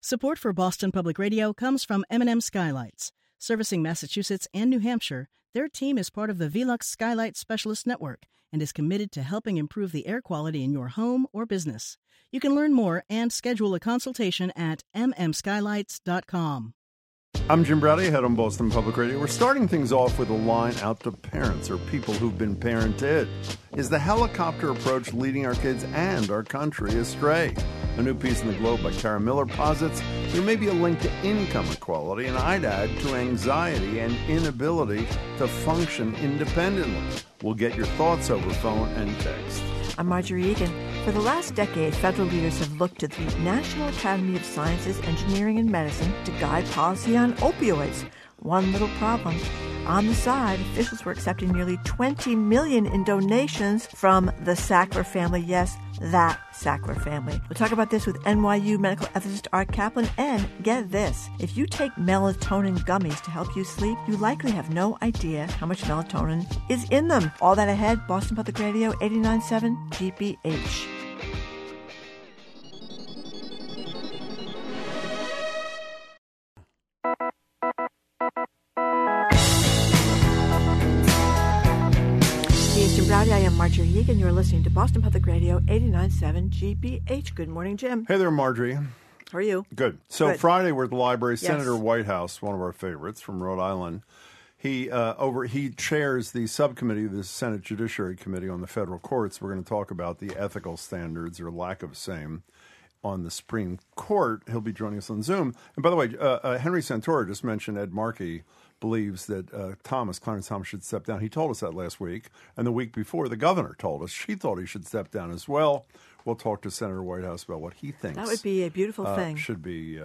Support for Boston Public Radio comes from M&M Skylights. Servicing Massachusetts and New Hampshire, their team is part of the Velux Skylight Specialist Network and is committed to helping improve the air quality in your home or business. You can learn more and schedule a consultation at mmskylights.com. I'm Jim Braude, head on Boston Public Radio. We're starting things off with a line out to parents or people who've been parented. Is the helicopter approach leading our kids and our country astray? A new piece in the Globe by Kara Miller posits there may be a link to income equality, and I'd add to anxiety and inability to function independently. We'll get your thoughts over phone and text. I'm Marjorie Egan. For the last decade, federal leaders have looked to the National Academy of Sciences, Engineering, and Medicine to guide policy on opioids. One little problem. On the side, officials were accepting nearly $20 million in donations from the Sackler family. Yes, that Sackler family. We'll talk about this with NYU medical ethicist Art Kaplan. And get this, if you take melatonin gummies to help you sleep, you likely have no idea how much melatonin is in them. All that ahead, Boston Public Radio 89.7 GBH. I am Marjorie Egan. You're listening to Boston Public Radio 89.7 GBH. Good morning, Jim. Hey there, Marjorie. How are you? Good. So Good. Friday we're at the library. Yes. Senator Whitehouse, one of our favorites from Rhode Island, he chairs the subcommittee of the Senate Judiciary Committee on the federal courts. We're going to talk about the ethical standards or lack of same on the Supreme Court. He'll be joining us on Zoom. And by the way, Henry Santora just mentioned Ed Markey believes that Clarence Thomas should step down. He told us that last week. And the week before, the governor told us she thought he should step down as well. We'll talk to Senator Whitehouse about what he thinks. That would be a beautiful thing. Should be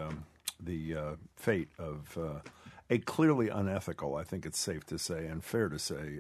the fate of a clearly unethical, I think it's safe to say, and fair to say,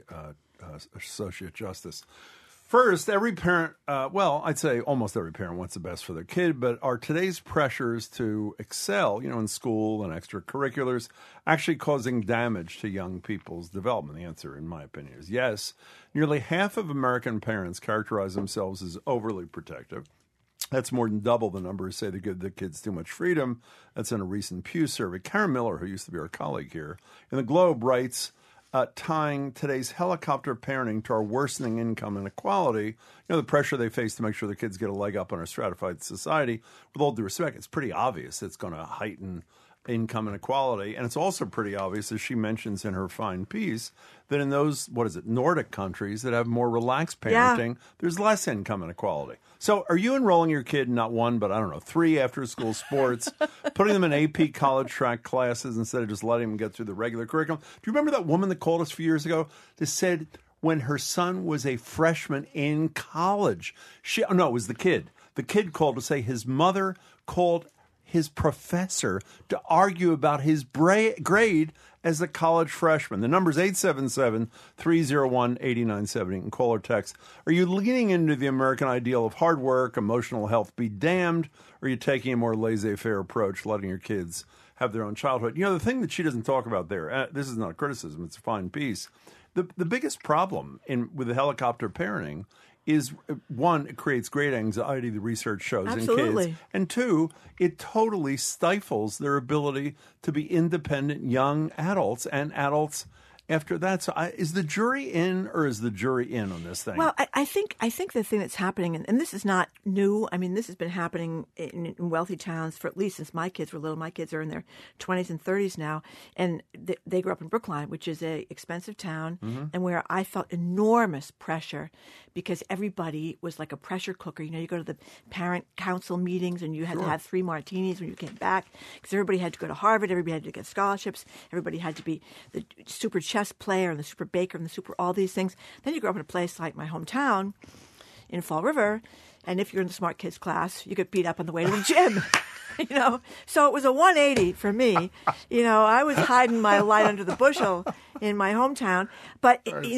Associate Justice. First, every parent, I'd say almost every parent wants the best for their kid, but are today's pressures to excel, in school and extracurriculars, actually causing damage to young people's development? The answer, in my opinion, is yes. Nearly half of American parents characterize themselves as overly protective. That's more than double the number who say they give their kids too much freedom. That's in a recent Pew survey. Kara Miller, who used to be our colleague here in the Globe, writes, tying today's helicopter parenting to our worsening income inequality, the pressure they face to make sure their kids get a leg up on our stratified society. With all due respect, it's pretty obvious it's going to heighten income inequality. And it's also pretty obvious, as she mentions in her fine piece, that in those, Nordic countries that have more relaxed parenting, there's less income inequality. So are you enrolling your kid in not one, but 3 after-school sports, putting them in AP college track classes instead of just letting them get through the regular curriculum? Do you remember that woman that called us a few years ago that said when her son was a freshman in college, it was the kid. The kid called to say his mother called his professor to argue about his grade as a college freshman. The number's 877-301-8970. You can call or text. Are you leaning into the American ideal of hard work, emotional health be damned, or are you taking a more laissez-faire approach, letting your kids have their own childhood? The thing that she doesn't talk about there, this is not a criticism, it's a fine piece. The biggest problem with the helicopter parenting is, one, it creates great anxiety, the research shows, in kids. And two, it totally stifles their ability to be independent young adults and adults after that. So is the jury in or is the jury in on this thing? Well, I think the thing that's happening, and this is not new. I mean, this has been happening in wealthy towns for at least since my kids were little. My kids are in their 20s and 30s now, and they grew up in Brookline, which is a expensive town, and where I felt enormous pressure because everybody was like a pressure cooker. You go to the parent council meetings, and you had to have 3 martinis when you came back because everybody had to go to Harvard, everybody had to get scholarships, everybody had to be the super chess player and the super baker and the super all these things. Then you grow up in a place like my hometown in Fall River, and if you're in the smart kids class, you get beat up on the way to the gym. So it was a 180 for me. I was hiding my light under the bushel in my hometown, but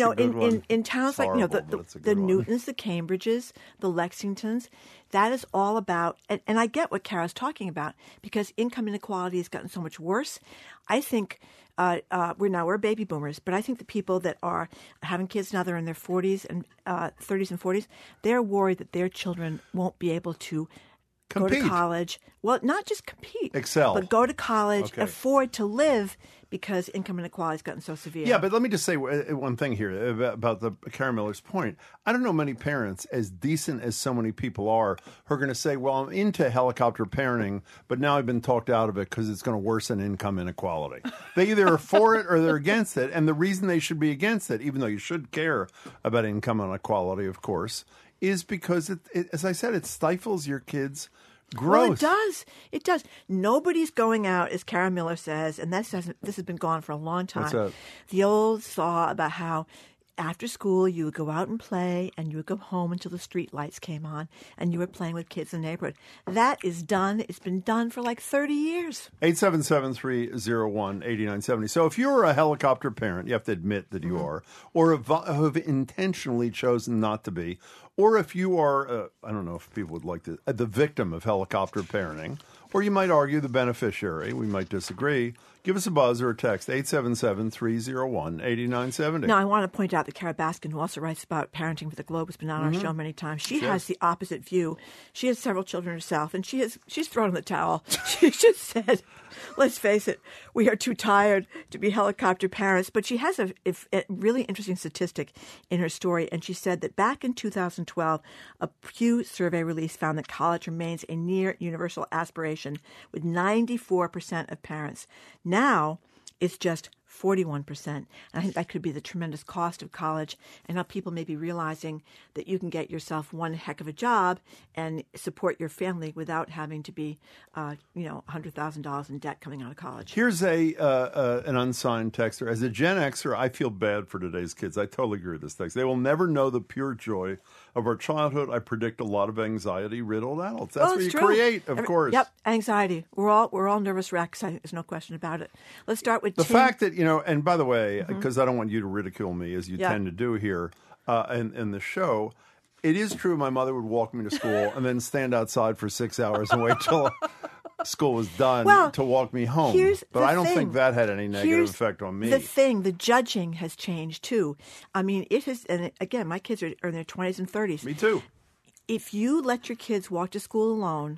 in towns like the Newtons, the Cambridges, the Lexingtons, that is all about. And I get what Kara's talking about because income inequality has gotten so much worse. I think we're baby boomers, but I think the people that are having kids now, they're in their 40s and 30s and 40s, they're worried that their children won't be able to go Compete. to college. Well, not just compete. Excel. But go to college, Okay. afford to live, because income inequality has gotten so severe. Yeah, but let me just say one thing here about Karen Miller's point. I don't know many parents, as decent as so many people are, who are going to say, well, I'm into helicopter parenting, but now I've been talked out of it because it's going to worsen income inequality. They either are for it or they're against it. And the reason they should be against it, even though you should care about income inequality, of course, is because, as I said, it stifles your kids' growth. Well, it does. It does. Nobody's going out, as Karen Miller says, and this has been gone for a long time. What's that? The old saw about how after school you would go out and play, and you would go home until the street lights came on, and you were playing with kids in the neighborhood. That is done. It's been done for like 30 years. 877-301-8970. So if you're a helicopter parent, you have to admit that you are, or have intentionally chosen not to be, or if you are, I don't know if people would like to, the victim of helicopter parenting, or you might argue the beneficiary, we might disagree, give us a buzz or a text, 877-301-8970. Now, I want to point out that Kara Baskin, who also writes about parenting for the Globe, has been on our show many times. She has the opposite view. She has several children herself, and she's thrown in the towel. She just said, let's face it, we are too tired to be helicopter parents. But she has a really interesting statistic in her story, and she said that back in 2012, a Pew survey release found that college remains a near universal aspiration, with 94% of parents. Now, it's just 41%. And I think that could be the tremendous cost of college, and how people may be realizing that you can get yourself one heck of a job and support your family without having to be, $100,000 in debt coming out of college. Here's an unsigned texter. As a Gen Xer, I feel bad for today's kids. I totally agree with this text. They will never know the pure joy of our childhood. I predict a lot of anxiety-riddled adults. That's what you create, of course. Yep, anxiety. We're all nervous wrecks. There's no question about it. Let's start with the Tim. fact that, and by the way, because I don't want you to ridicule me, as you tend to do here in the show, it is true my mother would walk me to school and then stand outside for 6 hours and wait till school was done to walk me home. But I don't think that had any negative effect on me. The judging has changed too. I mean, it has, and again, my kids are in their 20s and 30s. Me too. If you let your kids walk to school alone,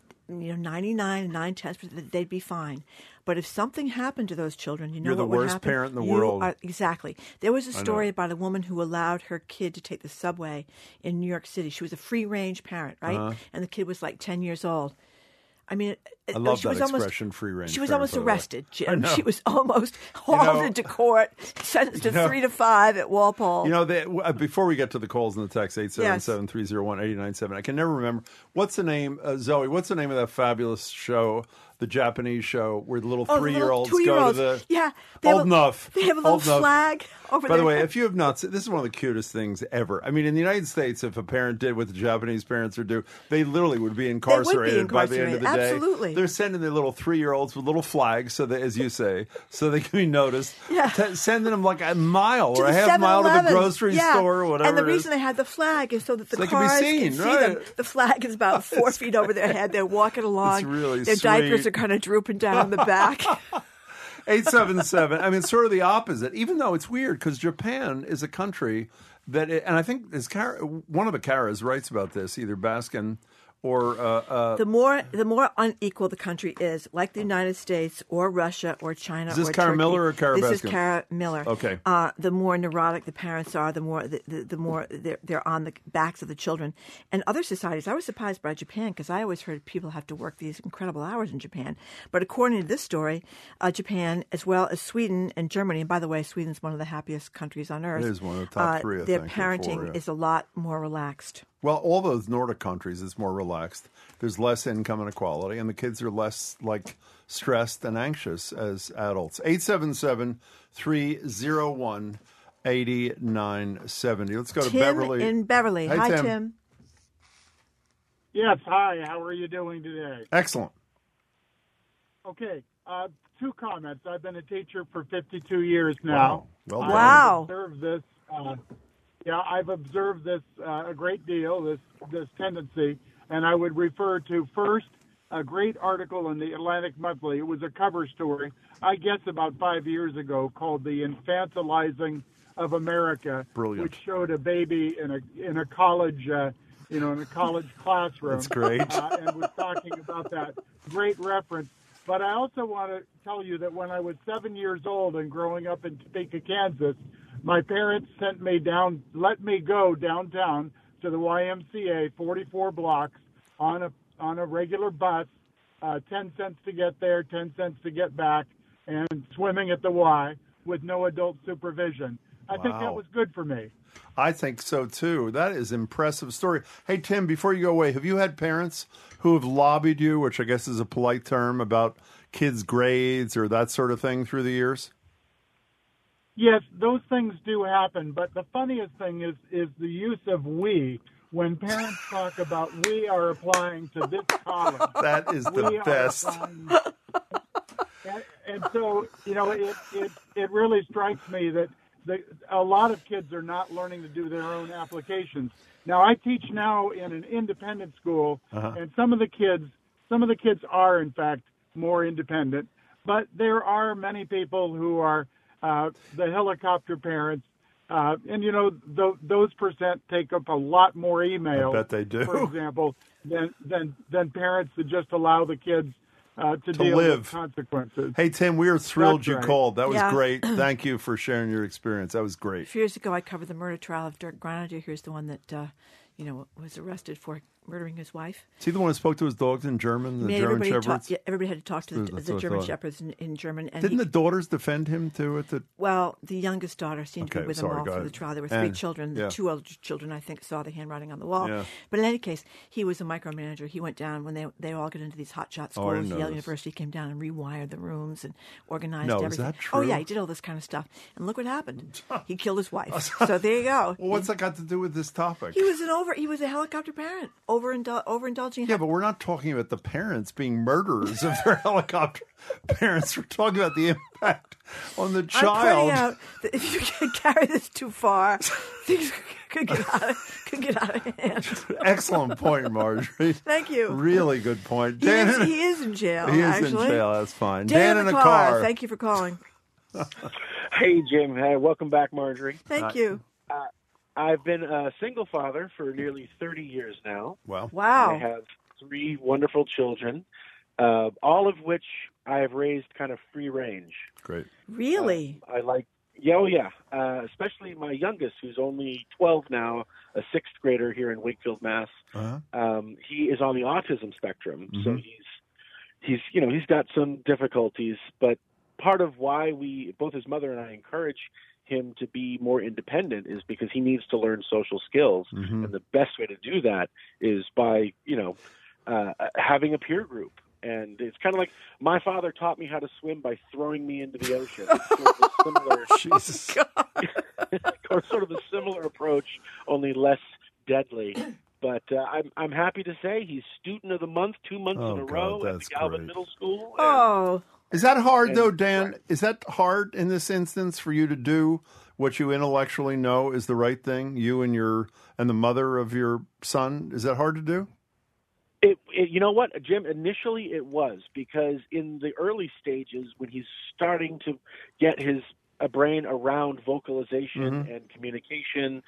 99 and 9/10%, they'd be fine. But if something happened to those children, you're the what would worst happen? parent in the world. Exactly. There was a story about a woman who allowed her kid to take the subway in New York City. She was a free-range parent, right? And the kid was like 10 years old. I mean, I love that expression, free range. She was almost arrested, Jim. She was almost hauled into court, sentenced to 3 to 5 at Walpole. Before we get to the calls in the text, 877-301-8970, I can never remember. What's the name, Zoe, what's the name of that fabulous show, the Japanese show, where the little 3-year-olds go to the... Yeah. Old enough. They have a little flag over there. By the way, if you have not seen, this is one of the cutest things ever. I mean, in the United States, if a parent did what the Japanese parents would do, they literally would be incarcerated by the end of the day. Absolutely. They're sending their little 3-year-olds with little flags, so that, as you say, so they can be noticed. Yeah. Sending them like a mile to or a half mile to the grocery store or whatever. And the reason they had the flag is so that the cars can be seen, can see them. The flag is about 4 feet over their head. They're walking along. It's really their sweet. diapers are kind of drooping down the back. 877. I mean, sort of the opposite. Even though it's weird, because Japan is a country that, and I think one of the Karas writes about this, either Baskin or the more unequal the country is, like the United States or Russia or China. Is this or Kara Turkey, Miller or Kara Baskin? This is Kara Miller. Okay. The more neurotic the parents are, the more they're on the backs of the children. And other societies, I was surprised by Japan, because I always heard people have to work these incredible hours in Japan. But according to this story, Japan, as well as Sweden and Germany, and by the way, Sweden's one of the happiest countries on earth. It is one of the top 3. Their parenting is a lot more relaxed. Well, all those Nordic countries is more relaxed. There's less income inequality, and the kids are less stressed and anxious as adults. 877-301-8970. Let's go to Beverly. Tim in Beverly. Hi, Tim. Yes, hi. How are you doing today? Excellent. Okay, 2 comments. I've been a teacher for 52 years now. Well done. Wow. I've observed this a great deal, this tendency, and I would refer to first a great article in the Atlantic Monthly. It was a cover story, I guess about 5 years ago, called "The Infantilizing of America," Brilliant. which showed a baby in a college in a college classroom. That's great. And was talking about that. Great reference. But I also want to tell you that when I was 7 years old and growing up in Topeka, Kansas, my parents let me go downtown to the YMCA, 44 blocks on a regular bus, 10 cents to get there, 10 cents to get back, and swimming at the Y with no adult supervision. I think that was good for me. I think so, too. That is an impressive story. Hey, Tim, before you go away, have you had parents who have lobbied you, which I guess is a polite term, about kids' grades or that sort of thing through the years? Yes, those things do happen, but the funniest thing is the use of we. When parents talk about we are applying to this college. That is the best. And so, it really strikes me that a lot of kids are not learning to do their own applications. Now, I teach now in an independent school, and some of the kids are, in fact, more independent. But there are many people who are the helicopter parents, and those percent take up a lot more email. I bet they do. For example, than parents that just allow the kids to deal live with consequences. Hey, Tim, we are thrilled you called. That was Yeah. great. Thank you for sharing your experience. That was A great. few years ago, I covered the murder trial of Dirk Grenadier. Here's the one that was arrested for murdering his wife. Is he the one who spoke to his dogs in German, the German Shepherds? Everybody had to talk to That's the what I German thought. Shepherds in German. And Didn't the daughters defend him, too? Well, the youngest daughter seemed to Okay, be with sorry, them all go through the ahead. trial. There were three And- children. yeah. The two older children, I think, saw the handwriting on the wall. Yeah. But in any case, he was a micromanager. He went down when they all got into these hotshot Oh, I schools. didn't know Yale this. University came down and rewired the rooms and organized No, is everything. that Oh, true? yeah, he did all this kind of stuff. And look what happened. He killed his wife. So there you go. Well, what's that got to do with this topic? He was a helicopter parent, overindulging. Yeah, but we're not talking about the parents being murderers of their helicopter parents. We're talking about the impact on the I'm child. pointing out that if you can carry this too far, things could get out of hand. Excellent point, Marjorie. Thank you. Really good point. He is in jail. He is actually. in jail. That's fine. Dan in the a car. Thank you for calling. Hey, Jim. Hey, welcome back, Marjorie. Thank you. I've been a single father for nearly 30 years now. Well, Wow. I have 3 wonderful children, all of which I have raised kind of free range. great. Really? I like, especially my youngest, who's only 12 now, a 6th grader here in Wakefield, Mass. Uh-huh. He is on the autism spectrum, so he's got some difficulties. But part of why both his mother and I encourage him to be more independent is because he needs to learn social skills, and the best way to do that is by having a peer group. And it's kind of like my father taught me how to swim by throwing me into the ocean. It's sort of a similar, Jesus. or sort of a similar approach, only less deadly. But I'm happy to say he's student of the month 2 months Oh, in a God, row at the that's Galvin great. Middle School. Oh, Is that hard, though, And- Dan? Is that hard in this instance for you to do what you intellectually know is the right thing, you and the mother of your son? Is that hard to do? You know what, Jim? Initially, it was because in the early stages, when he's starting to get his brain around vocalization and communication,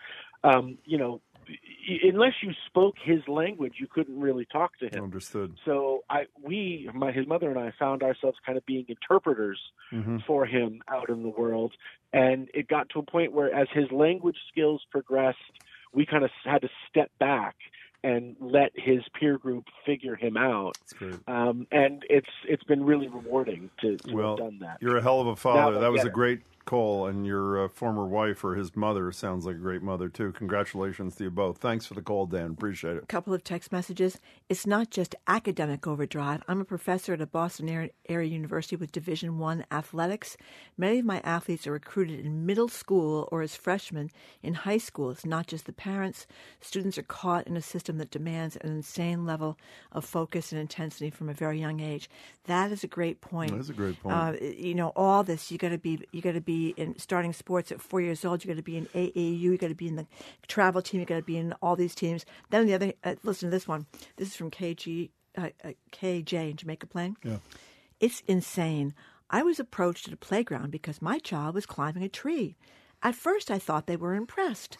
unless you spoke his language, you couldn't really talk to him. Understood. So his mother and I found ourselves kind of being interpreters for him out in the world. And it got to a point where as his language skills progressed, we kind of had to step back and let his peer group figure him out. That's great. And it's been really rewarding to have done that. You're a hell of a father. Now I That was get a it. great call, and your former wife or his mother sounds like a great mother, too. Congratulations to you both. Thanks for the call, Dan. Appreciate it. a couple of text messages. It's not just academic overdrive. I'm a professor at a Boston area university with Division I athletics. Many of my athletes are recruited in middle school or as freshmen in high school. It's not just the parents. Students are caught in a system that demands an insane level of focus and intensity from a very young age. That is a great point. That is a great point. All this you got to be in starting sports at 4 years old. You got to be in AAU. You got to be in the travel team. You got to be in all these teams. Then the other, listen to this one. This is from KJ in Jamaica Plain. Yeah. It's insane. I was approached at a playground because my child was climbing a tree. At first, I thought they were impressed.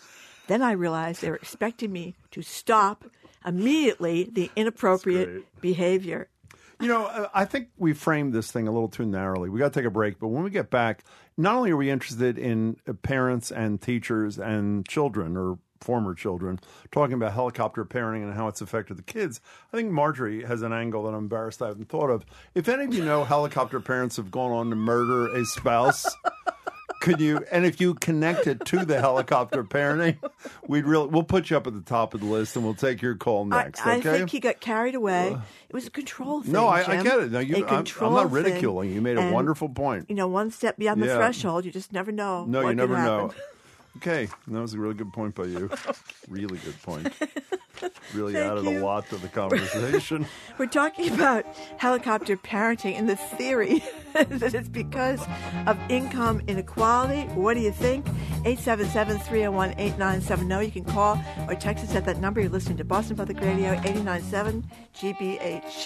Then I realized they were expecting me to stop immediately the inappropriate behavior. You know, I think we framed this thing a little too narrowly. We got to take a break, but when we get back, not only are we interested in parents and teachers and children or former children talking about helicopter parenting and how it's affected the kids, I think Marjorie has an angle that I'm embarrassed I haven't thought of. If any of you know helicopter parents have gone on to murder a spouse, could you, and if you connect it to the helicopter parenting, we'll put you up at the top of the list and we'll take your call next. I okay? think he got carried away. It was a control thing. No, I Jim. get it. No, I'm not ridiculing. Thing. You made a wonderful point. You know, one step beyond the threshold, you just never know. No, what you never could know. happen. Okay, that was a really good point by you. Really good point. Really Thank added you. a lot to the conversation. We're talking about helicopter parenting and the theory that it's because of income inequality. What do you think? 877-301-8970. You can call or text us at that number. You're listening to Boston Public Radio 89.7 GBH.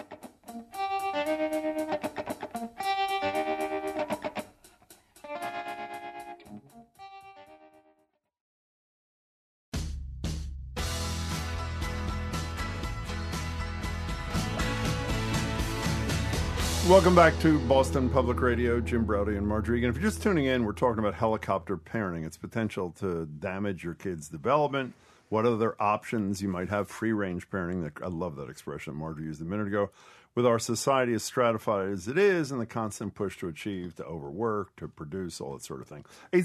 Welcome back to Boston Public Radio. Jim Braude and Marjorie Egan. If you're just tuning in, we're talking about helicopter parenting. Its potential to damage your kid's development. What other options you might have? Free-range parenting. I love that expression Marjorie used a minute ago. With our society as stratified as it is and the constant push to achieve, to overwork, to produce, all that sort of thing.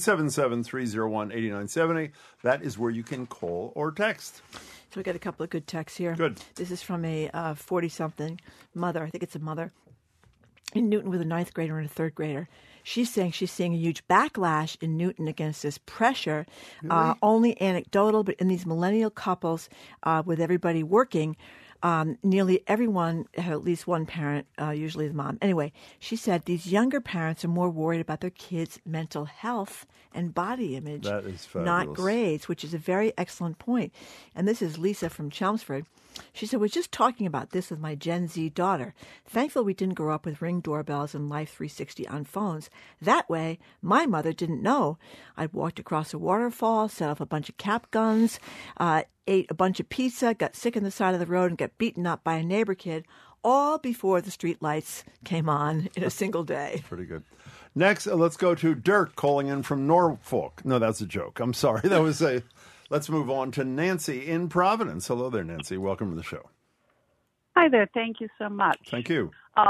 877-301-8970. That is where you can call or text. So we got a couple of good texts here. Good. This is from a 40-something mother. I think it's a mother in Newton with a 9th grader and a 3rd grader. She's saying she's seeing a huge backlash in Newton against this pressure, only anecdotal, but in these millennial couples with everybody working, nearly everyone had at least one parent, usually the mom. Anyway, she said these younger parents are more worried about their kids' mental health and body image, That is fabulous. not grades, which is a very excellent point. And this is Lisa from Chelmsford. She said, we're just talking about this with my Gen Z daughter. Thankfully, we didn't grow up with Ring doorbells and Life 360 on phones. That way, my mother didn't know. I walked across a waterfall, set off a bunch of cap guns, ate a bunch of pizza, got sick on the side of the road, and got beaten up by a neighbor kid, all before the street lights came on in a single day. Pretty good. Next, let's go to Dirk calling in from Norfolk. No, that's a joke. I'm sorry. That was a... Let's move on to Nancy in Providence. Hello there, Nancy. Welcome to the show. Hi there. Thank you so much. Thank you.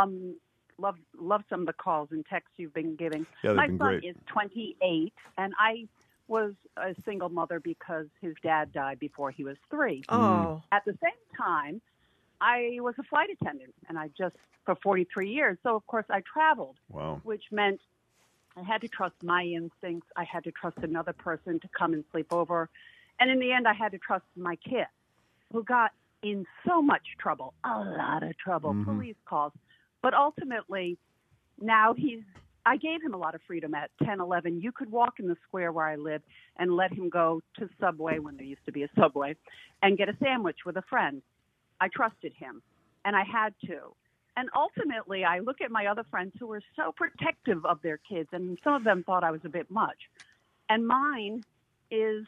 Love some of the calls and texts you've been giving. Yeah, they've My been son great. is 28, and I was a single mother because his dad died before he was 3. Oh. At the same time, I was a flight attendant, and for 43 years. So, of course, I traveled, Wow. which meant I had to trust my instincts. I had to trust another person to come and sleep over. And in the end, I had to trust my kid, who got in so much trouble, a lot of trouble, police calls. But ultimately, now I gave him a lot of freedom at 10, 11. You could walk in the square where I live and let him go to Subway, when there used to be a Subway, and get a sandwich with a friend. I trusted him, and I had to. And ultimately, I look at my other friends who were so protective of their kids, and some of them thought I was a bit much. And mine is...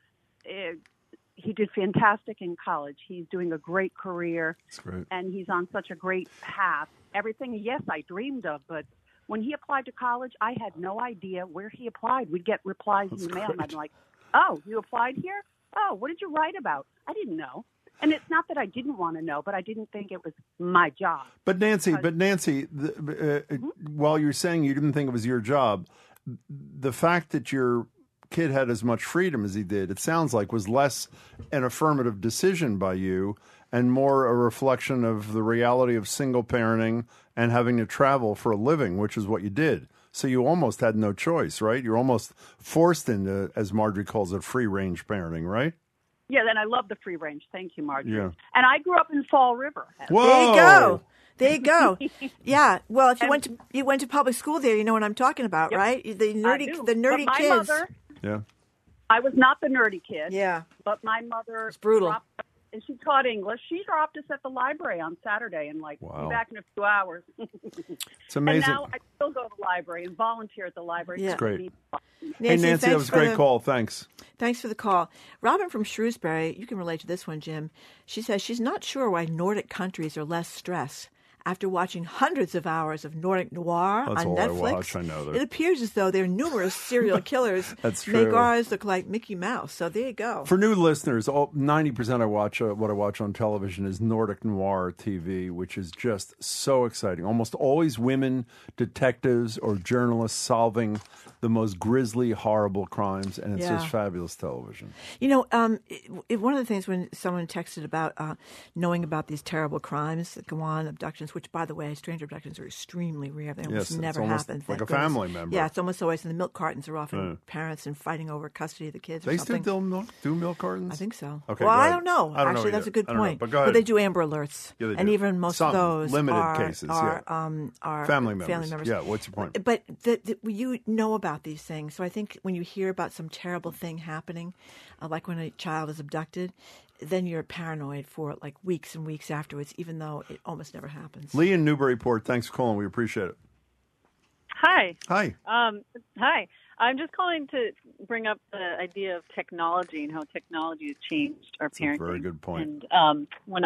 he did fantastic in college. He's doing a great career. That's great. And he's on such a great path. Everything, yes, I dreamed of, but when he applied to college, I had no idea where he applied. We'd get replies in the mail, and I'd be like, oh, you applied here? Oh, what did you write about? I didn't know. And it's not that I didn't want to know, but I didn't think it was my job. But Nancy, while you're saying you didn't think it was your job, the fact that your kid had as much freedom as he did, it sounds like, was less an affirmative decision by you and more a reflection of the reality of single parenting and having to travel for a living, which is what you did. So you almost had no choice, right? You're almost forced into, as Marjorie calls it, free-range parenting, right? Yeah, then I love the free range. Thank you, Marjorie. Yeah. And I grew up in Fall River. Whoa! There you go. Yeah. Well, if you went to public school there, you know what I'm talking about, Yep. right? The nerdy But my kids. mother, Yeah. I was not the nerdy kid. Yeah. But my mother It's brutal. dropped and she taught English. She dropped us at the library on Saturday and be back in a few hours. It's amazing. And now I still go to the library and volunteer at the library. Yeah. It's great. Nancy, Hey, Nancy, that was a great call. Thanks. Thanks for the call. Robin from Shrewsbury, you can relate to this one, Jim. She says she's not sure why Nordic countries are less stressed. After watching hundreds of hours of Nordic noir That's on all Netflix, I watch. I know that. it appears as though their numerous serial killers That's make true. ours look like Mickey Mouse. So there you go. For new listeners, 90% I watch what I watch on television is Nordic Noir TV, which is just so exciting. Almost always women detectives or journalists solving the most grisly, horrible crimes, and it's just fabulous television. You know, one of the things when someone texted about knowing about these terrible crimes that go on, abductions, which, by the way, stranger abductions are extremely rare. They almost never happen. Like a family member. Yeah, it's almost always, and the milk cartons are often parents and fighting over custody of the kids or They something. still do milk cartons? I think so. Okay, well, go I ahead. don't know. I don't know Actually, that's either. a good I don't know, point. but go ahead. But they do Amber Alerts. Yeah, they and do. even most Some of those limited are, cases, are family members. Yeah, what's your point? But you know about these things. So I think when you hear about some terrible thing happening, like when a child is abducted, then you're paranoid for like weeks and weeks afterwards, even though it almost never happens. Lee in Newburyport, thanks for calling. We appreciate it. Hi. Hi. Hi. I'm just calling to bring up the idea of technology and how technology has changed our parenting. That's a very good point. And when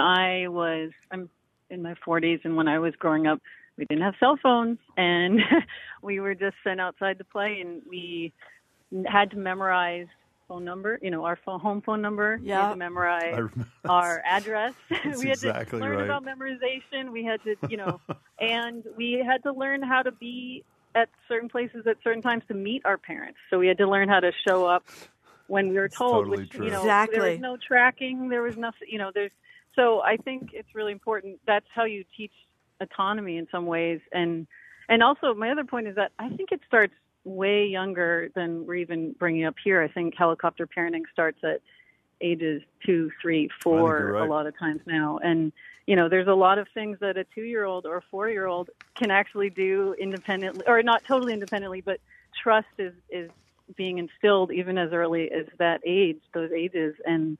I'm in my 40s, and when I was growing up, we didn't have cell phones, and we were just sent outside to play, and we had to memorize phone number, our home phone number. We had to memorize our address. We had to learn about memorization. We had to, and we had to learn how to be at certain places at certain times to meet our parents. So we had to learn how to show up when we were told, totally true. Exactly. There was no tracking. There was nothing, so I think it's really important. That's how you teach autonomy in some ways. And also my other point is that I think it starts way younger than we're even bringing up here. I think helicopter parenting starts at ages 2, 3, 4 right. a lot of times now. And, there's a lot of things that a 2-year-old or a 4-year-old can actually do independently, or not totally independently, but trust is being instilled even as early as those ages. And,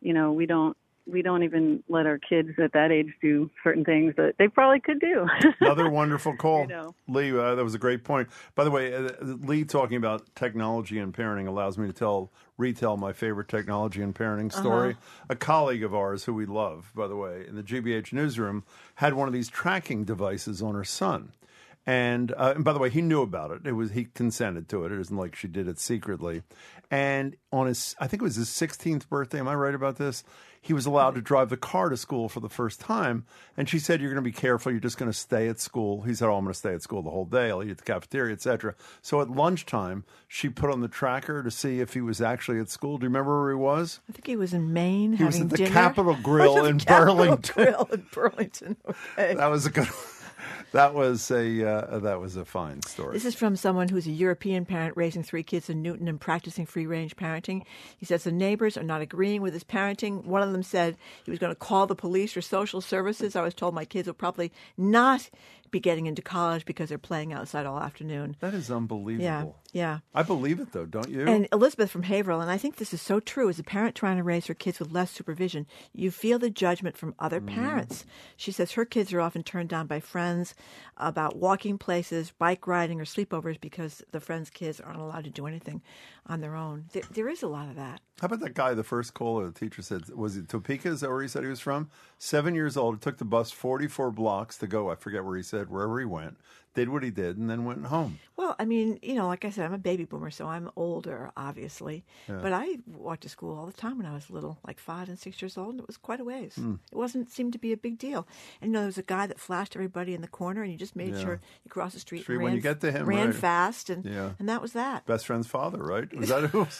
we don't even let our kids at that age do certain things that they probably could do. Another wonderful call. Lee, that was a great point. By the way, Lee talking about technology and parenting allows me to retell my favorite technology and parenting story. A colleague of ours who we love, by the way, in the GBH newsroom, had one of these tracking devices on her son. And by the way, he knew about it. He consented to it. It isn't like she did it secretly. And on I think it was his 16th birthday. Am I right about this? He was allowed to drive the car to school for the first time. And she said, "You're going to be careful. You're just going to stay at school." He said, "Oh, I'm going to stay at school the whole day. I'll eat at the cafeteria, etc." So at lunchtime, she put on the tracker to see if he was actually at school. Do you remember where he was? I think he was in Maine He was having at the dinner. Capitol Grill in Burlington. Grill in Burlington. Okay. That was a good. That was a fine story. This is from someone who's a European parent raising 3 kids in Newton and practicing free-range parenting. He says the neighbors are not agreeing with his parenting. One of them said he was going to call the police or social services. I was told my kids will probably not be getting into college because they're playing outside all afternoon. That is unbelievable. Yeah. I believe it, though, don't you? And Elizabeth from Haverhill, and I think this is so true, as a parent trying to raise her kids with less supervision, you feel the judgment from other parents. She says her kids are often turned down by friends about walking places, bike riding, or sleepovers because the friends' kids aren't allowed to do anything on their own. There is a lot of that. How about that guy, the first caller, the teacher said, was it Topeka? Is that where he said he was from? 7 years old. He took the bus 44 blocks to go, I forget where he said, wherever he went, did what he did, and then went home. Well, I mean, like I said, I'm a baby boomer, so I'm older, obviously. Yeah. But I walked to school all the time when I was little, like 5 and 6 years old, and it was quite a ways. It seemed to be a big deal. And there was a guy that flashed everybody in the corner, and you just made sure you crossed the street and ran, when you get to him, ran right. fast, and that was that. Best friend's father, right? Was that who?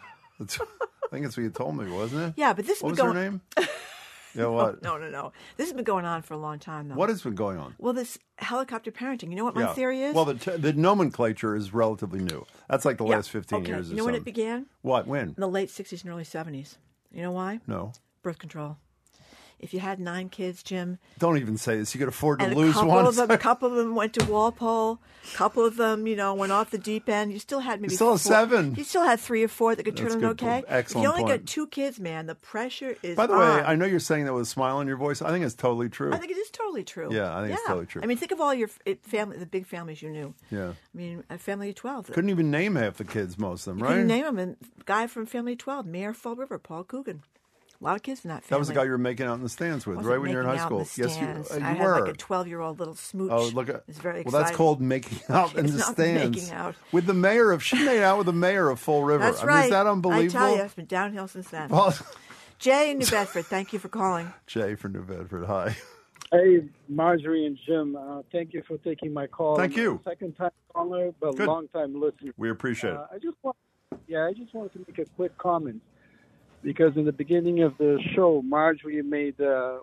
I think that's what you told me, wasn't it? Yeah, but this what was her name? Yeah, what? No. This has been going on for a long time, though. What has been going on? Well, this helicopter parenting. You know what my theory is? Well, the nomenclature is relatively new. That's like the last 15 years or so. You know when it began? What? When? In the late 60s and early 70s. You know why? No. Birth control. if you had 9 kids, Jim, Don't even say this. You could afford to and lose one. a couple of them went to Walpole, a couple of them, went off the deep end. You still had maybe You still have 7. You still had 3 or 4 that could turn That's them good. okay. Excellent If you only point. got 2 kids, man, the pressure is By the on. way, I know you're saying that with a smile on your voice. I think it's totally true. I think it is totally true. Yeah, I think it's totally true. I mean, think of all your family, the big families you knew. Yeah. I mean, a family of 12. Couldn't even name half the kids, most of them, right? Couldn't name them. And guy from Family 12, Mayor Fall River, Paul Coogan. A lot of kids in that family. That was the guy you were making out in the stands with, Wasn't right, when you were in high making school? out in the stands. Yes, you I had were. like a 12-year-old little smooch. Oh, look at It's very well, exciting. that's called making out in It's the not stands. making out. With the mayor of, she made out with the mayor of Fall River. That's I right. mean, is that unbelievable? I tell you, it's been downhill since then. Well, Jay in New Bedford, thank you for calling. Jay from New Bedford, hi. Hey, Marjorie and Jim, thank you for taking my call. Thank you. Second time caller, but Good. long time listener. We appreciate it. I just wanted to make a quick comment because in the beginning of the show, Marjorie made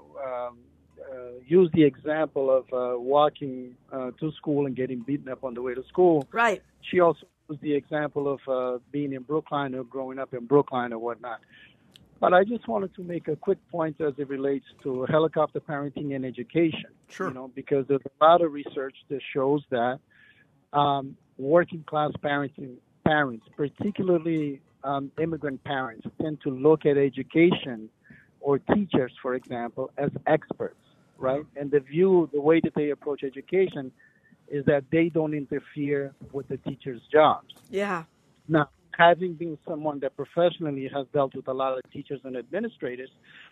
used the example of walking to school and getting beaten up on the way to school. Right. She also used the example of being in Brookline or growing up in Brookline or whatnot. But I just wanted to make a quick point as it relates to helicopter parenting and education. Sure. Because there's a lot of research that shows that working class parents, particularly immigrant parents, tend to look at education or teachers, for example, as experts, right? And the way that they approach education is that they don't interfere with the teachers' jobs. Yeah. Now, having been someone that professionally has dealt with a lot of teachers and administrators,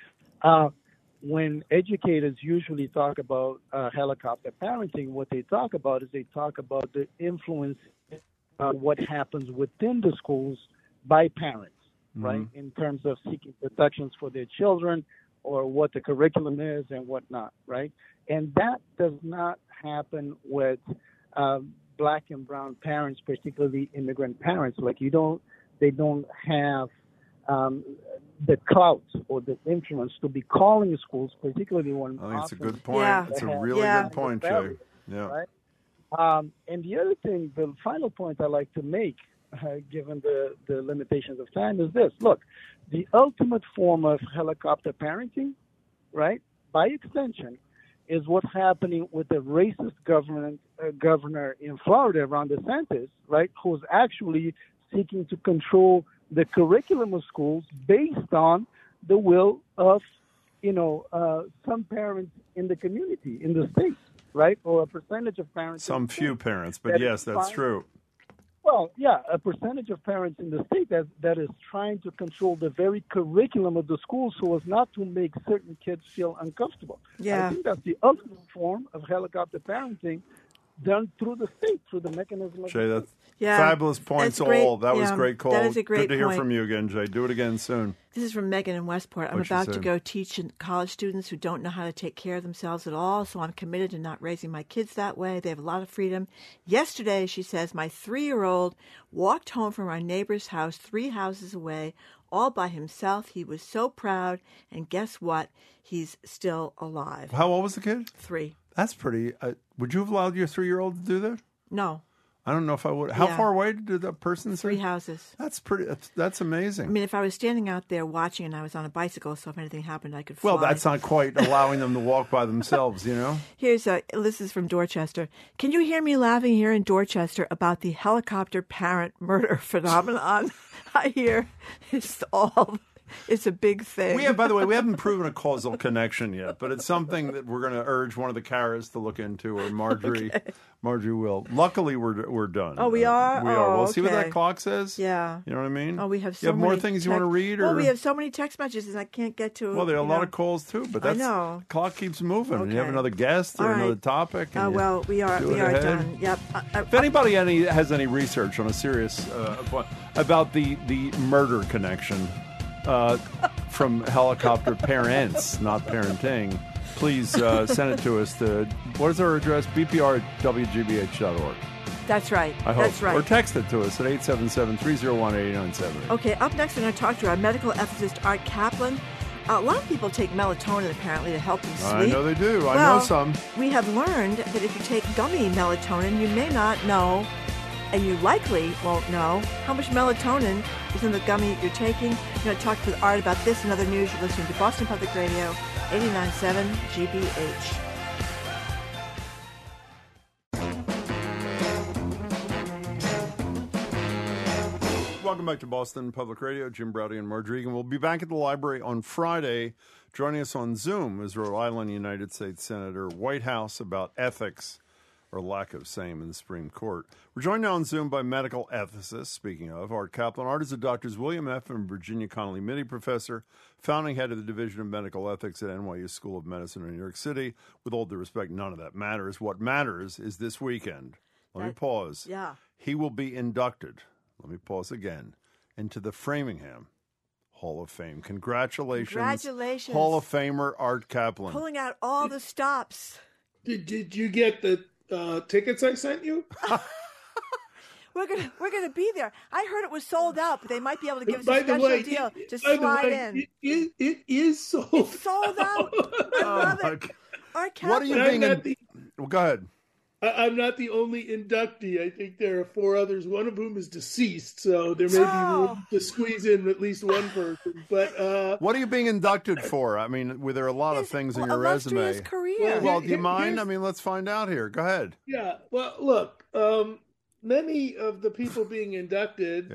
when educators usually talk about helicopter parenting, what they talk about is they talk about the influence of what happens within the schools by parents, right, in terms of seeking protections for their children or what the curriculum is and whatnot, right? And that does not happen with Black and brown parents, particularly immigrant parents. Like they don't have the clout or the influence to be calling schools, particularly when I think it's a good point. Yeah. It's a really good point, Jay. Yeah. Right? And the other thing, the final point I like to make, given the limitations of time, is this. Look, the ultimate form of helicopter parenting, right, by extension, is what's happening with the racist governor in Florida, Ron DeSantis, right, who's actually seeking to control the curriculum of schools based on the will of, some parents in the community, in the state, right, or a percentage of parents. Some few parents, but yes, that's true. Well, yeah, a percentage of parents in the state that is trying to control the very curriculum of the school so as not to make certain kids feel uncomfortable. Yeah. I think that's the ultimate form of helicopter parenting done through the state, through the mechanism of Jay, the that's Yeah. fabulous points That's great. all. That was Yeah, great call. that is a great Good to hear point. from you again, Jay. Do it again soon. This is from Megan in Westport. I'm What'd she about to say? go teach college students who don't know how to take care of themselves at all, so I'm committed to not raising my kids that way. They have a lot of freedom. Yesterday, she says, my 3-year-old walked home from our neighbor's house 3 houses away all by himself. He was so proud, and guess what? He's still alive. How old was the kid? 3. That's pretty. Would you have allowed your 3-year-old to do that? No, I don't know if I would. How Yeah. far away did that person say? 3 houses. That's pretty. That's amazing. I mean, if I was standing out there watching and I was on a bicycle, so if anything happened, I could fly. Well, that's not quite allowing them to walk by themselves, Here's this is from Dorchester. Can you hear me laughing here in Dorchester about the helicopter parent murder phenomenon? I hear it's a big thing. By the way, we haven't proven a causal connection yet, but it's something that we're going to urge one of the Karas to look into, or Marjorie. Okay. Marjorie will. Luckily, we're done. Oh, we are? We are. Oh, Well, see what okay. that clock says? Yeah. You know what I mean? Oh, we have so You have more many things you want to read? Well, or? we have so many text messages I can't get to. Well, there are a lot of calls too, but I that's know. the clock keeps moving. And you have Okay. another guest or All right. another topic. and you Well, we are do it ahead. done. Yep. If anybody has any research on a serious point about the murder connection from helicopter parents, not parenting, please send it to us. What is our address? bpr@wgbh.org. That's right. I hope. That's right. Or text it to us at 877-301-8978. Okay, up next, I'm going to talk to our medical ethicist, Art Kaplan. A lot of people take melatonin, apparently, to help them sleep. I know they do. I Well, know some. We have learned that if you take gummy melatonin, you may not know, and you likely won't know, how much melatonin is in the gummy you're taking. I'm going to talk with Art about this and other news. You're listening to Boston Public Radio, 89.7 GBH. Welcome back to Boston Public Radio. Jim Braude and Marge Egan. We'll be back at the library on Friday. Joining us on Zoom is Rhode Island United States Senator Whitehouse about ethics, or lack of same, in the Supreme Court. We're joined now on Zoom by medical ethicist, speaking of, Art Kaplan. Art is a Doctors William F. and Virginia Connolly Mitty professor, founding head of the Division of Medical Ethics at NYU School of Medicine in New York City. With all due respect, none of that matters. What matters is this weekend. Let me pause. Yeah. He will be inducted, let me pause again, into the Framingham Hall of Fame. Congratulations. Congratulations. Hall of Famer Art Kaplan. Pulling out all the stops. Did you get the tickets I sent you? We're gonna be there. I heard it was sold out, but they might be able to give us By a the special way, deal. Just by the slide way, in. It is sold. It's sold out. I love it. Art Kaplan. What are you being... Well, go ahead. I'm not the only inductee. I think there are 4 others, one of whom is deceased, so there may be room to squeeze in at least one person. But what are you being inducted for? I mean, there are a lot of things in your resume. Career. Well, do you mind? I mean, let's find out here. Go ahead. Yeah. Well, look, many of the people being inducted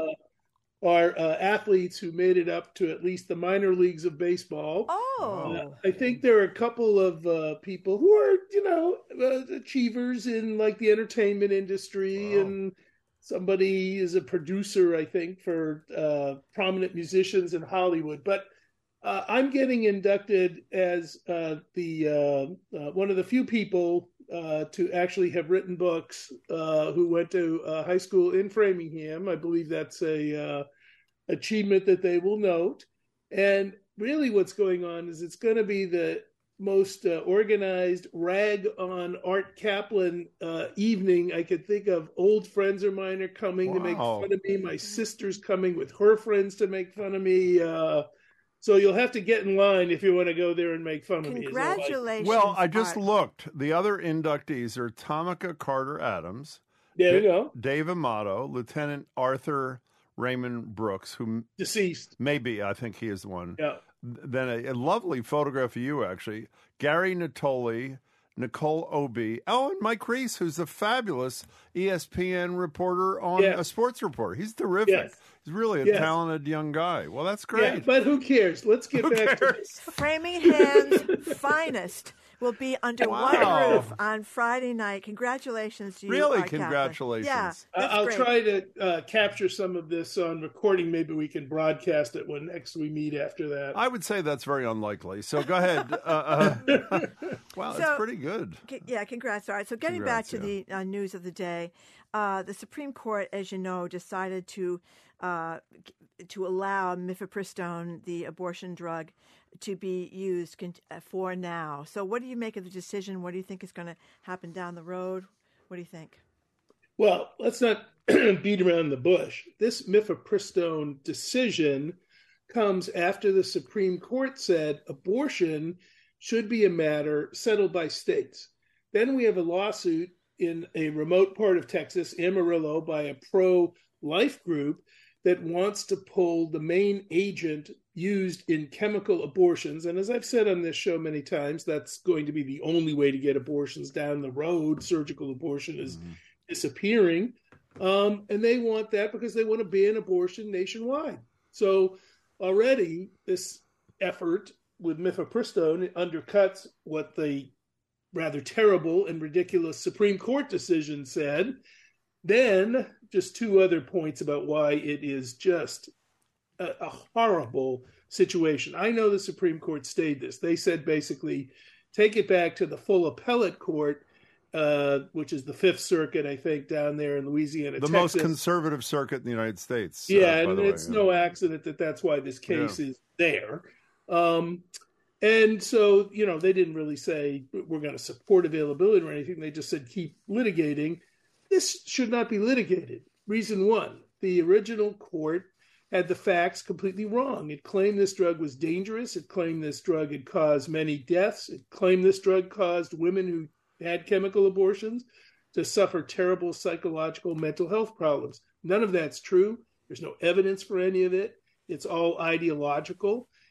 are athletes who made it up to at least the minor leagues of baseball. Oh. I think there are a couple of people who are, achievers in like the entertainment industry, and somebody is a producer, I think, for prominent musicians in Hollywood. But I'm getting inducted as the one of the few people to actually have written books who went to high school in Framingham. I believe that's a achievement that they will note. And really what's going on is it's going to be the most organized rag on Art Kaplan evening I could think of. Old friends of mine are coming to make fun of me. My sister's coming with her friends to make fun of me. So you'll have to get in line if you want to go there and make fun of me. Congratulations. Well, I just looked. The other inductees are Tamika Carter-Adams. There you go. Dave Amato, Lieutenant Arthur Raymond Brooks, who deceased. Maybe, I think he is the one. Yeah. Then a lovely photograph of you, actually. Gary Natoli, Nicole Obie. Oh, and Mike Reese, who's a fabulous ESPN reporter on a sports reporter. He's terrific. Yes. He's really a talented young guy. Well, that's great. Yeah, but who cares? Let's get back to this. Framingham's finest will be under one roof on Friday night. Congratulations to you, Really, Art Kaplan. congratulations. Yeah, I'll great. try to capture some of this on recording. Maybe we can broadcast it when next we meet after that. I would say that's very unlikely. So go ahead. Wow, that's pretty good. Yeah, congrats. All right, so getting back to the news of the day, the Supreme Court, as you know, decided to allow mifepristone, the abortion drug, to be used for now. So what do you make of the decision? What do you think is going to happen down the road? What do you think? Well, let's not beat around the bush. This mifepristone decision comes after the Supreme Court said abortion should be a matter settled by states. Then we have a lawsuit in a remote part of Texas, Amarillo, by a pro-life group that wants to pull the main agent used in chemical abortions. And as I've said on this show many times, that's going to be the only way to get abortions down the road. Surgical abortion is disappearing. And they want that because they want to ban abortion nationwide. So already this effort with mifepristone undercuts what the rather terrible and ridiculous Supreme Court decision said. Then just 2 other points about why it is just a horrible situation. I know the Supreme Court stayed this. They said basically take it back to the full appellate court, which is the Fifth Circuit, I think, down there in Louisiana, The Texas. most conservative circuit in the United States. Yeah, and it's no accident that that's why this case is there. And so, they didn't really say we're going to support availability or anything. They just said keep litigating. This should not be litigated. Reason 1, the original court had the facts completely wrong. It claimed this drug was dangerous. It claimed this drug had caused many deaths. It claimed this drug caused women who had chemical abortions to suffer terrible psychological mental health problems. None of that's true. There's no evidence for any of it. It's all ideological.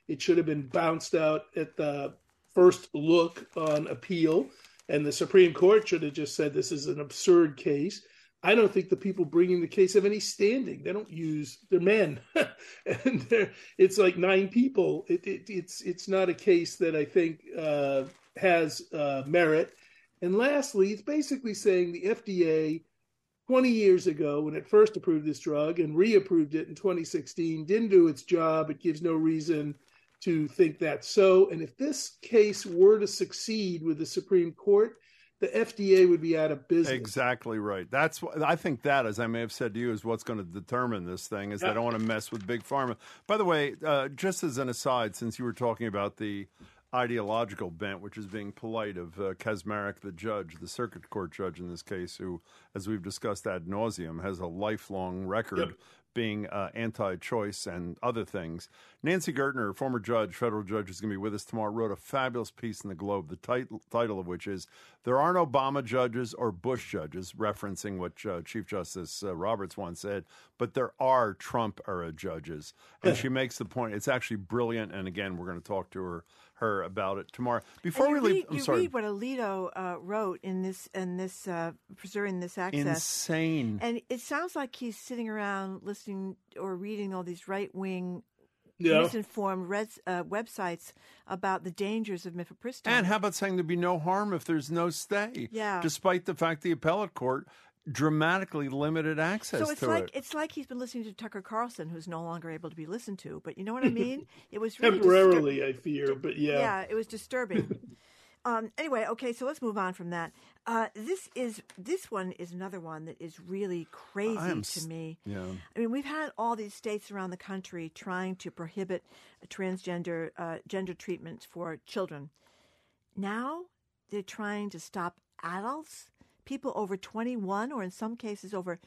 It should have been bounced out at the first look on appeal, and the Supreme Court should have just said this is an absurd case. I don't think the people bringing the case have any standing. They don't use, they're men, and it's like 9 people. It's not a case that I think has merit. And lastly, it's basically saying the FDA 20 years ago, when it first approved this drug and reapproved it in 2016, didn't do its job. It gives no reason to think that's so. And if this case were to succeed with the Supreme Court, the FDA would be out of business. Exactly right. That's what I think. That, as I may have said to you, is what's going to determine this thing. Is they don't want to mess with big pharma. By the way, just as an aside, since you were talking about the ideological bent, which is being polite, of Kaczmarek, the judge, the circuit court judge in this case, who, as we've discussed ad nauseum, has a lifelong record being anti-choice and other things. Nancy Gertner, former judge, federal judge, is going to be with us tomorrow, wrote a fabulous piece in the Globe, the title of which is "There Aren't Obama Judges or Bush Judges," referencing what Chief Justice Roberts once said, but there are Trump-era judges. And she makes the point. It's actually brilliant, and again, we're going to talk to her about it tomorrow. Before we leave, read what Alito wrote in this preserving this access. Insane. And it sounds like he's sitting around listening or reading all these right-wing, misinformed websites about the dangers of mifepristone. And how about saying there'd be no harm if there's no stay? Yeah. Despite the fact the appellate court dramatically limited access to it. It's like he's been listening to Tucker Carlson, who's no longer able to be listened to. But you know what I mean? It was really temporarily, I fear, but yeah. Yeah, it was disturbing. Anyway, okay, so let's move on from that. This one is another one that is really crazy to me. Yeah. I mean, we've had all these states around the country trying to prohibit transgender gender treatments for children. Now they're trying to stop adults. People over 21, or in some cases over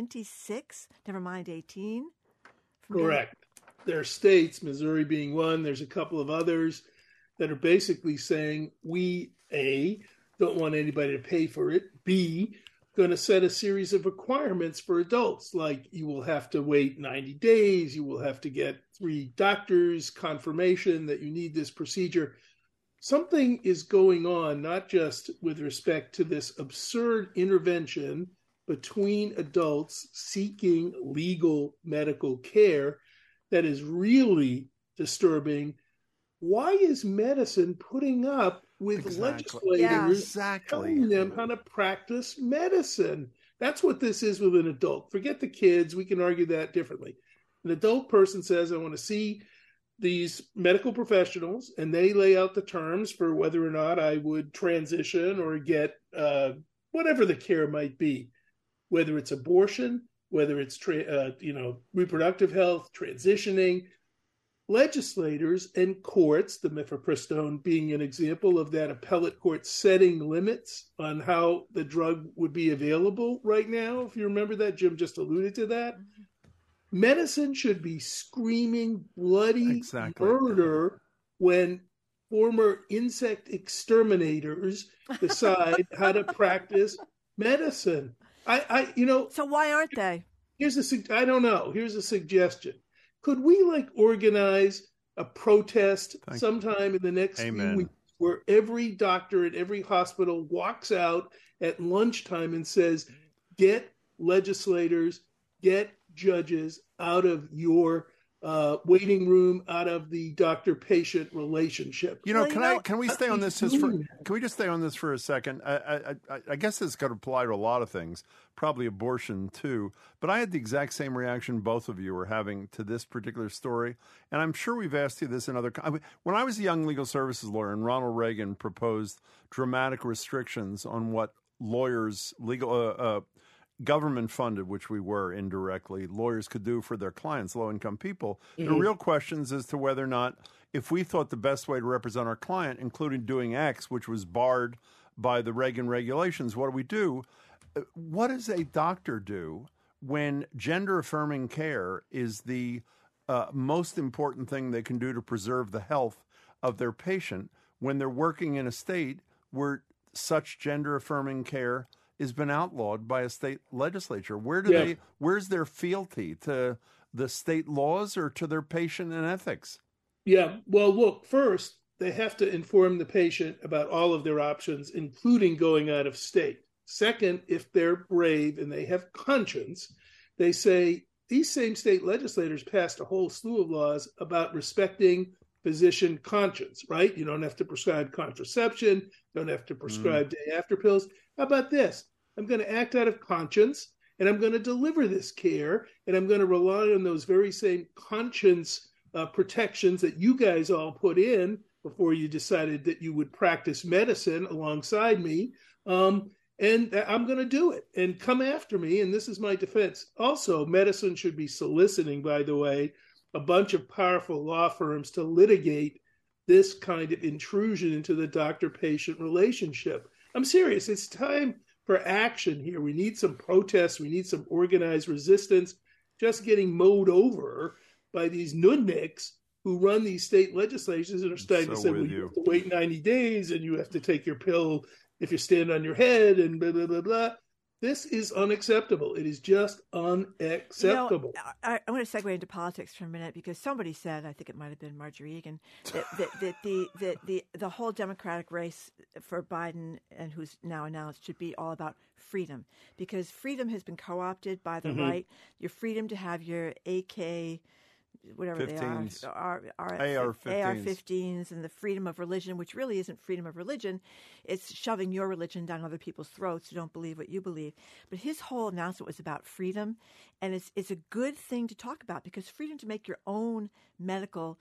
26, never mind 18. Correct. There are states, Missouri being one, there's a couple of others that are basically saying we, A, don't want anybody to pay for it, B, going to set a series of requirements for adults, like you will have to wait 90 days, you will have to get 3 doctors' confirmation that you need this procedure. Something is going on, not just with respect to this absurd intervention between adults seeking legal medical care, that is really disturbing. Why is medicine putting up with legislators telling them how to practice medicine? That's what this is with an adult. Forget the kids. We can argue that differently. An adult person says, I want to see these medical professionals, and they lay out the terms for whether or not I would transition or get whatever the care might be, whether it's abortion, whether it's reproductive health, transitioning. Legislators and courts, the mifepristone being an example of that appellate court setting limits on how the drug would be available right now. If you remember that, Jim just alluded to that. Medicine should be screaming bloody murder when former insect exterminators decide how to practice medicine. So why aren't they? I don't know. Here's a suggestion. Could we organize a protest sometime in the next few weeks where every doctor at every hospital walks out at lunchtime and says, get legislators, get judges out of your waiting room, out of the doctor-patient relationship. Can we stay on this? Can we just stay on this for a second? I guess this could apply to a lot of things, probably abortion too. But I had the exact same reaction both of you were having to this particular story, and I'm sure we've asked you this in other. When I was a young legal services lawyer, and Ronald Reagan proposed dramatic restrictions on what lawyers, government-funded, which we were indirectly, lawyers could do for their clients, low-income people. Mm-hmm. The real questions as to whether or not, if we thought the best way to represent our client, including doing X, which was barred by the Reagan regulations, what do we do? What does a doctor do when gender-affirming care is the most important thing they can do to preserve the health of their patient when they're working in a state where such gender-affirming care has been outlawed by a state legislature? Where's their fealty to the state laws or to their patient and ethics? Yeah. Well, look, first, they have to inform the patient about all of their options, including going out of state. Second, if they're brave and they have conscience, they say these same state legislators passed a whole slew of laws about respecting physician conscience, right? You don't have to prescribe contraception, don't have to prescribe day after pills. How about this? I'm going to act out of conscience and I'm going to deliver this care and I'm going to rely on those very same conscience protections that you guys all put in before you decided that you would practice medicine alongside me. And I'm going to do it and come after me. And this is my defense. Also, medicine should be soliciting, by the way, a bunch of powerful law firms to litigate this kind of intrusion into the doctor-patient relationship. I'm serious. It's time for action here. We need some protests. We need some organized resistance. Just getting mowed over by these nudniks who run these state legislations and are starting to say, well, you have to wait 90 days and you have to take your pill if you stand on your head and blah, blah, blah, blah. This is unacceptable. It is just unacceptable. I want to segue into politics for a minute because somebody said, I think it might have been Marjorie Egan, that the whole Democratic race for Biden and who's now announced should be all about freedom because freedom has been co-opted by the right. Your freedom to have your AK, whatever 15s. They are AR-15s and the freedom of religion, which really isn't freedom of religion. It's shoving your religion down other people's throats who don't believe what you believe. But his whole announcement was about freedom, and it's a good thing to talk about because freedom to make your own medical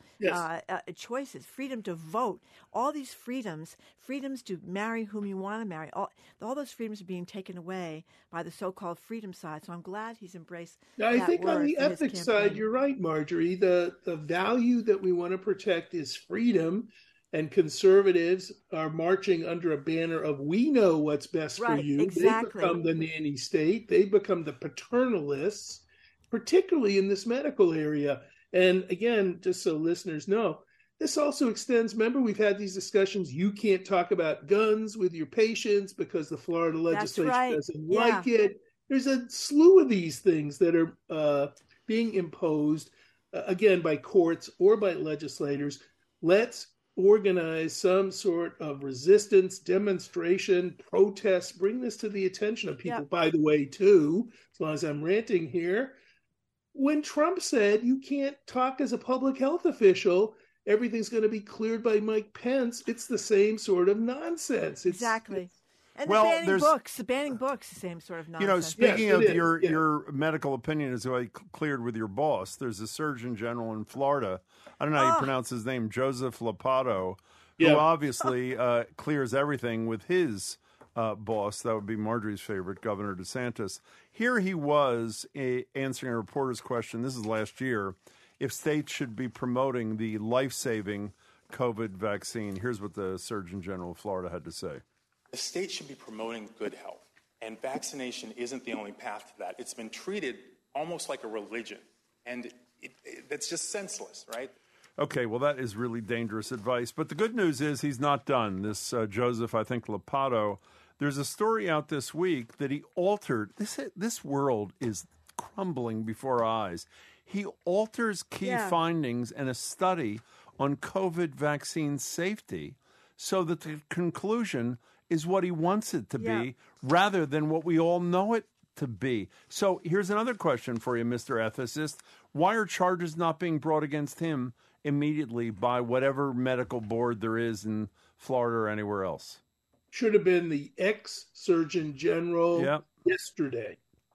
choices, freedom to vote, all these freedoms to marry whom you want to marry, all those freedoms are being taken away by the so-called freedom side. So I'm glad he's embraced that I think word on the ethics side, you're right, Marjorie. The value that we want to protect is freedom, and conservatives are marching under a banner of we know what's best for you. Exactly. They become the nanny state. They become the paternalists, particularly in this medical area. And again, just so listeners know, this also extends, remember, we've had these discussions, you can't talk about guns with your patients because the Florida legislature doesn't like it. There's a slew of these things that are being imposed, again, by courts or by legislators. Let's organize some sort of resistance, demonstration, protest, bring this to the attention of people. By the way, too, as long as I'm ranting here, when Trump said you can't talk as a public health official, everything's going to be cleared by Mike Pence, it's the same sort of nonsense. Exactly. And well, the banning books, the same sort of nonsense. You know, speaking of your medical opinion is cleared with your boss, there's a Surgeon General in Florida. I don't know how you pronounce his name, Joseph Ladapo, who obviously clears everything with his boss. That would be Marjorie's favorite, Governor DeSantis. Here he was answering a reporter's question, this is last year, if states should be promoting the life-saving COVID vaccine. Here's what the Surgeon General of Florida had to say. The state should be promoting good health, and vaccination isn't the only path to that. It's been treated almost like a religion, and that's just senseless, right? Okay, well, that is really dangerous advice. But the good news is he's not done. This Joseph, I think, Ladapo, there's a story out this week that he altered. This world is crumbling before our eyes. He alters key findings in a study on COVID vaccine safety so that the conclusion is what he wants it to be rather than what we all know it to be. So here's another question for you, Mr. Ethicist. Why are charges not being brought against him immediately by whatever medical board there is in Florida or anywhere else? Should have been the ex-Surgeon General yesterday.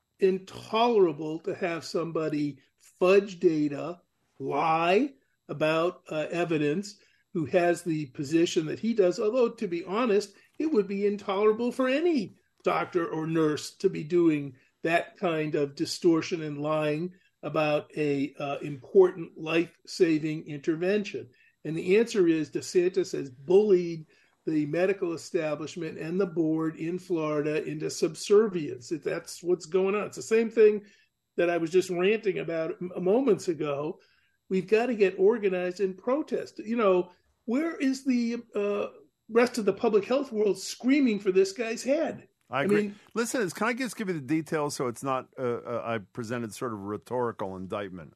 Intolerable to have somebody fudge data, lie about evidence, who has the position that he does, although, to be honest, it would be intolerable for any doctor or nurse to be doing that kind of distortion and lying about a important life-saving intervention. And the answer is DeSantis has bullied the medical establishment and the board in Florida into subservience. That's what's going on. It's the same thing that I was just ranting about moments ago. We've got to get organized and protest. You know, where is the rest of the public health world screaming for this guy's head? I agree. Listen, can I just give you the details so it's not I presented sort of a rhetorical indictment?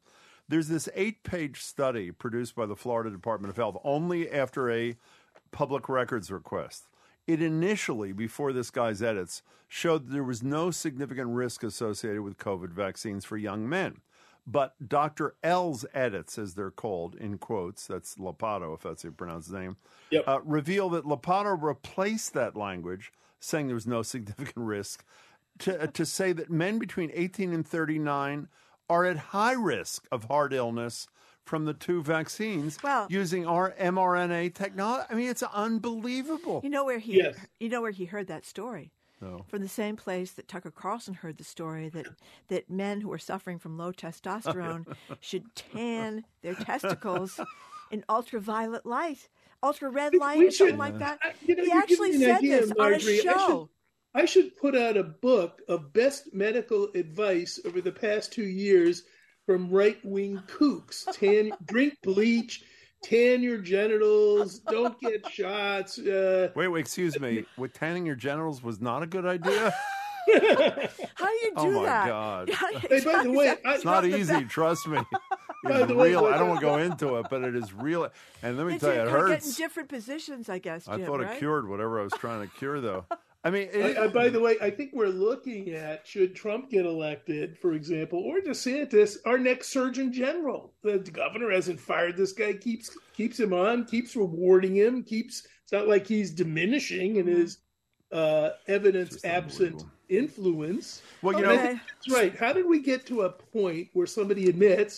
There's this 8-page study produced by the Florida Department of Health only after a public records request. It initially, before this guy's edits, showed that there was no significant risk associated with COVID vaccines for young men. But Dr. L's edits, as they're called, in quotes, that's Lopato, if that's how you pronounce his name, reveal that Lopato replaced that language, saying there was no significant risk, to say that men between 18 and 39 are at high risk of heart illness from the 2 vaccines using our mRNA technology. I mean, it's unbelievable. You know where he heard that story? No. From the same place that Tucker Carlson heard the story that men who are suffering from low testosterone should tan their testicles in ultraviolet light, ultra-red light, something like that. He actually said this on a show. I should put out a book of best medical advice over the past 2 years from right-wing kooks. Drink bleach, tan your genitals, don't get shots. Wait, excuse me. With tanning your genitals was not a good idea? How do you do that? Oh, my God. Hey, by the way, it's not easy, trust me. It's real. I don't want to go into it, but it is real. And let me tell you, it hurts. Get in different positions, I guess, Jim, I thought it cured whatever I was trying to cure, though. I mean, by the way, I think we're looking at, should Trump get elected, for example, or DeSantis, our next Surgeon General. The governor hasn't fired this guy, keeps him on, keeps rewarding him, it's not like he's diminishing in his evidence-absent influence. Well, you know, that's right. How did we get to a point where somebody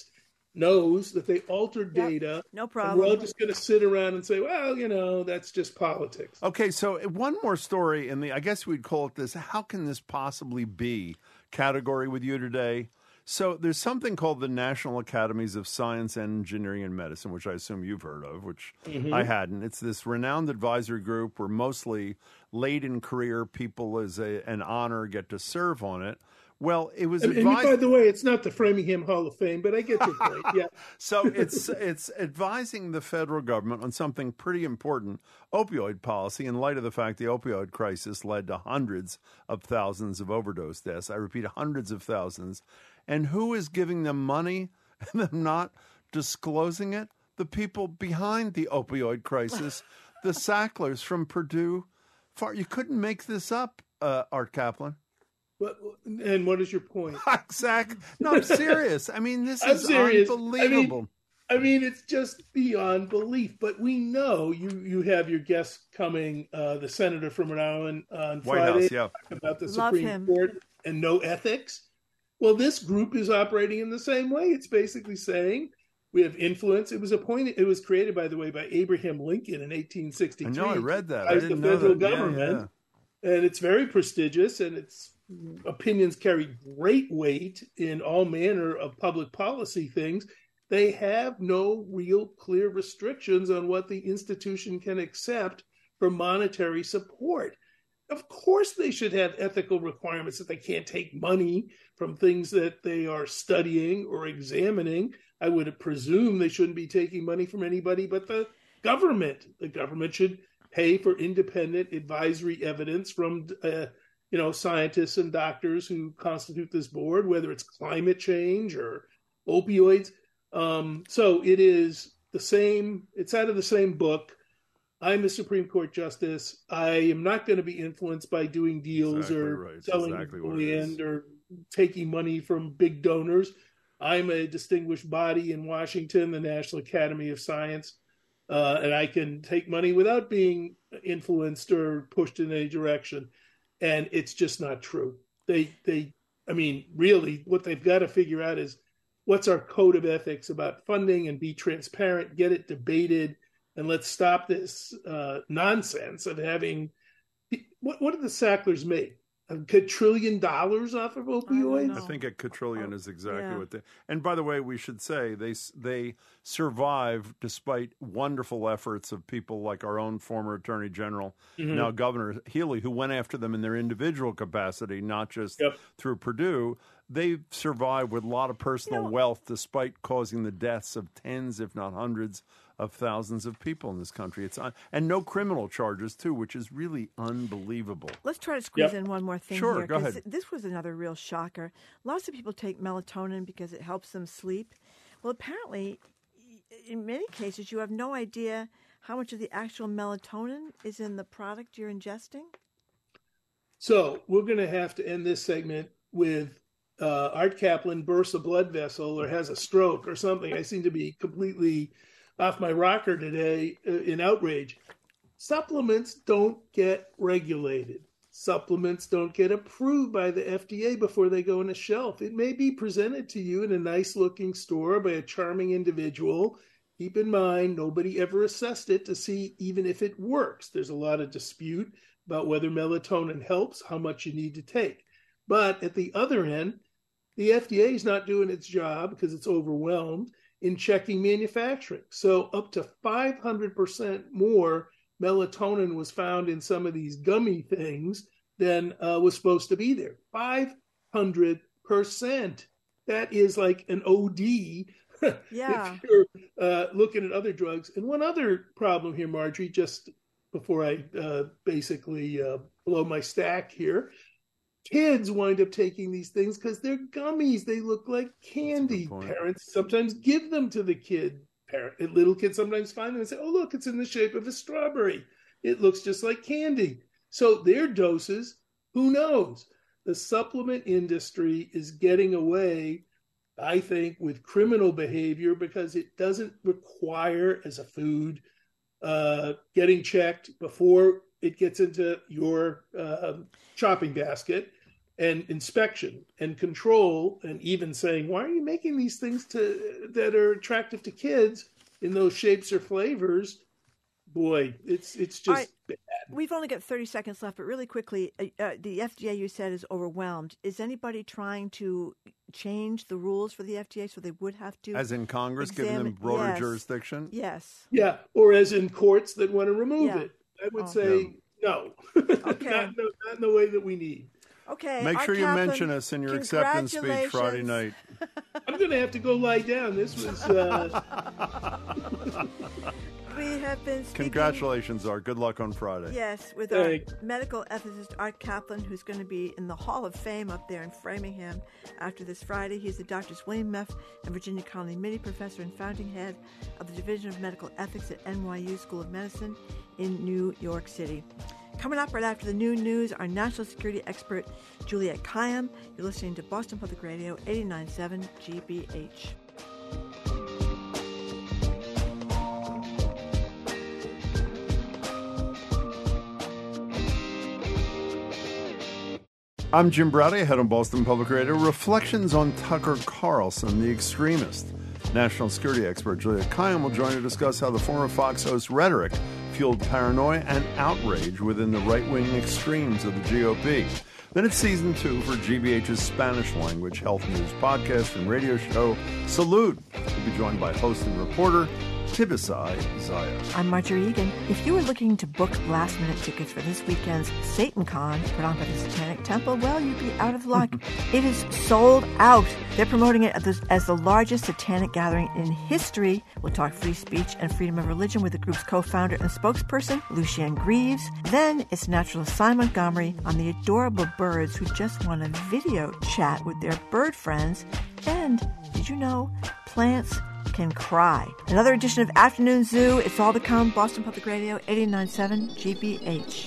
knows that they altered data? No problem. We're all just going to sit around and say, well, that's just politics. Okay, so one more story I guess we'd call it this, how can this possibly be category with you today? So there's something called the National Academies of Science, Engineering, and Medicine, which I assume you've heard of, which I hadn't. It's this renowned advisory group where mostly late-in-career people as an honor get to serve on it. Well, it was and by the way, it's not the Framingham Hall of Fame, but I get your point. Yeah. So it's advising the federal government on something pretty important, opioid policy, in light of the fact the opioid crisis led to hundreds of thousands of overdose deaths. I repeat, hundreds of thousands. And who is giving them money and them not disclosing it? The people behind the opioid crisis, the Sacklers from Purdue. You couldn't make this up, Art Kaplan. And what is your point? Exactly. No, I'm serious. I mean, this is unbelievable. I mean, it's just beyond belief. But we know you have your guest coming, the senator from Rhode Island on Friday, about the Supreme Court and no ethics. Well, this group is operating in the same way. It's basically saying we have influence. It was created, by the way, by Abraham Lincoln in 1863. I know, I read that. I didn't know the federal government. Yeah. And it's very prestigious, and its opinions carry great weight in all manner of public policy things. They have no real clear restrictions on what the institution can accept for monetary support. Of course, they should have ethical requirements that they can't take money from things that they are studying or examining. I would presume they shouldn't be taking money from anybody but the government. The government should pay for independent advisory evidence from scientists and doctors who constitute this board, whether it's climate change or opioids. So it is the same. It's out of the same book. I'm a Supreme Court justice. I am not going to be influenced by doing deals selling land or taking money from big donors. I'm a distinguished body in Washington, the National Academy of Science, and I can take money without being influenced or pushed in any direction. And it's just not true. Really, what they've got to figure out is what's our code of ethics about funding, and be transparent, get it debated, and let's stop this nonsense of having. What did the Sacklers make? $1 quadrillion off of opioids? I think $1 quadrillion is exactly what they. And by the way, we should say they survive despite wonderful efforts of people like our own former Attorney General, now Governor Healy, who went after them in their individual capacity, not just through Purdue. They survived with a lot of personal wealth despite causing the deaths of tens, if not hundreds, of thousands of people in this country. And no criminal charges, too, which is really unbelievable. Let's try to squeeze in one more thing here. Sure, go ahead. This was another real shocker. Lots of people take melatonin because it helps them sleep. Well, apparently, in many cases, you have no idea how much of the actual melatonin is in the product you're ingesting. So we're going to have to end this segment with Art Kaplan bursts a blood vessel or has a stroke or something. I seem to be completely off my rocker today in outrage. Supplements don't get regulated. Supplements don't get approved by the FDA before they go on a shelf. It may be presented to you in a nice-looking store by a charming individual. Keep in mind, nobody ever assessed it to see even if it works. There's a lot of dispute about whether melatonin helps, how much you need to take. But at the other end, the FDA is not doing its job because it's overwhelmed in checking manufacturing. So up to 500% more melatonin was found in some of these gummy things than was supposed to be there. 500%. That is like an OD. Yeah. If you're looking at other drugs. And one other problem here, Marjorie, just before I basically blow my stack here, kids wind up taking these things because they're gummies. They look like candy. Parents sometimes give them to the kid. Little kids sometimes find them and say, oh, look, it's in the shape of a strawberry. It looks just like candy. So their doses, who knows? The supplement industry is getting away, I think, with criminal behavior because it doesn't require, as a food, getting checked before it gets into your shopping basket, and inspection and control, and even saying, why are you making these things that are attractive to kids in those shapes or flavors? Boy, it's just bad. We've only got 30 seconds left, but really quickly, the FDA, you said, is overwhelmed. Is anybody trying to change the rules for the FDA so they would have to? As in Congress, giving them broader jurisdiction? Yes. Yeah, or as in courts that want to remove it. I would say no. Okay. not in the way that we need. Okay. Make sure you Kaplan, mention us in your acceptance speech Friday night. I'm going to have to go lie down. This was... We have been speaking... Congratulations, Art. Good luck on Friday. Yes, with our medical ethicist, Art Kaplan, who's going to be in the Hall of Fame up there in Framingham after this Friday. He's the Drs. William Meff and Virginia Connolly Mitty Professor and founding head of the Division of Medical Ethics at NYU School of Medicine in New York City. Coming up right after the noon news, our national security expert, Juliette Kayyem. You're listening to Boston Public Radio, 89.7 GBH. I'm Jim Braude, head of Boston Public Radio. Reflections on Tucker Carlson, the extremist. National security expert Juliette Kayyem will join to discuss how the former Fox host rhetoric fueled paranoia and outrage within the right-wing extremes of the GOP. Then it's season 2 for GBH's Spanish language health news podcast and radio show, Salud. We'll be joined by host and reporter Tibisai Zaya. I'm Marjorie Egan. If you were looking to book last-minute tickets for this weekend's SatanCon, put on by the Satanic Temple, well, you'd be out of luck. It is sold out. They're promoting it as the largest satanic gathering in history. We'll talk free speech and freedom of religion with the group's co-founder and spokesperson, Lucien Greaves. Then it's naturalist Cy Montgomery on the adorable birds who just want a video chat with their bird friends. And did you know plants can cry? Another edition of Afternoon Zoo. It's all to come. Boston Public Radio, 89.7 GBH.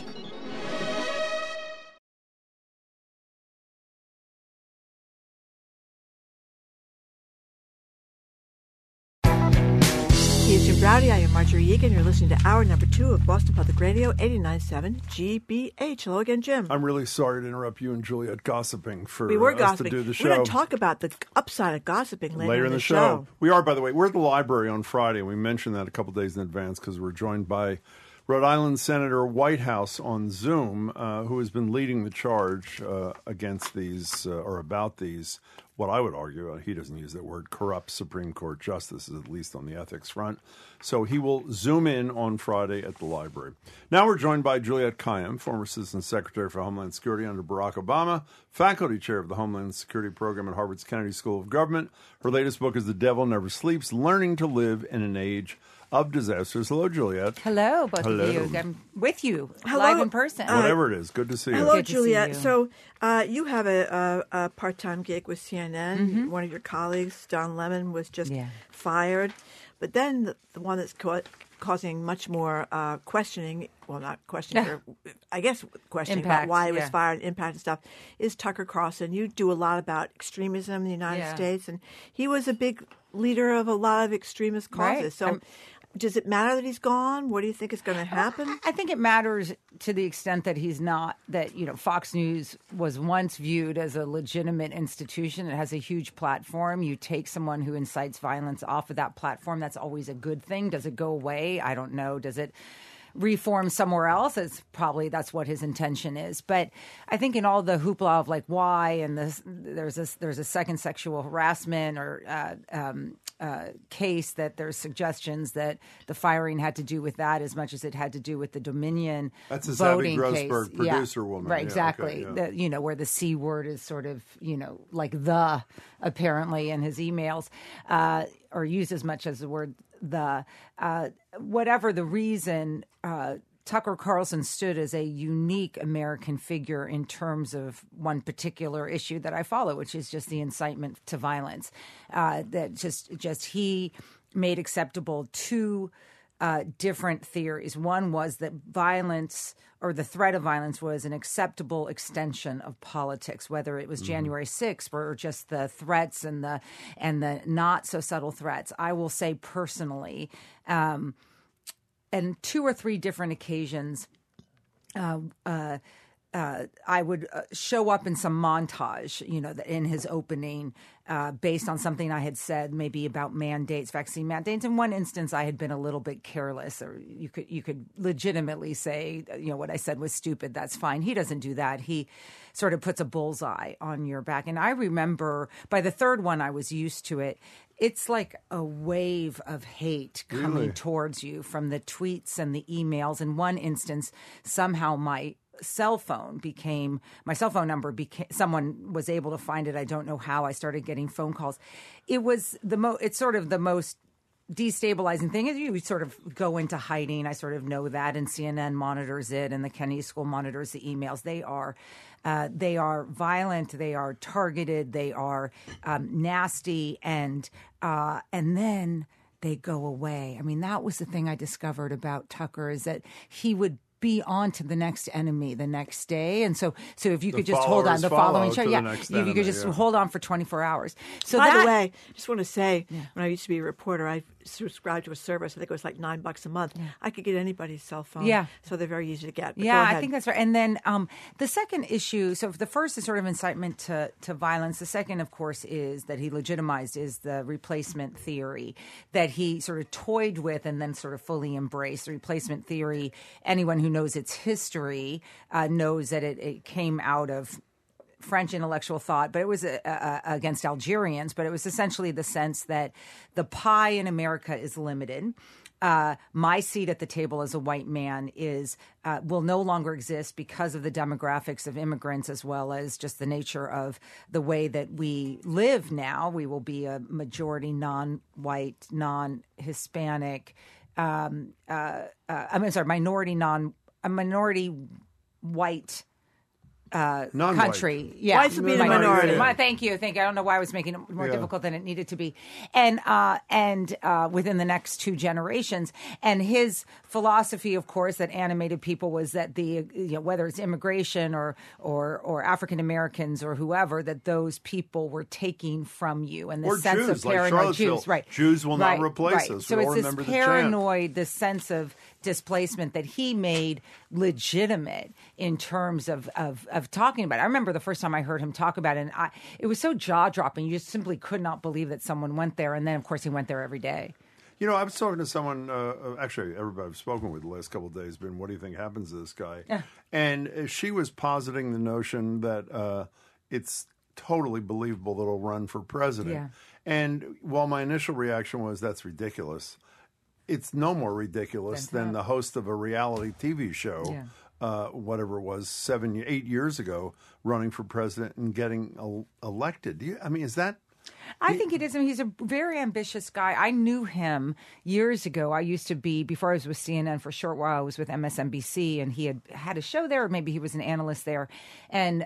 Here's Jim Braude. I am Marjorie Egan. You're listening to hour number 2 of Boston Public Radio, 89.7 GBH. Hello again, Jim. I'm really sorry to interrupt you and Juliette gossiping for we were us gossiping. to do the show. We're going to talk about the upside of gossiping later in the show. We are, by the way. We're at the library on Friday. We mentioned that a couple days in advance because we're joined by Rhode Island Senator Whitehouse on Zoom, who has been leading the charge against these, or about these, what I would argue, he doesn't use that word, corrupt Supreme Court justices, at least on the ethics front. So he will Zoom in on Friday at the library. Now we're joined by Juliette Kayyem, former Assistant Secretary for Homeland Security under Barack Obama, faculty chair of the Homeland Security Program at Harvard's Kennedy School of Government. Her latest book is The Devil Never Sleeps, Learning to Live in an Age of disasters. Hello, Juliet. Hello, both Hello. of you. I'm with you, Hello. live in person. Whatever it is, good to see you. Hello, Good to see Juliet. you. So you have a part-time gig with CNN. Mm-hmm. One of your colleagues, Don Lemon, was just fired. But then the one that's causing much more questioning, well, not questioning, I guess questioning Impact, about why he was fired, impact and stuff, is Tucker Carlson. You do a lot about extremism in the United States, and he was a big leader of a lot of extremist causes. Right. So does it matter that he's gone? What do you think is going to happen? I think it matters to the extent that he's not, that, Fox News was once viewed as a legitimate institution. It has a huge platform. You take someone who incites violence off of that platform, that's always a good thing. Does it go away? I don't know. Does it reform somewhere else? That's what his intention is. But I think in all the hoopla of why, and there's a second sexual harassment or case, that there's suggestions that the firing had to do with that as much as it had to do with the Dominion That's a voting Abby case. Grossberg producer woman. Right, Yeah, exactly. okay, yeah. Where the C word is sort of, apparently in his emails, or used as much as the word whatever the reason, Tucker Carlson stood as a unique American figure in terms of one particular issue that I follow, which is just the incitement to violence. That just he made acceptable two different theories. One was that violence, or the threat of violence, was an acceptable extension of politics, whether it was January 6th or just the threats and the not so subtle threats. I will say personally, and 2 or 3 different occasions, I would show up in some montage, in his opening, based on something I had said, maybe about vaccine mandates. In one instance, I had been a little bit careless, or you could legitimately say, what I said was stupid. That's fine. He doesn't do that. He sort of puts a bullseye on your back. And I remember by the third one, I was used to it. It's like a wave of hate coming towards you from the tweets and the emails. In one instance, somehow my cell phone number became, someone was able to find it. I don't know how. I started getting phone calls. It was it's sort of the most destabilizing thing. Is you sort of go into hiding. I sort of know that, and CNN monitors it, and the Kennedy School monitors the emails. They are violent. They are targeted. They are nasty, and then they go away. I mean, that was the thing I discovered about Tucker, is that he would be on to the next enemy the next day. And so if you could just hold on the following show, if you could just hold on for 24 hours. So by the way, I just want to say, when I used to be a reporter, I subscribed to a service. I think it was like $9 a month. I could get anybody's cell phone. Yeah. So they're very easy to get. But I think that's right. And then the second issue, so the first is sort of incitement to violence. The second, of course, is that he legitimized is the replacement theory that he sort of toyed with and then sort of fully embraced. The replacement theory, anyone who knows its history knows that it came out of French intellectual thought, but it was against Algerians. But it was essentially the sense that the pie in America is limited. My seat at the table as a white man will no longer exist because of the demographics of immigrants, as well as just the nature of the way that we live now. We will be a majority non-white, non-Hispanic. Minority white country. Yeah. Whites would be the minority. Thank you. I don't know why I was making it more difficult than it needed to be. And within the next 2 generations. And his philosophy, of course, that animated people was that whether it's immigration or African Americans or whoever, that those people were taking from you. And the or sense Jews, of paranoid Jews, right? Jews will not replace us. So we it's all this remember paranoid, this sense of displacement that he made legitimate in terms of talking about it. I remember the first time I heard him talk about it, and it was so jaw-dropping. You just simply could not believe that someone went there. And then, of course, he went there every day. I was talking to someone, actually, everybody I've spoken with the last couple of days has been, what do you think happens to this guy? Yeah. And she was positing the notion that it's totally believable that he'll run for president. Yeah. And while my initial reaction was, that's ridiculous, it's no more ridiculous than the host of a reality TV show, whatever it was, 8 years ago, running for president and getting elected. Is that I think it is. I mean, he's a very ambitious guy. I knew him years ago. I used to be, before I was with CNN for a short while, I was with MSNBC, and he had a show there, or maybe he was an analyst there. And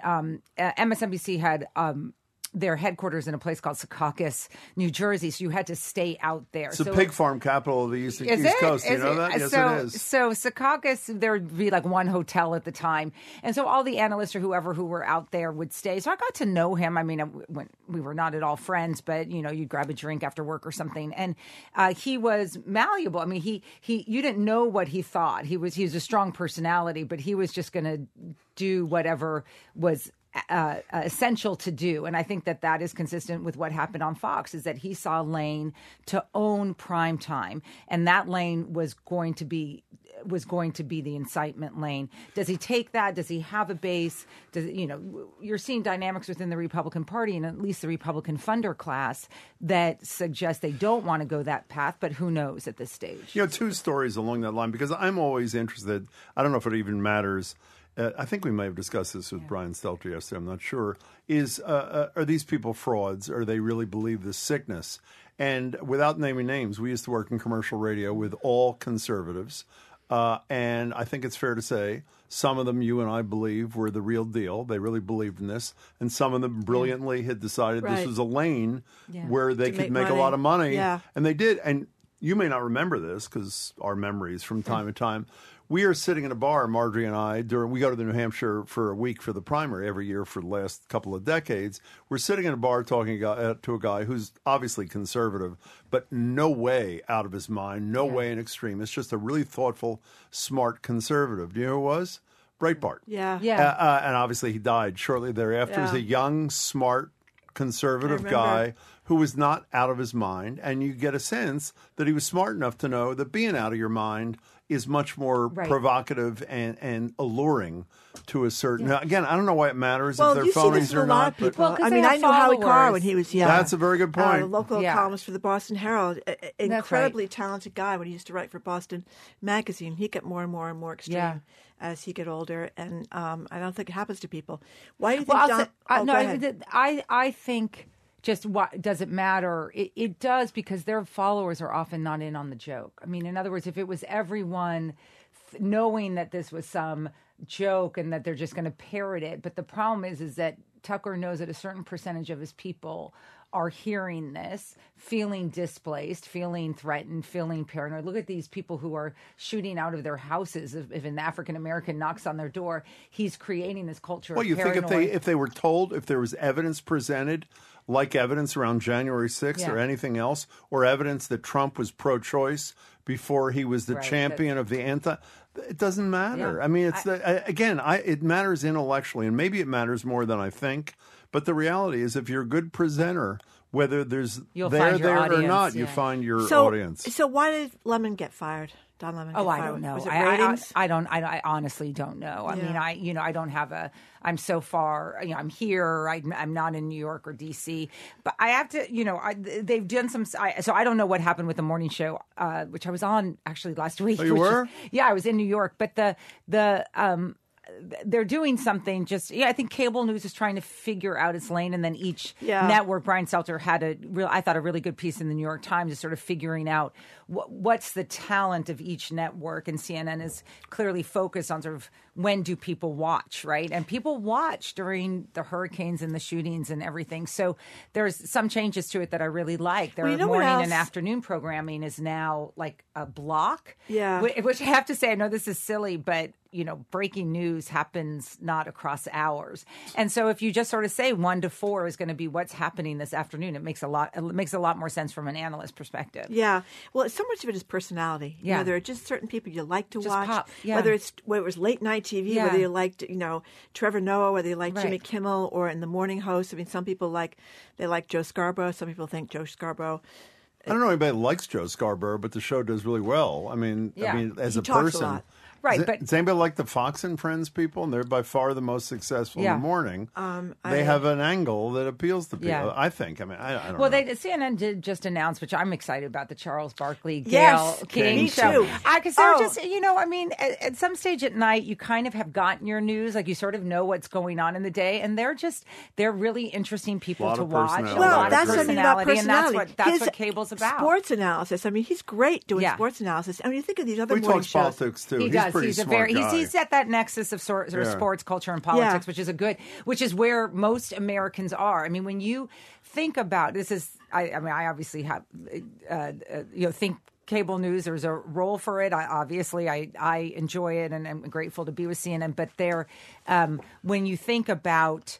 MSNBC had their headquarters in a place called Secaucus, New Jersey, so you had to stay out there. It's the pig farm capital of the East Coast. You know that? Yes, it is. So Secaucus, there would be like one hotel at the time. And so all the analysts or whoever who were out there would stay. So I got to know him. I mean, when we were not at all friends, but, you know, you'd grab a drink after work or something. And he was malleable. I mean, you didn't know what he thought. He was a strong personality, but he was just going to do whatever was essential to do. And I think that is consistent with what happened on Fox, is that he saw a lane to own prime time, and that lane was going to be the incitement lane. Does he take that? Does he have a base? You're seeing dynamics within the Republican Party and at least the Republican funder class that suggest they don't want to go that path, but who knows at this stage? You know, two stories along that line, because I'm always interested. I don't know if it even matters. I think we may have discussed this with Brian Stelter yesterday. I'm not sure. Are these people frauds? Or they really believe this sickness? And without naming names, we used to work in commercial radio with all conservatives. And I think it's fair to say some of them, you and I believe, were the real deal. They really believed in this. And some of them brilliantly had decided this was a lane where they could make a lot of money. Yeah. And they did. And you may not remember this because our memories from time to time. We are sitting in a bar, Marjorie and I, we go to New Hampshire for a week for the primary every year for the last couple of decades. We're sitting in a bar talking to a guy who's obviously conservative, but no way out of his mind, no way an extremist, just a really thoughtful, smart conservative. Do you know who it was? Breitbart. Yeah. And obviously he died shortly thereafter. He was a young, smart, conservative guy who was not out of his mind. And you get a sense that he was smart enough to know that being out of your mind is much more provocative and alluring to a certain. Now, again, I don't know why it matters if they're phonies or not. But, I mean, I knew Howie Carr when he was young. That's a very good point. The local columnist for the Boston Herald, incredibly talented guy when he used to write for Boston Magazine. He got more and more and more extreme as he get older, and I don't think it happens to people. Why do you think I think. Just what does it matter? It does, because their followers are often not in on the joke. I mean, in other words, if it was everyone knowing that this was some joke and that they're just going to parrot it, but the problem is that Tucker knows that a certain percentage of his people are hearing this, feeling displaced, feeling threatened, feeling paranoid. Look at these people who are shooting out of their houses. If an African American knocks on their door, he's creating this culture of paranoia. You think if they were told, if there was evidence presented, like evidence around January 6th or anything else, or evidence that Trump was pro-choice before he was the champion of the anti, it doesn't matter. Yeah. I mean, it matters intellectually, and maybe it matters more than I think. But the reality is, if you're a good presenter, whether there's there or not, you find your audience. So why did Lemon get fired? Don Lemon. I don't know. Was it ratings? I honestly don't know. I mean, I don't have I'm so far. I'm here. I'm not in New York or D.C. But I have to. They've done some. So I don't know what happened with the morning show, which I was on actually last week. Oh, you were? I was in New York. But they're doing something. I think cable news is trying to figure out its lane, and then each network. Brian Stelter had a really good piece in the New York Times, just sort of figuring out what's the talent of each network, and CNN is clearly focused on sort of when do people watch, right? And people watch during the hurricanes and the shootings and everything. So there's some changes to it that I really like. Their morning and afternoon programming is now like a block. Yeah. Which I have to say, I know this is silly, but breaking news happens not across hours. And so if you just sort of say 1 to 4 is going to be what's happening this afternoon, it makes a lot more sense from an analyst perspective. Yeah. Well, so much of it is personality. Yeah. There are just certain people you like to watch. Pop. Yeah. Whether it was late night TV, whether you liked, Trevor Noah, whether you liked Jimmy Kimmel, or in the morning host. I mean, some people like Joe Scarborough. Some people think Joe Scarborough. I don't know anybody likes Joe Scarborough, but the show does really well. I mean, as a person. A lot. Right, but does anybody like the Fox and Friends people? And they're by far the most successful in the morning. They have an angle that appeals to people, I think. I mean, I don't know. Well, CNN did just announce, which I'm excited about, the Charles Barkley, Gayle King show. Because they're just, I mean, at some stage at night, you kind of have gotten your news, like you sort of know what's going on in the day, and they're really interesting people to watch. Well, that's something about personality. And that's what cable's about. Sports analysis. I mean, he's great doing sports analysis. I mean, you think of these other morning shows. Politics too. He does. Pretty smart guy. He's at that nexus of sports culture and politics, which is where most Americans are. I mean, when you think about this, I obviously have think cable news. There's a role for it. I enjoy it, and I'm grateful to be with CNN. But when you think about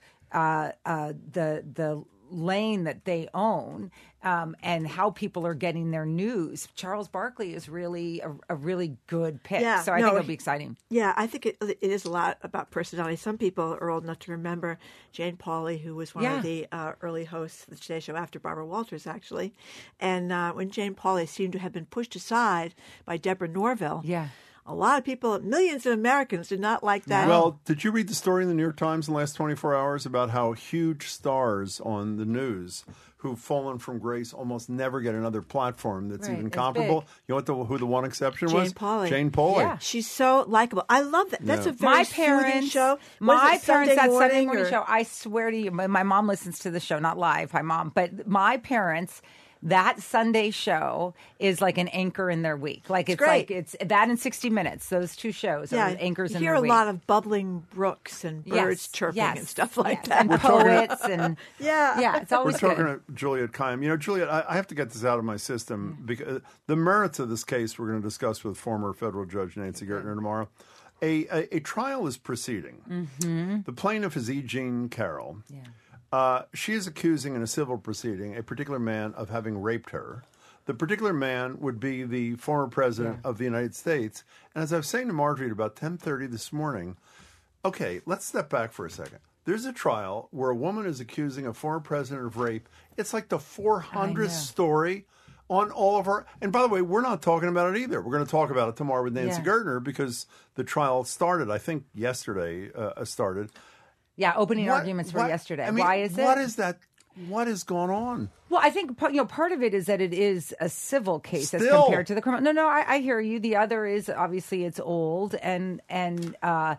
the lane that they own and how people are getting their news, Charles Barkley is really a really good pick. So I think it'll be exciting. Yeah, I think it is a lot about personality. Some people are old enough to remember Jane Pauley, who was one of the early hosts of the Today Show after Barbara Walters, actually. And when Jane Pauley seemed to have been pushed aside by Deborah Norville. Yeah. A lot of people, millions of Americans, did not like that. Well, did you read the story in the New York Times in the last 24 hours about how huge stars on the news who've fallen from grace almost never get another platform that's even comparable? You know who the one exception was? Jane Pauley. Yeah, she's so likable. I love that. That's a very soothing show. My parents, that Sunday morning show, I swear to you, my mom listens to the show, not live, hi Mom, but my parents... That Sunday show is like an anchor in their week. Like it's great. Like it's that and 60 Minutes. Those two shows are anchors in their week. You hear a lot of bubbling brooks and birds chirping and stuff like that. And poets and it's always good. We're talking to Juliette Kayyem. You know, Juliette, I have to get this out of my system because the merits of this case we're going to discuss with former federal judge Nancy Gertner tomorrow. A trial is proceeding. Mm-hmm. The plaintiff is E. Jean Carroll. Yeah. She is accusing in a civil proceeding a particular man of having raped her. The particular man would be the former president of the United States. And as I was saying to Marjorie at about 10:30 this morning, okay, let's step back for a second. There's a trial where a woman is accusing a former president of rape. It's like the 400th story on all of our... And by the way, we're not talking about it either. We're going to talk about it tomorrow with Nancy Gertner because the trial started, I think yesterday started. Yeah, opening arguments were yesterday. I mean, why is it? What is that? What is going on? Well, I think part of it is that it is a civil case as compared to the criminal. No, I hear you. The other is obviously it's old and the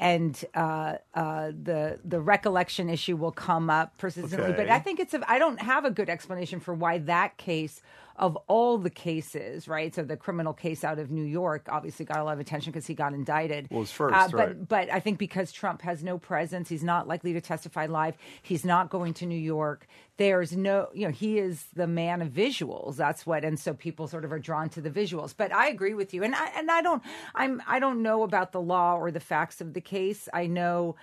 recollection issue will come up persistently. Okay. But I think I don't have a good explanation for why that case, of all the cases, right? So the criminal case out of New York obviously got a lot of attention because he got indicted. Well, it's first, right? But I think because Trump has no presence, he's not likely to testify live. He's not going to New York. There's no, he is the man of visuals. That's what, and so people sort of are drawn to the visuals. But I agree with you, and I don't know about the law or the facts of the case. I know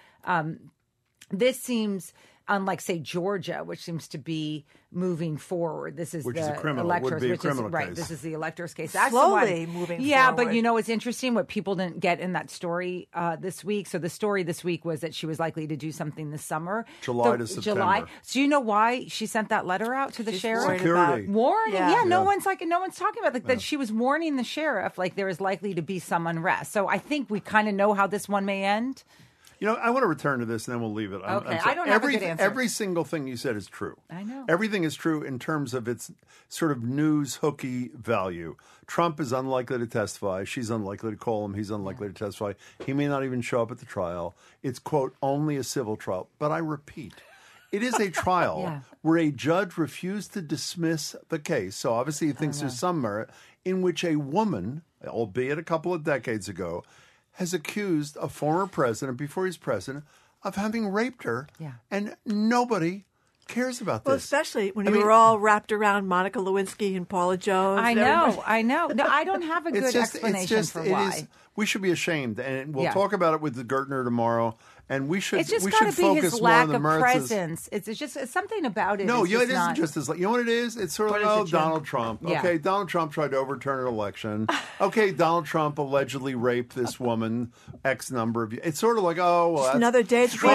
this seems. Unlike, say, Georgia, which seems to be moving forward. This is which the is a criminal, electors, would be a which criminal is right. Case. This is the electors case. That's slowly moving forward. Yeah, but it's interesting what people didn't get in that story this week. So the story this week was that she was likely to do something this summer, July to September. So you know why she sent that letter out to the sheriff? Security. Warning. Yeah, no one's talking about that. She was warning the sheriff like there is likely to be some unrest. So I think we kind of know how this one may end. I want to return to this, and then we'll leave it. Okay, I don't have a good answer. Every single thing you said is true. I know. Everything is true in terms of its sort of news hooky value. Trump is unlikely to testify. She's unlikely to call him. He's unlikely to testify. He may not even show up at the trial. It's, quote, only a civil trial. But I repeat, it is a trial where a judge refused to dismiss the case. So obviously he thinks there's some merit in which a woman, albeit a couple of decades ago, has accused a former president, before he's president, of having raped her. Yeah. And nobody cares about this. Well, especially when we were all wrapped around Monica Lewinsky and Paula Jones. I know. No, I don't have a good explanation for why. We should be ashamed, and we'll talk about it with the Gertner tomorrow. And we should. It's just got to be his lack of presence. It's something about it. No, it isn't just as. You know what it is? It's sort of Donald Trump. Yeah. Okay, Donald Trump tried to overturn an election. Okay, Donald Trump allegedly raped this woman X number of years. It's sort of like that's another day. What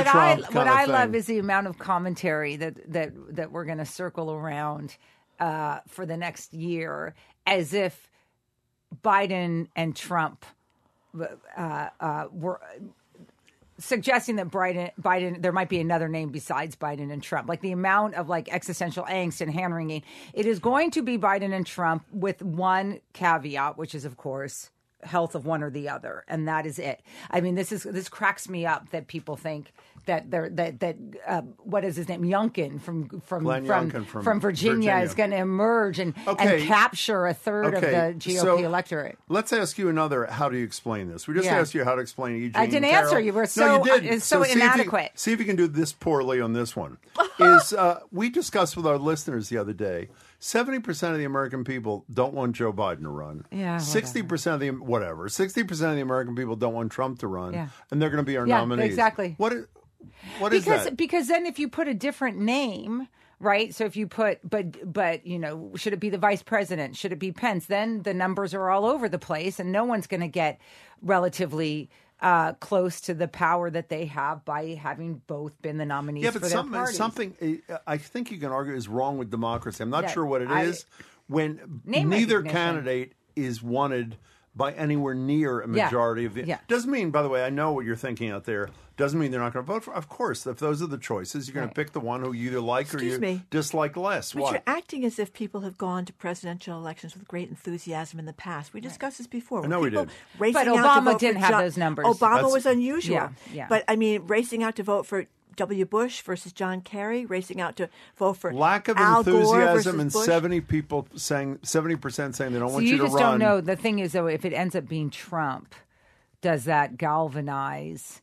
I love is the amount of commentary that we're going to circle around for the next year, as if Biden and Trump were suggesting that Biden, there might be another name besides Biden and Trump. Like the amount of like existential angst and hand-wringing. It is going to be Biden and Trump with one caveat, which is, of course, health of one or the other, and that is it. I mean, this cracks me up that people think that what is his name, Youngkin from Virginia is going to emerge and capture a third of the GOP electorate. Let's ask you another. How do you explain this? We just asked you how to explain E.J. I didn't answer. You were so inadequate. See if you can do this poorly on this one. We discussed with our listeners the other day. 70% of the American people don't want Joe Biden to run. 60% of the 60% of the American people don't want Trump to run, and they're going to be our nominees. Exactly. What is that? Because then if you put a different name, right? So if you put, but you know, should it be the vice president? Should it be Pence? Then the numbers are all over the place, and no one's going to get relatively close to the power that they have by having both been the nominees for their parties. Something I think you can argue is wrong with democracy. I'm not sure what it is when name neither recognition. candidate is wanted by anywhere near a majority of the... Doesn't mean, by the way, I know what you're thinking out there. Doesn't mean they're not going to vote for... Of course, if those are the choices, you're going to pick the one who you either like or you dislike less. But you're acting as if people have gone to presidential elections with great enthusiasm in the past. We discussed this before. I know we did. But Obama didn't have those numbers. Obama was unusual. Yeah. But, I mean, racing out to vote for W. Bush versus John Kerry, racing out to vote for lack of Al enthusiasm and Bush. 70% saying they don't want you to run. You just don't know. The thing is, though, if it ends up being Trump, does that galvanize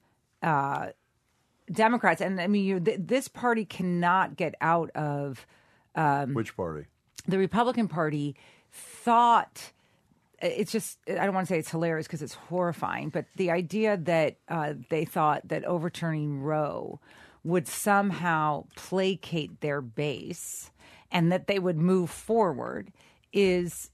Democrats? And I mean, this party cannot get out of which party? The Republican Party thought. It's just, I don't want to say it's hilarious because it's horrifying, but the idea that they thought that overturning Roe would somehow placate their base and that they would move forward was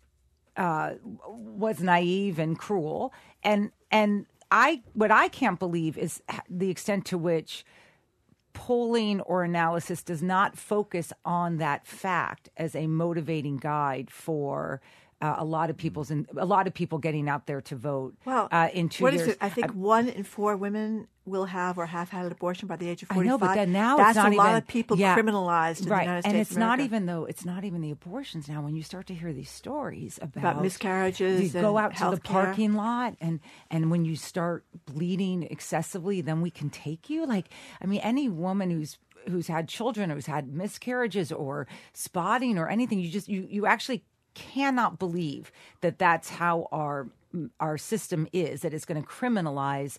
naive and cruel. And what I can't believe is the extent to which polling or analysis does not focus on that fact as a motivating guide for a lot of people getting out there to vote. Well, in 2 what years. is it? I think 1 in 4 women will have or have had an abortion by the age of 45. I know, but then now that's it's not a lot of people criminalized in the right. United States. And it's of America. it's not even the abortions now. When you start to hear these stories about miscarriages, you go out and to the parking lot, and when you start bleeding excessively, then we can take you. Like, I mean, any woman who's had children, who's had miscarriages or spotting or anything, you actually cannot believe that that's how our system is, that it's going to criminalize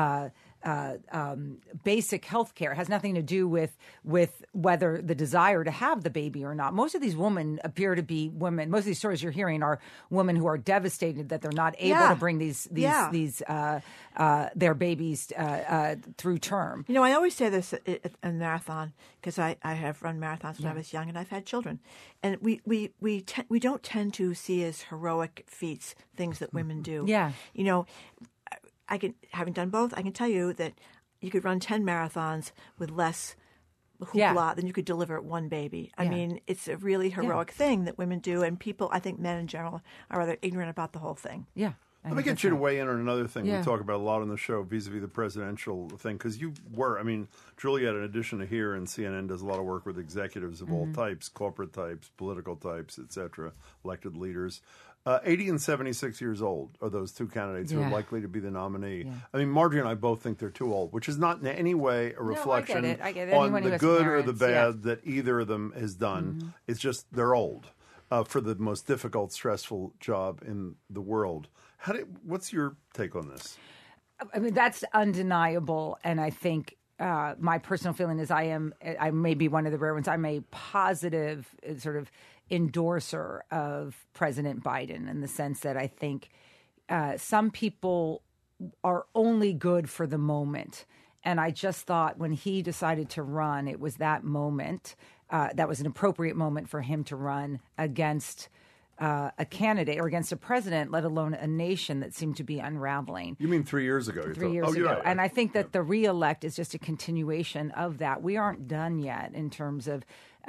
basic health care. It has nothing to do with whether the desire to have the baby or not. Most of these women appear to be women. Most of these stories you're hearing are women who are devastated that they're not able to bring these their babies through term. You know, I always say this at a marathon because I have run marathons when I was young and I've had children, and we don't tend to see as heroic feats things that women do. Yeah, you know. Having done both, I can tell you that you could run 10 marathons with less hoopla than you could deliver one baby. I mean, it's a really heroic thing that women do, and people, I think men in general, are rather ignorant about the whole thing. Yeah. Let me get you to weigh in on another thing we talk about a lot on the show vis-a-vis the presidential thing, because Juliet, in addition to here and CNN, does a lot of work with executives of all types, corporate types, political types, etc., elected leaders. 80 and 76 years old are those two candidates who are likely to be the nominee. Yeah. I mean, Marjorie and I both think they're too old, which is not in any way a reflection I get it. on the good or the bad that either of them has done. It's just they're old for the most difficult, stressful job in the world. What's your take on this? I mean, that's undeniable, and I think my personal feeling is I may be one of the rare ones. I'm a positive sort of endorser of President Biden in the sense that I think some people are only good for the moment. And I just thought when he decided to run, it was that moment, that was an appropriate moment for him to run against a candidate or against a president, let alone a nation that seemed to be unraveling. You mean 3 years ago? 3 years ago. Right. And I think that the re-elect is just a continuation of that. We aren't done yet in terms of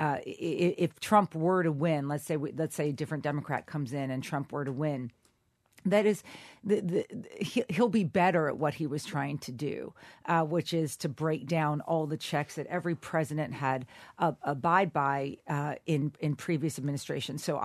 if Trump were to win, let's say a different Democrat comes in and Trump were to win, that is, he'll be better at what he was trying to do, which is to break down all the checks that every president had abide by in previous administrations. So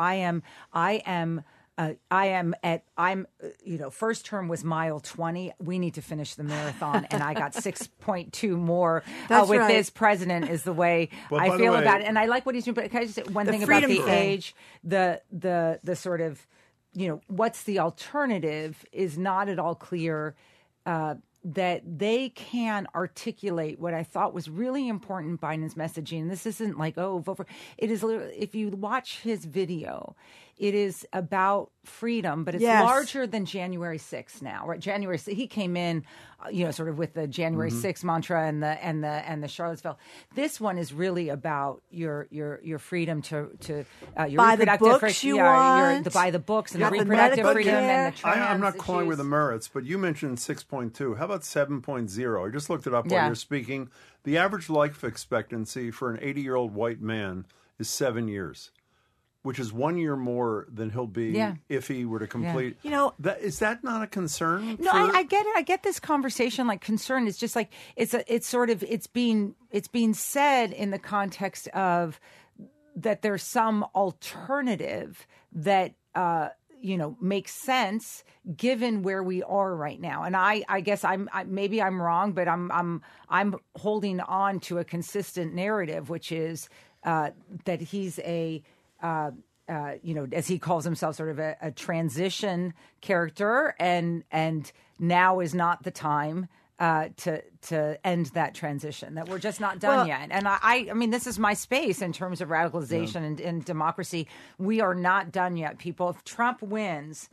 first term was mile 20. We need to finish the marathon, and I got 6.2 more with right. this president is the way I feel about it. And I like what he's doing. But can I just say one thing about the age, the sort of, what's the alternative is not at all clear. That they can articulate what I thought was really important in Biden's messaging. This isn't like, vote for. It is literally, if you watch his video, it is about freedom, but it's larger than January 6th now. Right? January 6th, he came in, sort of with the January 6th mantra and the Charlottesville. This one is really about your freedom to your buy reproductive the books freedom. You want. Buy the books and Got the the reproductive medical freedom care. and the trans I'm not calling issues. with the merits, but you mentioned 6.2. How about 7.0? I just looked it up while you're speaking. The average life expectancy for an 80-year-old white man is 7 years, which is 1 year more than he'll be if he were to complete. Is that not a concern? No, I get it. I get this conversation like concern. It's just like it's being said in the context of that there's some alternative that makes sense given where we are right now. And I guess maybe I'm wrong, but I'm holding on to a consistent narrative, which is that he's as he calls himself, sort of a transition character, and now is not the time to end that transition. That we're just not done yet. And I mean, this is my space in terms of radicalization and democracy. We are not done yet, people. If Trump wins,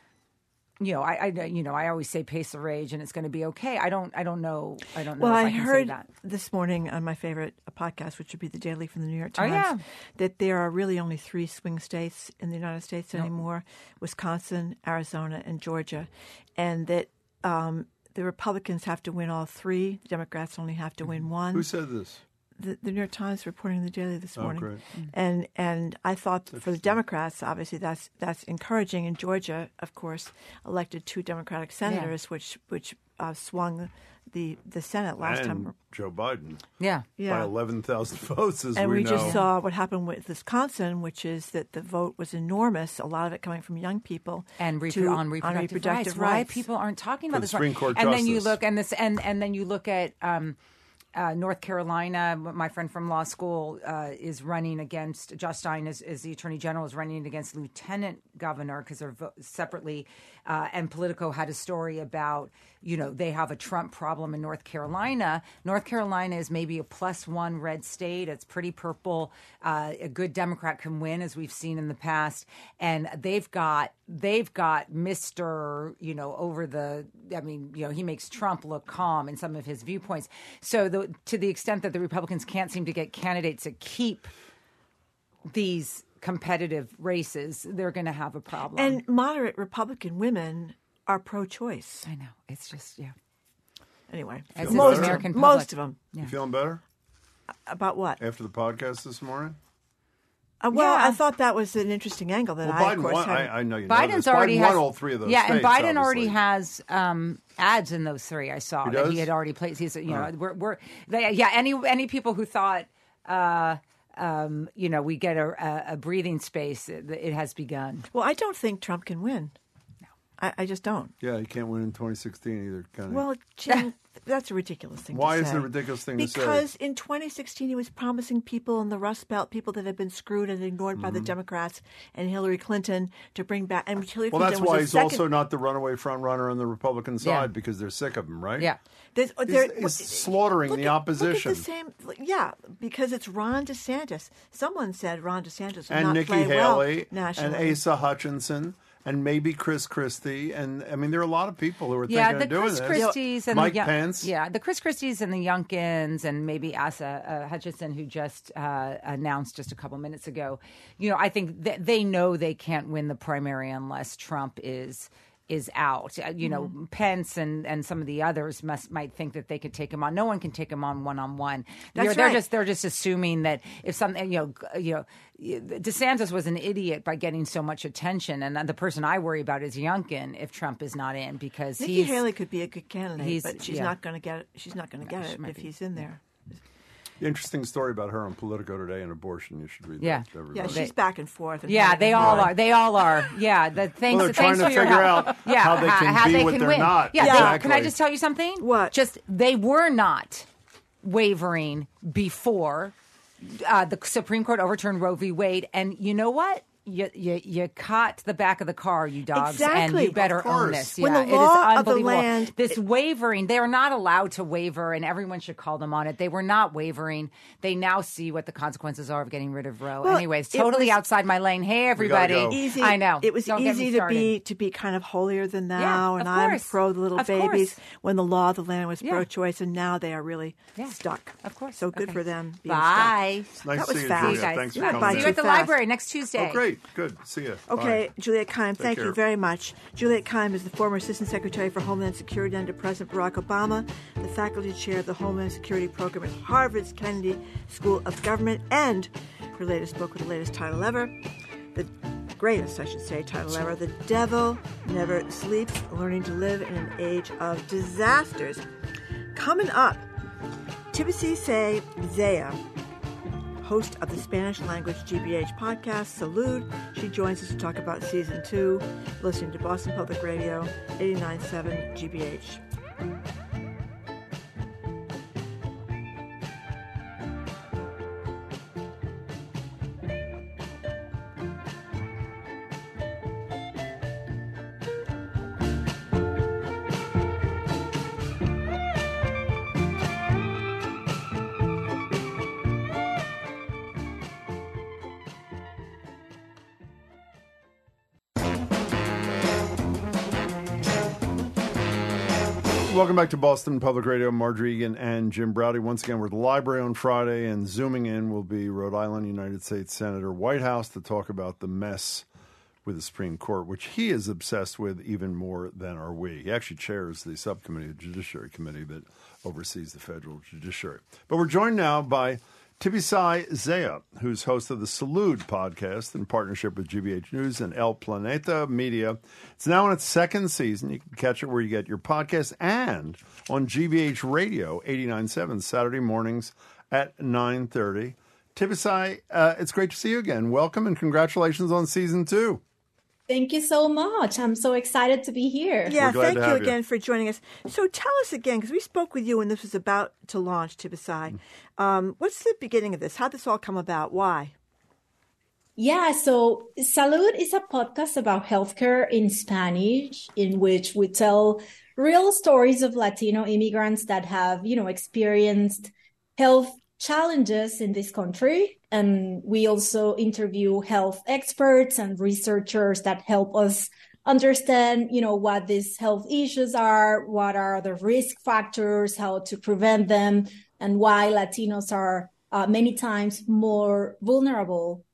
I always say pace the rage, and it's going to be okay. I don't know. Well, if I can heard say that. this morning on my favorite podcast, which would be the Daily from the New York Times, that there are really only 3 swing states in the United States anymore: Wisconsin, Arizona, and Georgia, and that the Republicans have to win all 3. The Democrats only have to win 1. Who said this? The New York Times reporting in the Daily this morning. Great. And I thought for the Democrats, obviously that's encouraging. And Georgia, of course, elected 2 Democratic senators, which swung the Senate last time. Joe Biden. Yeah. By 11,000 votes, as and we we know. just saw what happened with Wisconsin, which is that the vote was enormous, a lot of it coming from young people. And on reproductive rights. Why people aren't talking about this. Supreme Court and justice. then you look and then you look at North Carolina. My friend from law school is running against Justine is the attorney general, is running against lieutenant governor because they're separately. And Politico had a story about they have a Trump problem in North Carolina. North Carolina is maybe a +1 red state. It's pretty purple. A good Democrat can win, as we've seen in the past. And they've got Mr. Over the. I mean, he makes Trump look calm in some of his viewpoints. So to the extent that the Republicans can't seem to get candidates to keep these competitive races, they're going to have a problem. And moderate Republican women are pro-choice. I know. It's just, Anyway, most of them. Yeah. You feeling better? About what? After the podcast this morning? I thought that was an interesting angle that Biden of course, won. had. I know you Biden's know this. already Biden won all 3 of those states, and Biden obviously. already has ads in those 3. I saw that he had already placed. He's, any people who thought, we get a breathing space. It has begun. Well, I don't think Trump can win. No, I just don't. Yeah, he can't win in 2016 either. Can he? Well, Jim, that's a ridiculous thing Why to say. is it a ridiculous thing to say? Because in 2016, he was promising people in the Rust Belt, people that had been screwed and ignored by the Democrats and Hillary Clinton, to bring back. And Hillary Clinton that's why he's second, also not the runaway front runner on the Republican side because they're sick of him, right? Yeah. He's slaughtering the opposition. Look at the same, because it's Ron DeSantis. Someone said Ron DeSantis will and not Nikki play Haley well nationally. and Asa Hutchinson. And maybe Chris Christie, and I mean, there are a lot of people who are thinking of doing this. Christies and Mike Pence. The Chris Christies and the Youngkins, and maybe Asa Hutchinson, who just announced just a couple minutes ago. I think that they know they can't win the primary unless Trump is is out. Pence and some of the others might think that they could take him on. No one can take him on one-on-one. They're just assuming that if something, DeSantis was an idiot by getting so much attention, and the person I worry about is Youngkin if Trump is not in, because Nikki Haley could be a good candidate, but she's not going to get it. She's not going to get it if he's in there. Interesting story about her on Politico today and abortion. You should read that. Yeah, she's back and forth. They all are. They all are. Yeah. They're trying to figure out how they can be what they're not. Yeah. Exactly. Can I just tell you something? What? Just they were not wavering before the Supreme Court overturned Roe v. Wade, and you know what? You caught the back of the car, you dogs, exactly. And you better own this. When the law of the land, this wavering, they are not allowed to waver, and everyone should call them on it. They were not wavering. They now see what the consequences are of getting rid of Roe. Well, anyways, totally outside my lane. Hey, everybody! Easy. I know it was easy to be kind of holier than thou, and I'm pro the little babies when the law of the land was pro-choice, and now they are really stuck. Of course. So good for them. Bye. Stuck. Nice that was to see fast. you, Julia. Thanks for coming. See you at the library next Tuesday. Oh, great. Good. See you. Okay, Bye. Juliette Keim, thank care. you very much. Juliette Keim is the former Assistant Secretary for Homeland Security under President Barack Obama, the faculty chair of the Homeland Security Program at Harvard's Kennedy School of Government, and her latest book with the latest title ever, the greatest, I should say, title ever, The Devil Never Sleeps, Learning to Live in an Age of Disasters. Coming up, Tibisi Zaya, host of the Spanish language GBH podcast, Salud. She joins us to talk about season 2, listening to Boston Public Radio, 89.7 GBH. Welcome back to Boston Public Radio. Margery Egan and Jim Braude. Once again, we're at the library on Friday, and zooming in will be Rhode Island United States Senator Whitehouse to talk about the mess with the Supreme Court, which he is obsessed with even more than are we. He actually chairs the subcommittee, the Judiciary Committee, that oversees the federal judiciary. But we're joined now by Tibisi Zaya, who's host of the Salud podcast in partnership with GBH News and El Planeta Media. It's now in its second season. You can catch it where you get your podcast and on GBH Radio 89.7 Saturday mornings at 9:30. Tibisi, it's great to see you again. Welcome and congratulations on season 2. Thank you so much. I'm so excited to be here. Yeah, thank you again for joining us. So tell us again, because we spoke with you when this was about to launch, Tibisi. What's the beginning of this? How did this all come about? Why? Yeah, so Salud is a podcast about healthcare in Spanish, in which we tell real stories of Latino immigrants that have, experienced health challenges in this country. And we also interview health experts and researchers that help us understand, what these health issues are, what are the risk factors, how to prevent them, and why Latinos are many times more vulnerable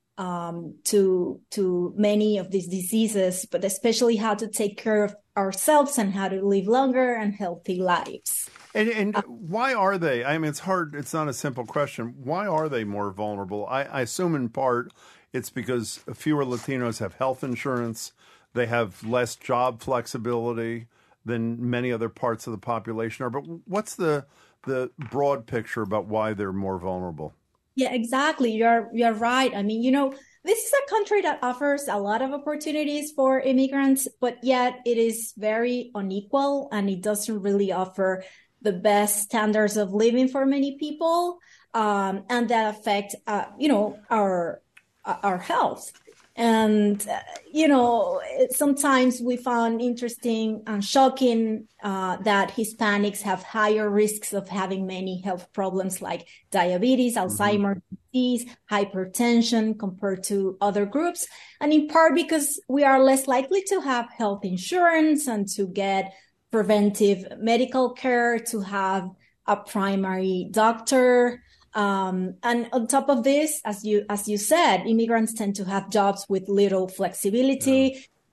to many of these diseases, but especially how to take care of ourselves and how to live longer and healthy lives. And why are they? I mean, it's hard. It's not a simple question. Why are they more vulnerable? I assume in part it's because fewer Latinos have health insurance. They have less job flexibility than many other parts of the population are. But what's the broad picture about why they're more vulnerable? Yeah, exactly. You're right. I mean, this is a country that offers a lot of opportunities for immigrants, but yet it is very unequal and it doesn't really offer the best standards of living for many people, and that affect, our health. And, sometimes we found interesting and shocking that Hispanics have higher risks of having many health problems like diabetes, Alzheimer's disease, hypertension compared to other groups. And in part because we are less likely to have health insurance and to get preventive medical care, to have a primary doctor. And on top of this, as you said, immigrants tend to have jobs with little flexibility.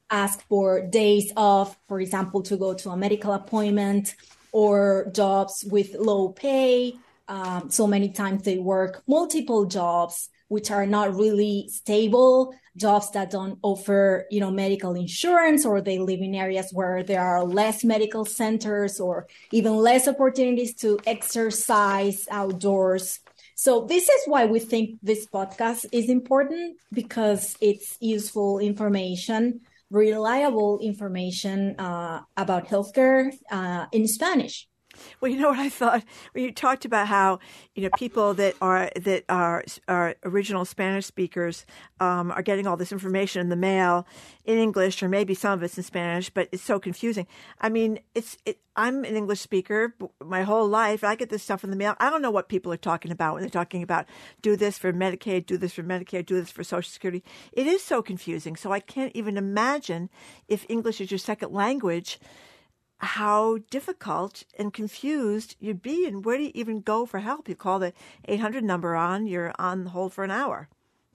ask for days off, for example, to go to a medical appointment, or jobs with low pay. So many times they work multiple jobs, which are not really stable, jobs that don't offer, medical insurance, or they live in areas where there are less medical centers or even less opportunities to exercise outdoors. So this is why we think this podcast is important, because it's useful information, reliable information about healthcare in Spanish. Well, you know what I thought when you talked about how people that are original Spanish speakers are getting all this information in the mail in English, or maybe some of it's in Spanish, but it's so confusing. I mean, I'm an English speaker my whole life. I get this stuff in the mail. I don't know what people are talking about when they're talking about do this for Medicaid, do this for Medicare, do this for Social Security. It is so confusing. So I can't even imagine, if English is your second language, how difficult and confused you'd be, and where do you even go for help? You call the 800 number you're on hold for an hour.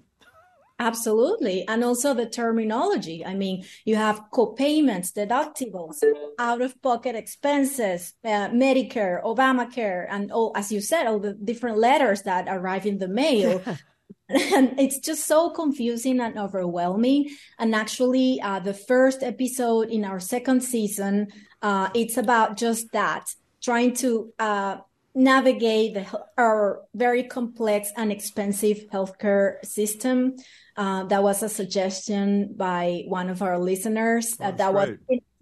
Absolutely. And also the terminology. I mean, you have co-payments, deductibles, out-of-pocket expenses, Medicare, Obamacare, and as you said, all the different letters that arrive in the mail. And it's just so confusing and overwhelming. And actually, the first episode in our second season, it's about just that, trying to navigate our very complex and expensive healthcare system. That was a suggestion by one of our listeners. That was,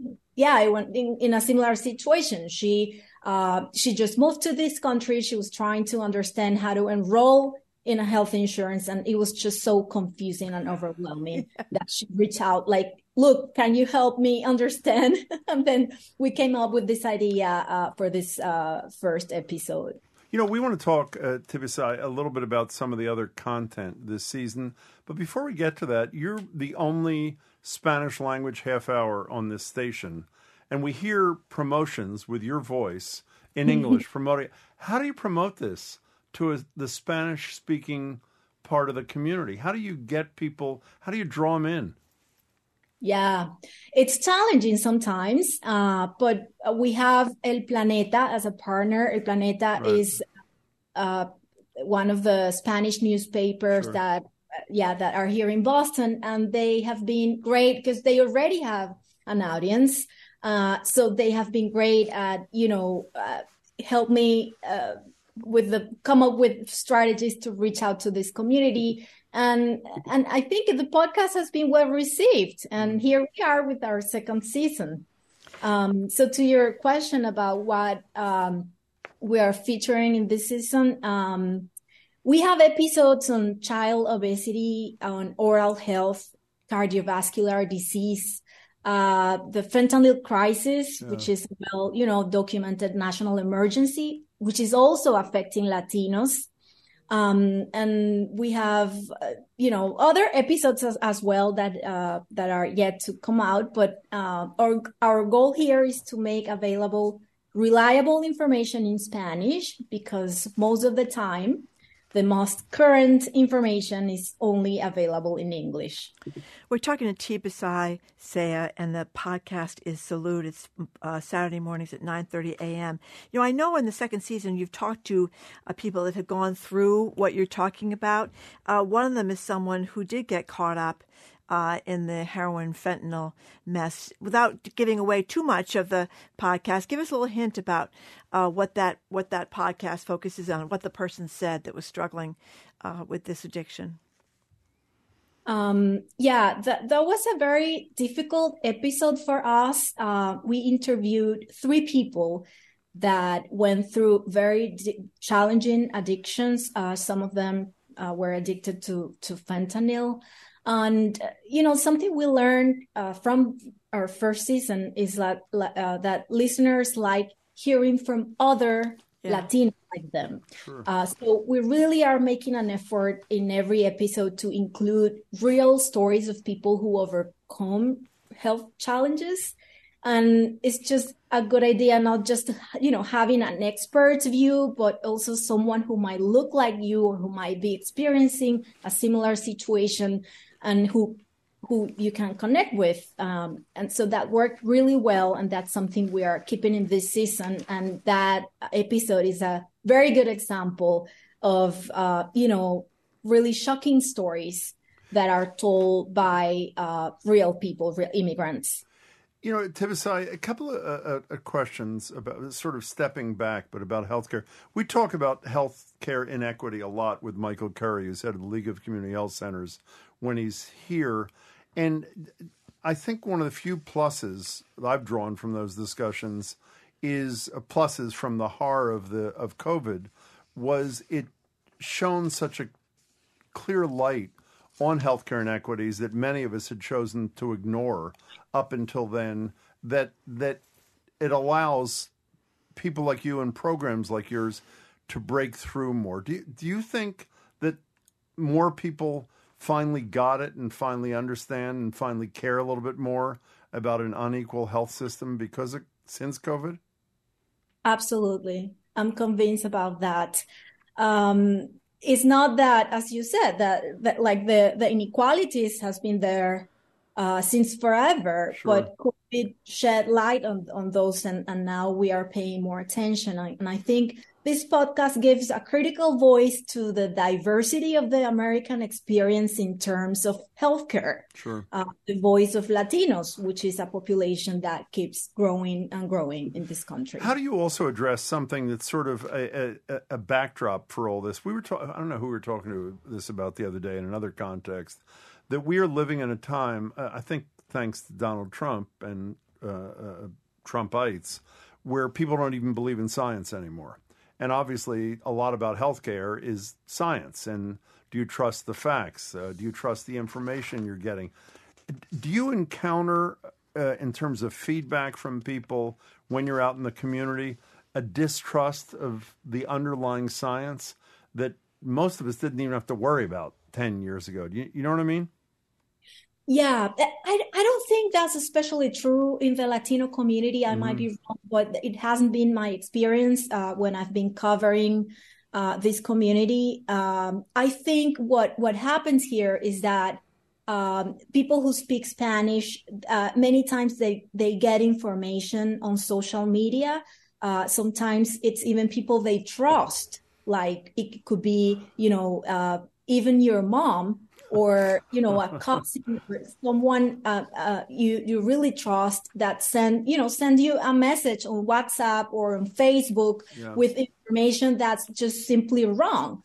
in a similar situation. She just moved to this country. She was trying to understand how to enroll in a health insurance, and it was just so confusing and overwhelming that she reached out like, look, can you help me understand? And then we came up with this idea for this first episode. We want to talk, Tibisay, a little bit about some of the other content this season. But before we get to that, you're the only Spanish language half hour on this station. And we hear promotions with your voice in English promoting. How do you promote this to the Spanish-speaking part of the community? How do you get people, how do you draw them in? Yeah, it's challenging sometimes, but we have El Planeta as a partner. El Planeta is one of the Spanish newspapers that are here in Boston, and they have been great because they already have an audience. So they have been great at, help me come up with strategies to reach out to this community. And I think the podcast has been well received. And here we are with our second season. So to your question about what we are featuring in this season, we have episodes on child obesity, on oral health, cardiovascular disease, the fentanyl crisis, which is a documented national emergency, which is also affecting Latinos. And we have, other episodes as well that are yet to come out. But our goal here is to make available reliable information in Spanish, because most of the time, the most current information is only available in English. We're talking to Tibisay Saya, and the podcast is Salud. It's Saturday mornings at 9:30 a.m. I know in the second season you've talked to people that have gone through what you're talking about. One of them is someone who did get caught up in the heroin fentanyl mess. Without giving away too much of the podcast, give us a little hint about what that podcast focuses on, what the person said that was struggling with this addiction. That was a very difficult episode for us. We interviewed 3 people that went through very challenging addictions. Some of them were addicted to fentanyl. And, something we learned from our first season is that listeners like hearing from other Latinos like them. Sure. So we really are making an effort in every episode to include real stories of people who overcome health challenges. And it's just a good idea, not just, having an expert's view, but also someone who might look like you or who might be experiencing a similar situation and who who you can connect with. And so that worked really well. And that's something we are keeping in this season. And that episode is a very good example of, really shocking stories that are told by real people, real immigrants. Tibisay, a couple of questions about sort of stepping back, but about healthcare. We talk about healthcare inequity a lot with Michael Curry, who's head of the League of Community Health Centers, when he's here. And I think one of the few pluses that I've drawn from those discussions is pluses from the horror of COVID was it shone such a clear light on healthcare inequities that many of us had chosen to ignore up until then, that it allows people like you and programs like yours to break through more. Do you think that more people finally got it and finally understand and finally care a little bit more about an unequal health system since COVID? Absolutely. I'm convinced about that. It's not that, as you said, that like the inequalities has been there since forever, sure. But COVID shed light on those, and now we are paying more attention. And I think this podcast gives a critical voice to the diversity of the American experience in terms of healthcare. Sure. The voice of Latinos, which is a population that keeps growing and growing in this country. How do you also address something that's sort of a backdrop for all this? I don't know who we were talking to this about the other day in another context, that we are living in a time, I think thanks to Donald Trump and Trumpites, where people don't even believe in science anymore. And obviously, a lot about healthcare is science. And do you trust the facts? Do you trust the information you're getting? Do you encounter, in terms of feedback from people when you're out in the community, a distrust of the underlying science that most of us didn't even have to worry about 10 years ago? You know what I mean? Yeah, I don't think that's especially true in the Latino community. I might be wrong, but it hasn't been my experience when I've been covering this community. I think what happens here is that people who speak Spanish, many times they get information on social media. Sometimes it's even people they trust, like it could be, even your mom, or, a cousin, someone you really trust that send you a message on WhatsApp or on Facebook with information that's just simply wrong.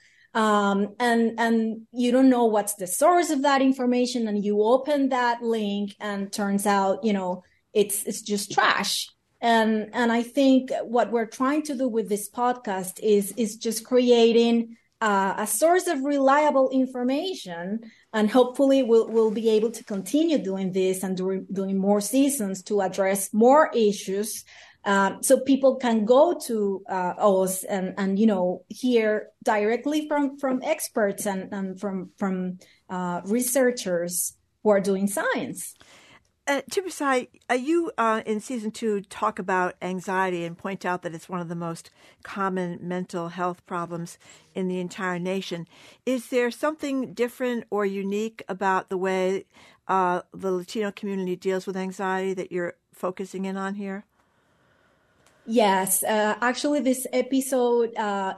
And you don't know what's the source of that information, and you open that link and turns out, it's just trash. And I think what we're trying to do with this podcast is just creating a source of reliable information, and hopefully we'll be able to continue doing this and doing more seasons to address more issues, so people can go to us and hear directly from experts and from researchers who are doing science. Tibisay, you in season 2 talk about anxiety and point out that it's one of the most common mental health problems in the entire nation. Is there something different or unique about the way the Latino community deals with anxiety that you're focusing in on here? Yes, actually, in this episode,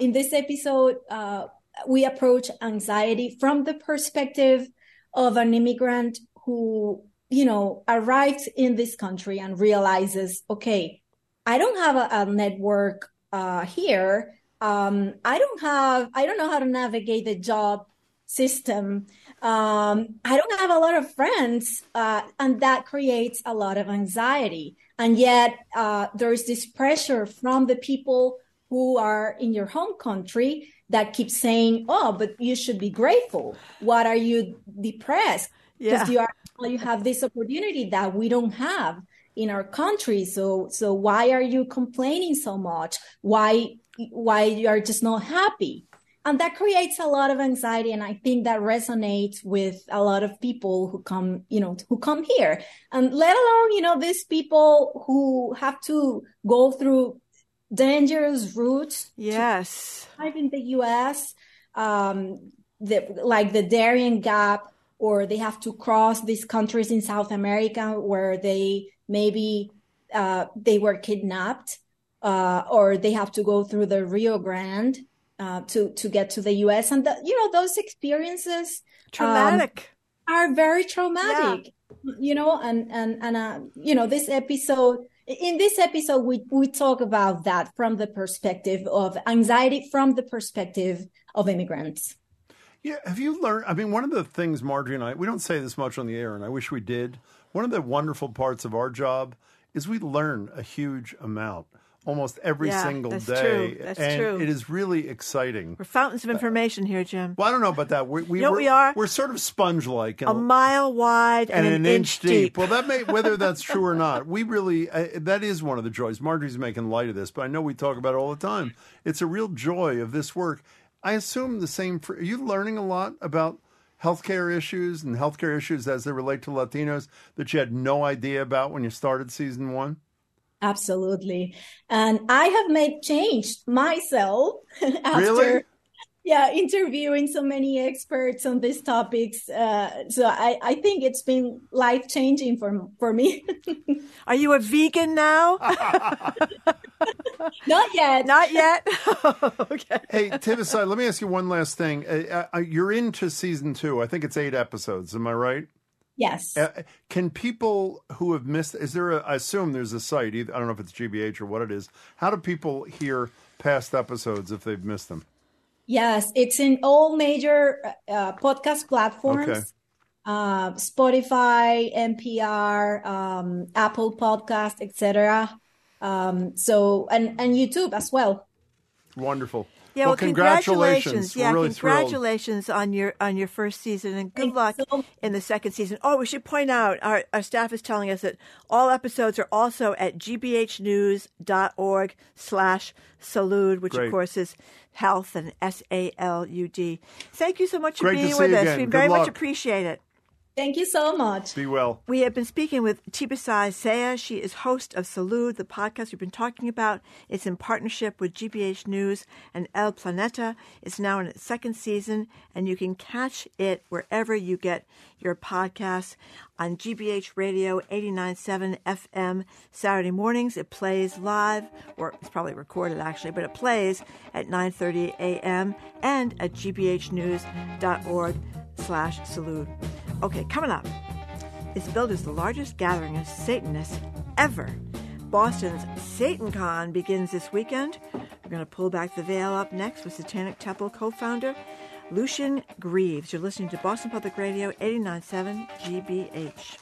we approach anxiety from the perspective of an immigrant who arrived in this country and realizes, okay, I don't have a network here. I don't know how to navigate the job system. I don't have a lot of friends, and that creates a lot of anxiety. And yet there is this pressure from the people who are in your home country that keep saying, oh, but you should be grateful. What are you depressed? Because you have this opportunity that we don't have in our country. So why are you complaining so much? Why you are just not happy? And that creates a lot of anxiety. And I think that resonates with a lot of people who come here. And let alone, these people who have to go through dangerous routes. Yes. To live in the U.S., like the Darien Gap, or they have to cross these countries in South America where they maybe they were kidnapped, or they have to go through the Rio Grande to get to the U.S. And those experiences traumatic are very traumatic. And this episode. In this episode, we talk about that from the perspective of anxiety, from the perspective of immigrants. Yeah, have you learned? I mean, one of the things Marjorie and I, we don't say this much on the air, and I wish we did. One of the wonderful parts of our job is we learn a huge amount almost every single day. True. That's true. It is really exciting. We're fountains of information here, Jim. Well, I don't know about that. We are? We're sort of sponge-like. A mile wide and an inch deep. Well, whether that's true or not, we really, that is one of the joys. Marjorie's making light of this, but I know we talk about it all the time. It's a real joy of this work. I assume the same are you learning a lot about healthcare issues and healthcare issues as they relate to Latinos that you had no idea about when you started season 1? Absolutely. And I have changed myself after really? Interviewing so many experts on these topics. So I think it's been life-changing for me. Are you a vegan now? Not yet. Not yet? Okay. Hey, Tivasai, let me ask you one last thing. You're into season 2. I think it's 8 episodes. Am I right? Yes. Can people who have missed, I assume there's a site, I don't know if it's GBH or what it is. How do people hear past episodes if they've missed them? Yes, it's in all major podcast platforms. Okay. Spotify, NPR, Apple Podcast, etc. So and YouTube as well. Wonderful. Yeah, well, congratulations. We're really congratulations on your first season, and good luck in the second season. Oh, we should point out, our staff is telling us that all episodes are also at gbhnews.org/salud, which of course is health and SALUD. Thank you so much for being with us. We very much appreciate it. Thank you so much. Be well. We have been speaking with Tivasai Zea. She is host of Salud, the podcast we've been talking about. It's in partnership with GBH News and El Planeta. It's now in its second season, and you can catch it wherever you get your podcasts on GBH Radio 89.7 FM Saturday mornings. It plays live, or it's probably recorded actually, but it plays at 9:30 a.m. and at gbhnews.org/salud. Okay, coming up. It's billed as the largest gathering of Satanists ever. Boston's SatanCon begins this weekend. We're going to pull back the veil up next with Satanic Temple co-founder Lucien Greaves. You're listening to Boston Public Radio 89.7 GBH.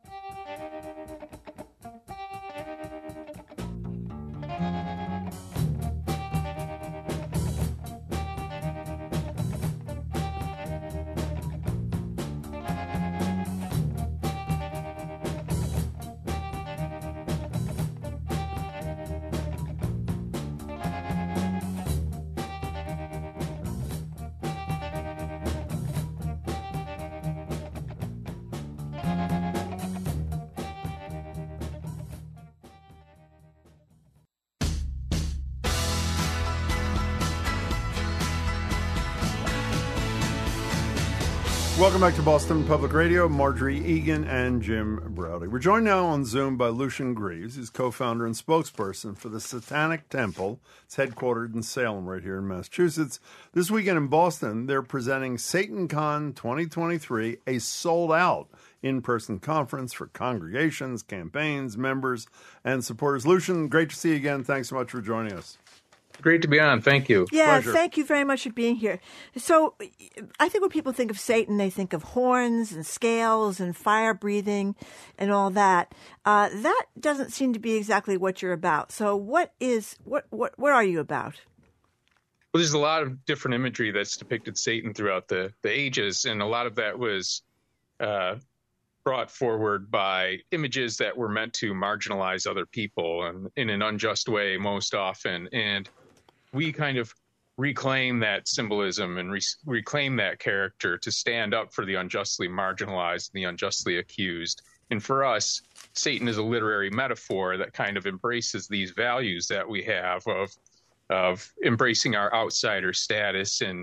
Welcome back to Boston Public Radio. Marjorie Egan and Jim Braude. We're joined now on Zoom by Lucien Greaves. He's co-founder and spokesperson for the Satanic Temple. It's headquartered in Salem, right here in Massachusetts. This weekend in Boston, they're presenting SatanCon 2023, a sold-out in-person conference for congregations, campaigns, members, and supporters. Lucien, great to see you again. Thanks so much for joining us. Great to be on. Thank you. Yeah, Pleasure. Thank you very much for being here. So I think when people think of Satan, they think of horns and scales and fire breathing and all that. That doesn't seem to be exactly what you're about. So what are you about? Well, there's a lot of different imagery that's depicted Satan throughout the ages, and a lot of that was brought forward by images that were meant to marginalize other people and in an unjust way most often. And we kind of reclaim that symbolism and reclaim that character to stand up for the unjustly marginalized and the unjustly accused. And for us, Satan is a literary metaphor that kind of embraces these values that we have of embracing our outsider status and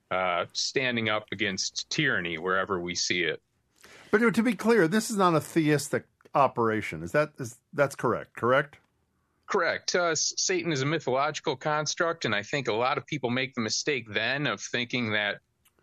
standing up against tyranny wherever we see it. But to be clear, this is not a theistic operation. That's correct? Correct. Satan is a mythological construct, and I think a lot of people make the mistake then of thinking that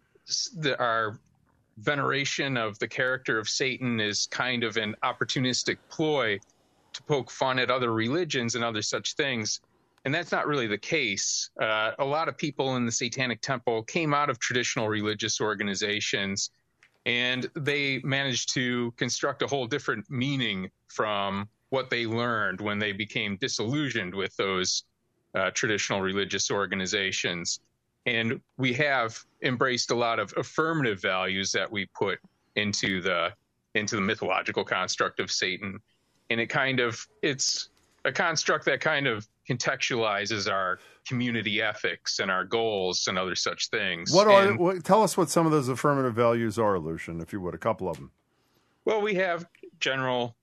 our veneration of the character of Satan is kind of an opportunistic ploy to poke fun at other religions and other such things. And that's not really the case. A lot of people in the Satanic Temple came out of traditional religious organizations, and they managed to construct a whole different meaning from what they learned when they became disillusioned with those traditional religious organizations. And we have embraced a lot of affirmative values that we put into the mythological construct of Satan. And it's a construct that kind of contextualizes our community ethics and our goals and other such things. Tell us what some of those affirmative values are, Lucian, if you would, a couple of them. Well, we have general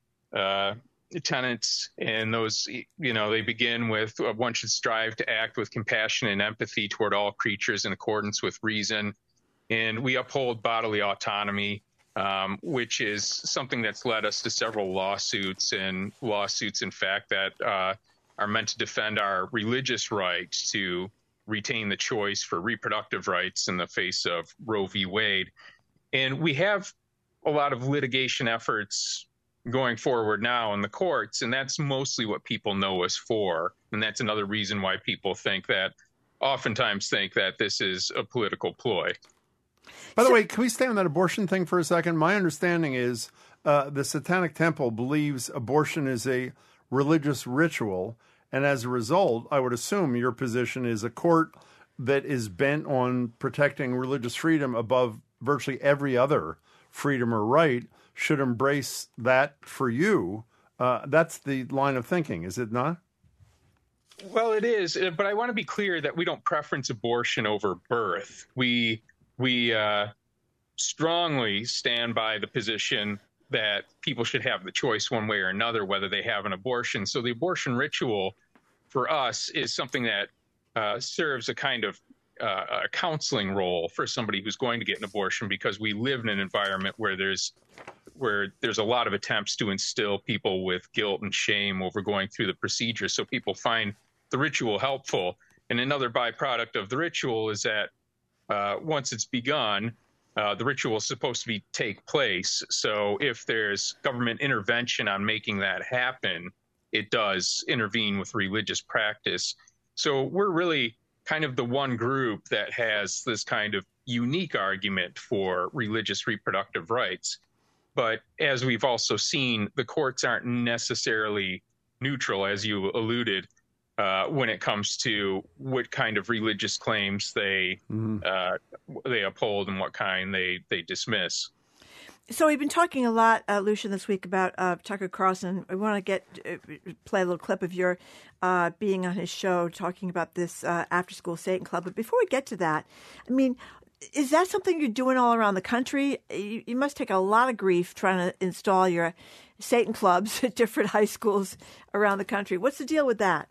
tenets, and those, they begin with one should strive to act with compassion and empathy toward all creatures in accordance with reason. And we uphold bodily autonomy, which is something that's led us to several lawsuits, in fact, that are meant to defend our religious rights to retain the choice for reproductive rights in the face of Roe v. Wade. And we have a lot of litigation efforts going forward now in the courts, and that's mostly what people know us for. And that's another reason why people oftentimes think that this is a political ploy. By the way, can we stay on that abortion thing for a second? My understanding is the Satanic Temple believes abortion is a religious ritual, and as a result, I would assume your position is a court that is bent on protecting religious freedom above virtually every other freedom or right should embrace that for you. That's the line of thinking, is it not? Well, it is, but I want to be clear that we don't preference abortion over birth. We strongly stand by the position that people should have the choice one way or another whether they have an abortion. So the abortion ritual for us is something that serves a kind of a counseling role for somebody who's going to get an abortion, because we live in an environment where there's a lot of attempts to instill people with guilt and shame over going through the procedure. So people find the ritual helpful. And another byproduct of the ritual is that once it's begun, the ritual is supposed to take place. So if there's government intervention on making that happen, it does intervene with religious practice. So we're really kind of the one group that has this kind of unique argument for religious reproductive rights. But as we've also seen, the courts aren't necessarily neutral, as you alluded, when it comes to what kind of religious claims they uphold and what kind they dismiss. So we've been talking a lot, Lucian, this week about Tucker Carlson. I want to play a little clip of your being on his show talking about this after-school Satan Club. But before we get to that, I mean, is that something you're doing all around the country? You must take a lot of grief trying to install your Satan clubs at different high schools around the country. What's the deal with that?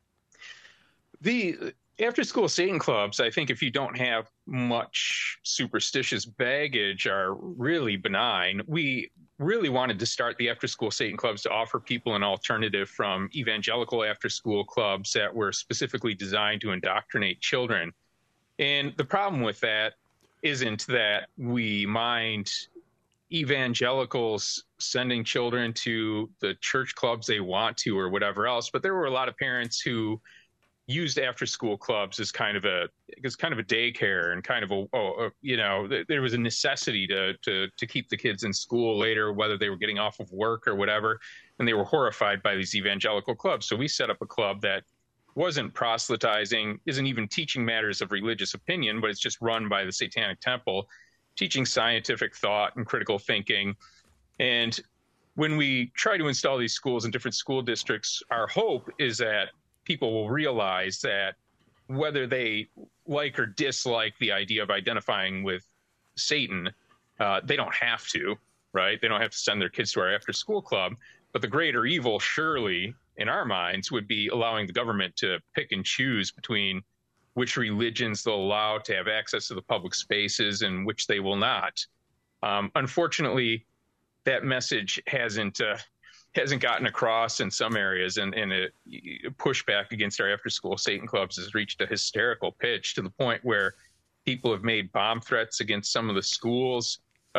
The after-school Satan clubs, I think if you don't have much superstitious baggage, are really benign. We really wanted to start the after-school Satan clubs to offer people an alternative from evangelical after-school clubs that were specifically designed to indoctrinate children. And the problem with that isn't that we mind evangelicals sending children to the church clubs they want to or whatever else, but there were a lot of parents who used after-school clubs as kind of a daycare and kind of there was a necessity to keep the kids in school later, whether they were getting off of work or whatever, and they were horrified by these evangelical clubs. So we set up a club that wasn't proselytizing, isn't even teaching matters of religious opinion, but it's just run by the Satanic Temple, teaching scientific thought and critical thinking. And when we try to install these schools in different school districts, our hope is that people will realize that whether they like or dislike the idea of identifying with Satan, they don't have to, right? They don't have to send their kids to our after-school club. But the greater evil, surely, in our minds, would be allowing the government to pick and choose between which religions they'll allow to have access to the public spaces and which they will not. Unfortunately, that message hasn't gotten across in some areas, and a pushback against our after-school Satan clubs has reached a hysterical pitch to the point where people have made bomb threats against some of the schools,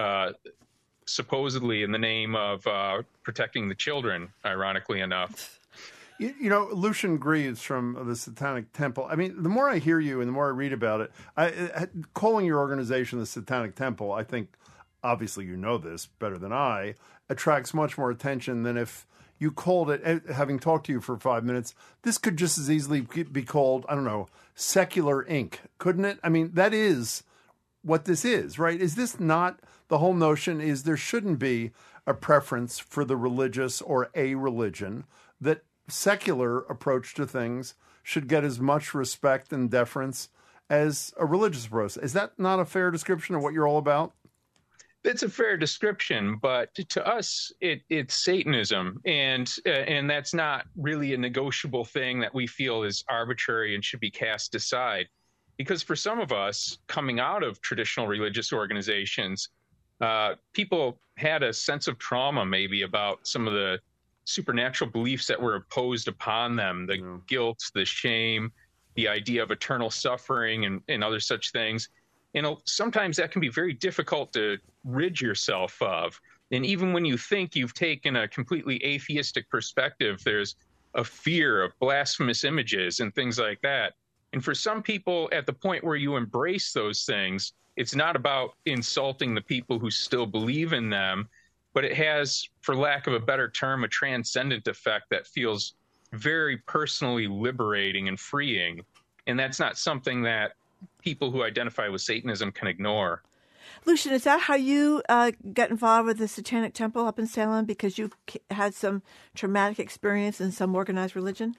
supposedly in the name of protecting the children, ironically enough. You know, Lucian Greaves from the Satanic Temple. I mean, the more I hear you and the more I read about it, calling your organization the Satanic Temple, I think, obviously you know this better than I, attracts much more attention than if you called it, having talked to you for 5 minutes, this could just as easily be called, I don't know, Secular Inc., couldn't it? I mean, that is what this is, right? Is this not, the whole notion is there shouldn't be a preference for the religious or a religion, that secular approach to things should get as much respect and deference as a religious approach. Is that not a fair description of what you're all about? It's a fair description, but to us, it's Satanism, and that's not really a negotiable thing that we feel is arbitrary and should be cast aside. Because for some of us, coming out of traditional religious organizations, people had a sense of trauma maybe about some of the supernatural beliefs that were imposed upon them, the guilt, the shame, the idea of eternal suffering and other such things. And sometimes that can be very difficult to rid yourself of. And even when you think you've taken a completely atheistic perspective, there's a fear of blasphemous images and things like that. And for some people, at the point where you embrace those things, it's not about insulting the people who still believe in them, but it has, for lack of a better term, a transcendent effect that feels very personally liberating and freeing. And that's not something that people who identify with Satanism can ignore. Lucian, is that how you got involved with the Satanic Temple up in Salem? Because you had some traumatic experience in some organized religion?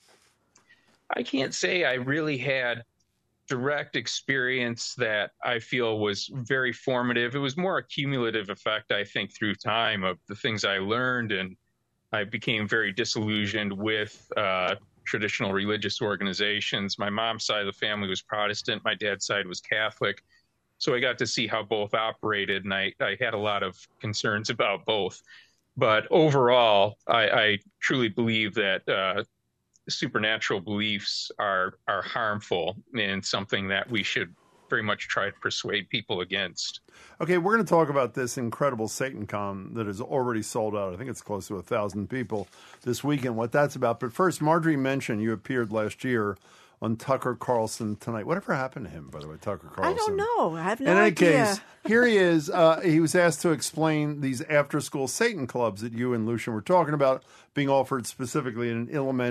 I can't say I really had direct experience that I feel was very formative. It was more a cumulative effect, I think, through time of the things I learned, and I became very disillusioned with traditional religious organizations. My mom's side of the family was Protestant. My dad's side was Catholic. So I got to see how both operated, and I had a lot of concerns about both. But overall, I truly believe that supernatural beliefs are harmful and something that we should very much try to persuade people against. Okay, we're going to talk about this incredible SatanCon that is already sold out. I think it's close to 1,000 people this weekend, what that's about. But first, Marjorie mentioned you appeared last year on Tucker Carlson Tonight. Whatever happened to him, by the way, Tucker Carlson? I don't know. I have no idea. In any case, here he is. He was asked to explain these after-school Satan clubs that you and Lucian were talking about being offered specifically in an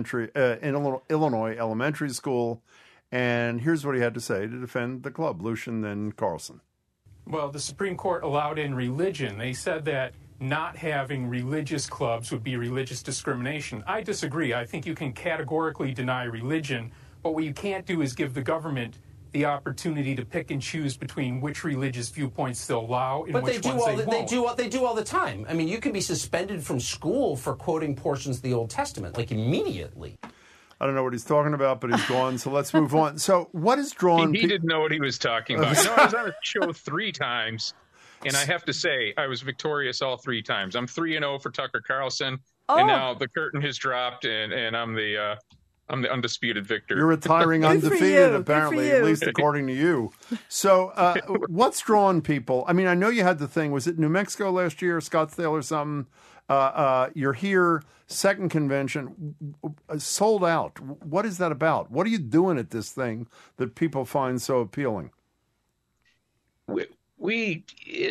Illinois elementary school. And here's what he had to say to defend the club. Lucian, then Carlson. Well, the Supreme Court allowed in religion. They said that not having religious clubs would be religious discrimination. I disagree. I think you can categorically deny religion, but what you can't do is give the government the opportunity to pick and choose between which religious viewpoints they'll allow and which ones they won't. They do all the time. I mean, you can be suspended from school for quoting portions of the Old Testament, like immediately. I don't know what he's talking about, but he's gone. So let's move on. So what is drawn? He didn't know what he was talking about. You know, I was on a show 3 times, and I have to say I was victorious all 3 times. I'm 3-0 for Tucker Carlson, and now the curtain has dropped, and I'm the undisputed victor. You're retiring undefeated, apparently, at least according to you. So what's drawn people? I mean, I know you had the thing. Was it New Mexico last year, Scottsdale or something? You're here, second convention, sold out. What is that about? What are you doing at this thing that people find so appealing? We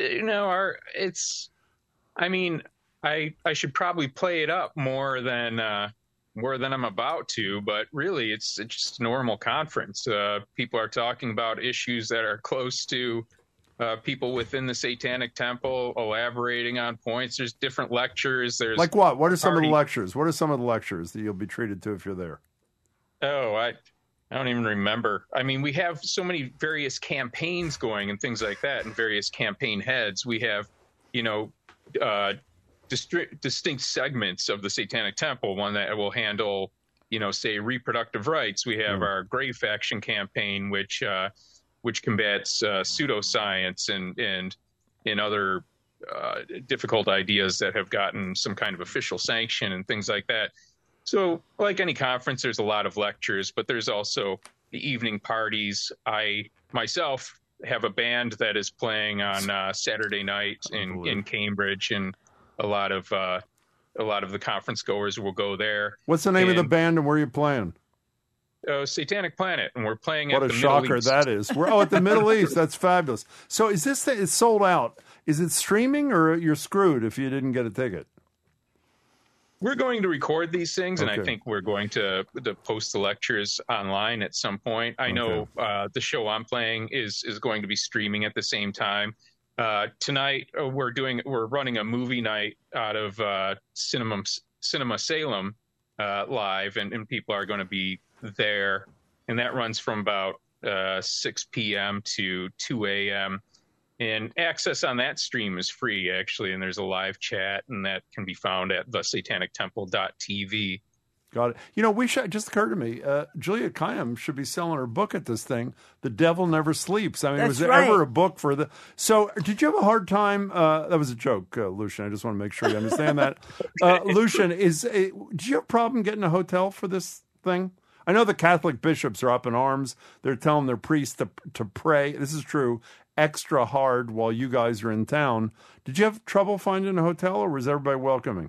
I mean, I should probably play it up more than I'm about to, but really it's just a normal conference. People are talking about issues that are close to people within the Satanic Temple, elaborating on points. There's different lectures. There's like what? What are some of the lectures? What are some of the lectures that you'll be treated to if you're there? Oh, I don't even remember. I mean, we have so many various campaigns going and things like that, and various campaign heads. We have, distinct segments of the Satanic Temple. One that will handle, say reproductive rights. We have our Grave Faction campaign, which combats pseudoscience and other difficult ideas that have gotten some kind of official sanction and things like that. So like any conference, there's a lot of lectures, but there's also the evening parties. I myself have a band that is playing on Saturday night in Cambridge, and a lot of the conference goers will go there. What's the name of the band and where are you playing? Satanic Planet, and we're playing at the Middle East. Middle What a shocker East. that is. We're at the Middle East. That's fabulous. So is this it's sold out? Is it streaming, or you're screwed if you didn't get a ticket? We're going to record these things, and Okay. I think we're going to post the lectures online at some point. I know the show I'm playing is going to be streaming at the same time. Tonight we're running a movie night out of Cinema Salem live, and people are going to be there, and that runs from about 6 p.m. to 2 a.m. And access on that stream is free, actually, and there's a live chat, and that can be found at thesatanictemple.tv. Got it. We should, just occurred to me, Julia Kayam should be selling her book at this thing, The Devil Never Sleeps. I mean, was there ever a book for the... So did you have a hard time... that was a joke, Lucian. I just want to make sure you understand that. Lucian, did you have a problem getting a hotel for this thing? I know the Catholic bishops are up in arms. They're telling their priests to pray. This is true. Extra hard while you guys are in town. Did you have trouble finding a hotel, or was everybody welcoming?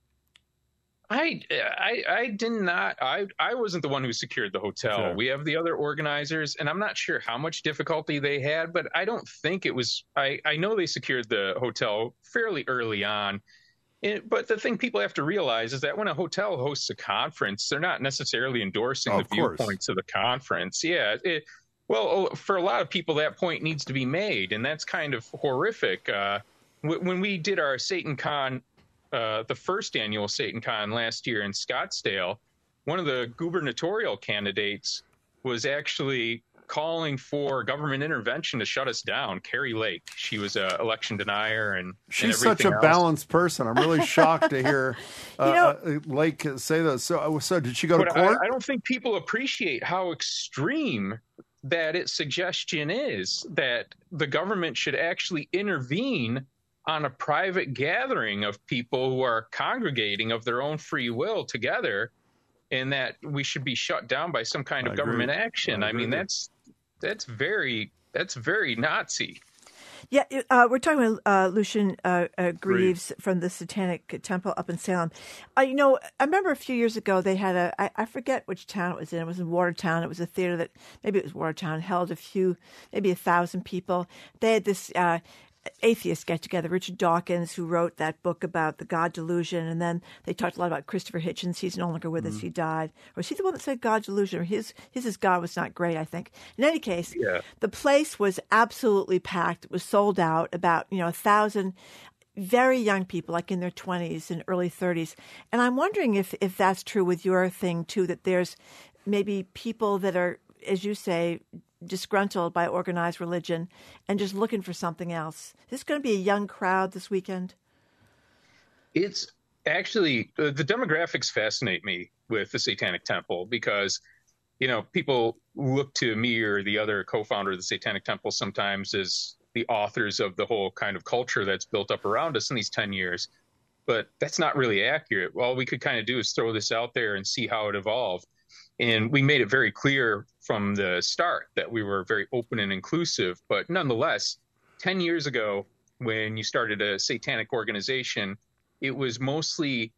I did not. I wasn't the one who secured the hotel. Okay. We have the other organizers, and I'm not sure how much difficulty they had, but I don't think it was. I know they secured the hotel fairly early on. But the thing people have to realize is that when a hotel hosts a conference, they're not necessarily endorsing the viewpoints of the conference. Yeah. Well, for a lot of people, that point needs to be made, and that's kind of horrific. When we did our SatanCon, the first annual SatanCon last year in Scottsdale, one of the gubernatorial candidates was actually calling for government intervention to shut us down. Carrie Lake, she was an election denier, and she's such a balanced person. I'm really shocked to hear Lake say that. So did she go to court? I don't think people appreciate how extreme that suggestion is, that the government should actually intervene on a private gathering of people who are congregating of their own free will together, and that we should be shut down by some kind of government action. I mean, that's very Nazi. Yeah, we're talking with Lucian Greaves from the Satanic Temple up in Salem. I remember a few years ago they had I forget which town it was in. It was in Watertown. It was a theater that, maybe it was Watertown, held maybe 1,000 people. They had this atheist get together, Richard Dawkins, who wrote that book about the God delusion, and then they talked a lot about Christopher Hitchens. He's no longer with us; he died. Or is he the one that said God delusion? Or his God was not great, I think. In any case, the place was absolutely packed. It was sold out. About 1,000 very young people, like in their 20s and early 30s. And I'm wondering if that's true with your thing too. That there's maybe people that are, as you say, disgruntled by organized religion and just looking for something else. Is this going to be a young crowd this weekend? It's actually, the demographics fascinate me with the Satanic Temple because, people look to me or the other co-founder of the Satanic Temple sometimes as the authors of the whole kind of culture that's built up around us in these 10 years. But that's not really accurate. All we could kind of do is throw this out there and see how it evolved. And we made it very clear from the start that we were very open and inclusive. But nonetheless, 10 years ago, when you started a satanic organization, it was mostly,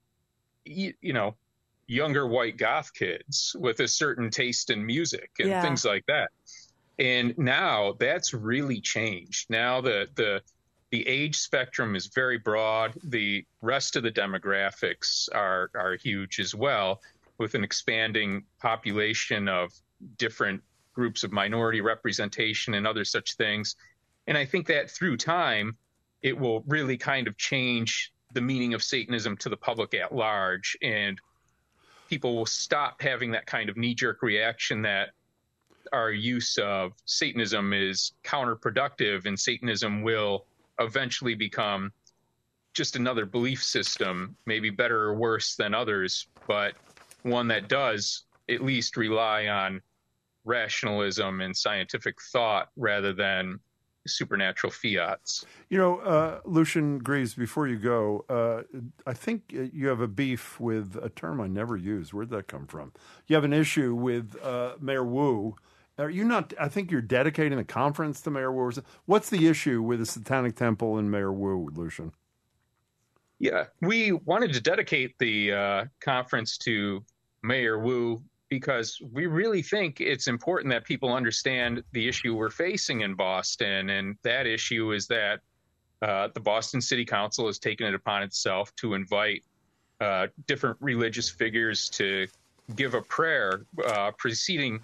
younger white goth kids with a certain taste in music and things like that. And now that's really changed. Now the age spectrum is very broad. The rest of the demographics are huge as well, with an expanding population of different groups of minority representation and other such things. And I think that through time, it will really kind of change the meaning of Satanism to the public at large. And people will stop having that kind of knee-jerk reaction that our use of Satanism is counterproductive and Satanism will eventually become just another belief system, maybe better or worse than others, but one that does at least rely on rationalism and scientific thought rather than supernatural fiats. Lucian Greaves, before you go, I think you have a beef with a term I never used. Where'd that come from? You have an issue with Mayor Wu. Are you not? I think you're dedicating the conference to Mayor Wu. What's the issue with the Satanic Temple and Mayor Wu, Lucian? Yeah, we wanted to dedicate the conference to Mayor Wu because we really think it's important that people understand the issue we're facing in Boston. And that issue is that the Boston City Council has taken it upon itself to invite different religious figures to give a prayer preceding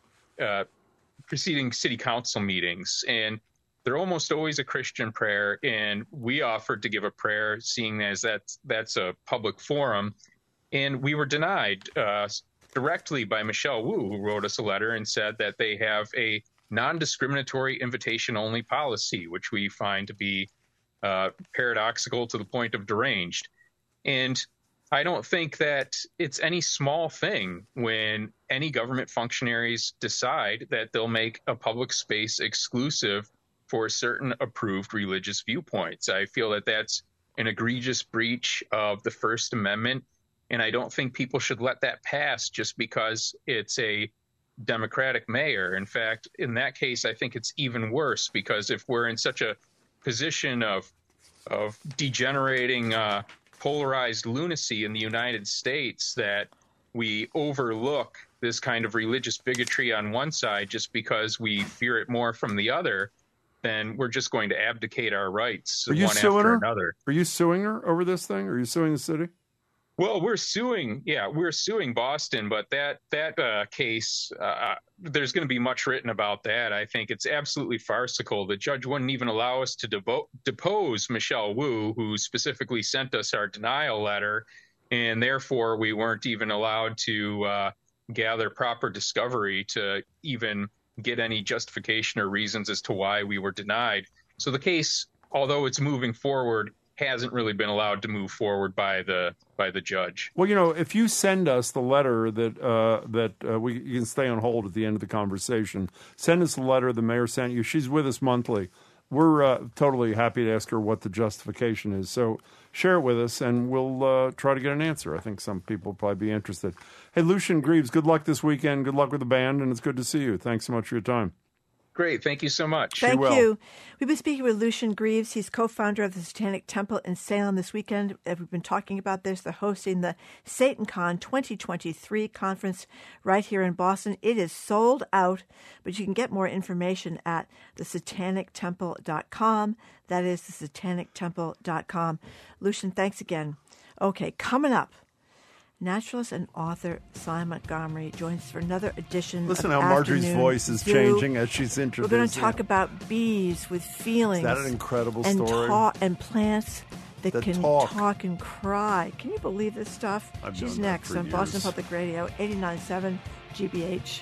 city council meetings. And they're almost always a Christian prayer. And we offered to give a prayer, seeing as that's a public forum. And we were denied directly by Michelle Wu, who wrote us a letter and said that they have a non-discriminatory invitation-only policy, which we find to be paradoxical to the point of deranged. And I don't think that it's any small thing when any government functionaries decide that they'll make a public space exclusive for certain approved religious viewpoints. I feel that that's an egregious breach of the First Amendment. And I don't think people should let that pass just because it's a Democratic mayor. In fact, in that case, I think it's even worse, because if we're in such a position of degenerating polarized lunacy in the United States that we overlook this kind of religious bigotry on one side just because we fear it more from the other, then we're just going to abdicate our rights one after another. Are you suing her over this thing? Are you suing the city? Well, we're suing Boston, but that case, there's going to be much written about that. I think it's absolutely farcical. The judge wouldn't even allow us to depose Michelle Wu, who specifically sent us our denial letter, and therefore we weren't even allowed to gather proper discovery to even get any justification or reasons as to why we were denied. So the case, although it's moving forward, hasn't really been allowed to move forward by the judge. Well, if you send us the letter that you can stay on hold at the end of the conversation, send us the letter the mayor sent you. She's with us monthly. We're totally happy to ask her what the justification is. So share it with us, and we'll try to get an answer. I think some people will probably be interested. Hey, Lucian Greaves, good luck this weekend. Good luck with the band, and it's good to see you. Thanks so much for your time. Great. Thank you so much. Thank you. We've been speaking with Lucian Greaves. He's co-founder of the Satanic Temple in Salem this weekend. We've been talking about this. They're hosting the SatanCon 2023 conference right here in Boston. It is sold out, but you can get more information at thesatanictemple.com. That is thesatanictemple.com. Lucian, thanks again. Okay, coming up, naturalist and author Cy Montgomery joins us for another edition Listen of how Marjorie's Afternoon voice is Zoo. changing as she's introducing. We're going to talk about bees with feelings. Is that an incredible and story? And plants that can talk and cry. Can you believe this stuff? She's next on Boston Public Radio, 89.7 GBH.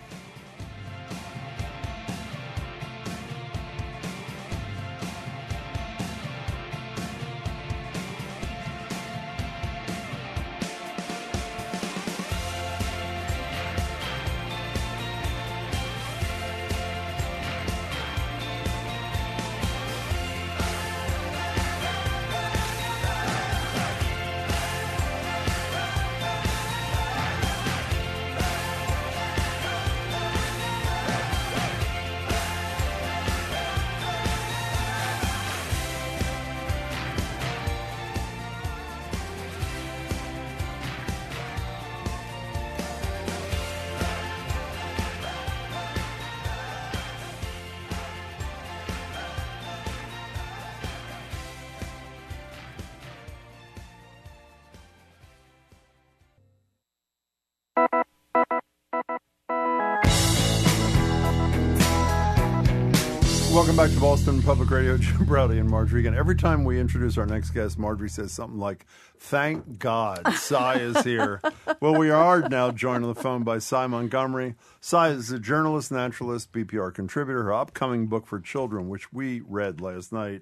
Welcome back to Boston Public Radio. Jim Braude and Marjorie again. Every time we introduce our next guest, Marjorie says something like, "Thank God Cy is here." Well, we are now joined on the phone by Cy Montgomery. Cy is a journalist, naturalist, BPR contributor. Her upcoming book for children, which we read last night,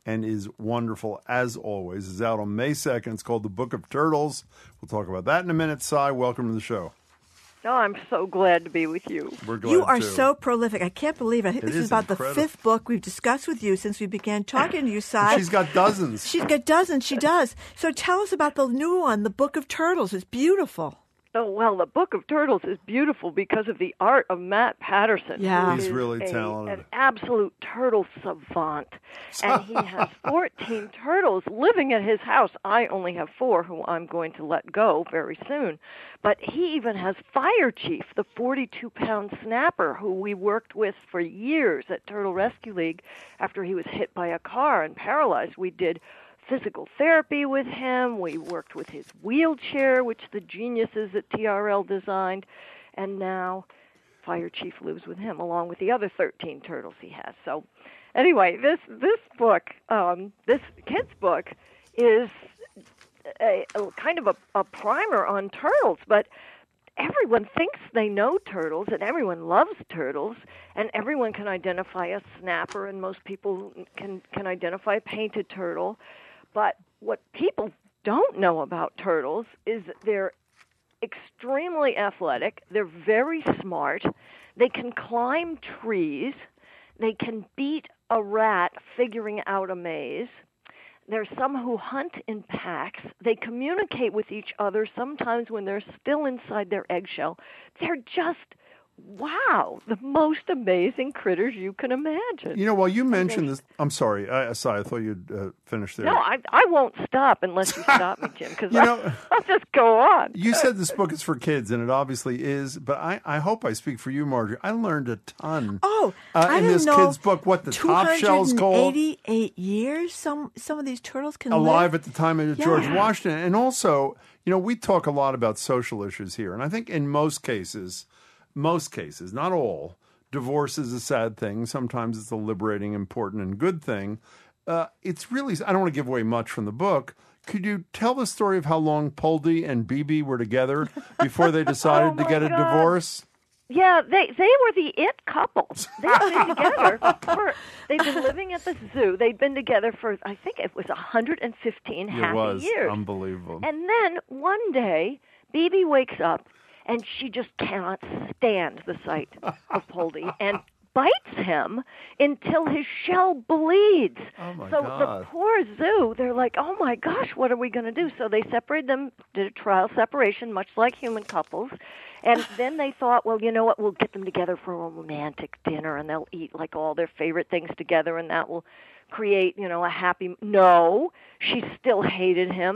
and is wonderful as always. It's out on May 2nd. It's called The Book of Turtles. We'll talk about that in a minute. Cy, welcome to the show. Oh, I'm so glad to be with you. We're glad You are too. so prolific. I can't believe it. I think this is about incredible. the 5th book we've discussed with you since we began talking to you, Cy. She's got dozens. She's got dozens. She does. So tell us about the new one, The Book of Turtles. It's beautiful. Oh, well, the Book of Turtles is beautiful because of the art of Matt Patterson. Yeah. who He's is really talented. An absolute turtle savant. And he has 14 turtles living at his house. I only have 4 who I'm going to let go very soon. But he even has Fire Chief, the 42-pound snapper who we worked with for years at Turtle Rescue League after he was hit by a car and paralyzed. We did physical therapy with him. We worked with his wheelchair, which the geniuses at TRL designed. And now Fire Chief lives with him, along with the other 13 turtles he has. So anyway, this book, this kid's book, is a kind of a primer on turtles. But everyone thinks they know turtles, and everyone loves turtles, and everyone can identify a snapper, and most people can identify a painted turtle. But what people don't know about turtles is that they're extremely athletic, they're very smart, they can climb trees, they can beat a rat figuring out a maze. There's some who hunt in packs. They communicate with each other sometimes when they're still inside their eggshell. They're just, wow, the most amazing critters you can imagine. You know, while you mentioned this, I'm sorry, Cy, I thought you'd finish there. No, I won't stop unless you stop me, Jim, because know, I'll just go on. You said this book is for kids, and it obviously is, but I hope I speak for you, Marjorie. I learned a ton I in didn't this know kid's book. What the top shell's called. 288 years some of these turtles can Alive live. at the time of George Washington. And also, you know, we talk a lot about social issues here, and I think in most cases, not all, divorce is a sad thing. Sometimes it's a liberating, important, and good thing. It's really, I don't want to give away much from the book. Could you tell the story of how long Poldy and Bibi were together before they decided to get a divorce? Yeah, they were the it couple. They've been together they've been living at the zoo. They'd been together for, I think it was 115 happy years. Unbelievable. And then one day, Bibi wakes up, and she just cannot stand the sight of Poldy and bites him until his shell bleeds. Oh my so God. the poor zoo, they're like, oh my gosh, what are we going to do? So they separated them, did a trial separation, much like human couples. And then they thought, well, you know what, we'll get them together for a romantic dinner, and they'll eat like all their favorite things together, and that will create, you know, a happy... No, she still hated him.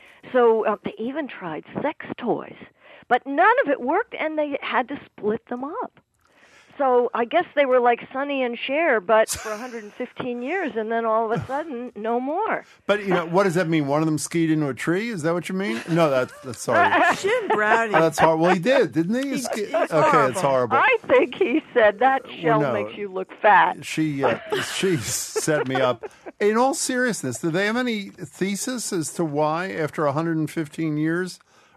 So they even tried sex toys. But none of it worked, and they had to split them up. So I guess they were like Sonny and Cher, but for 115 years, and then all of a sudden, no more. But, you know, what does that mean? One of them skied into a tree? Is that what you mean? No, that's sorry. Jim Browdy. Oh, that's horrible. Well, he did, didn't he? Okay, it's horrible. I think he said that shell no. makes you look fat. She set me up. In all seriousness, do they have any thesis as to why, after 115 years,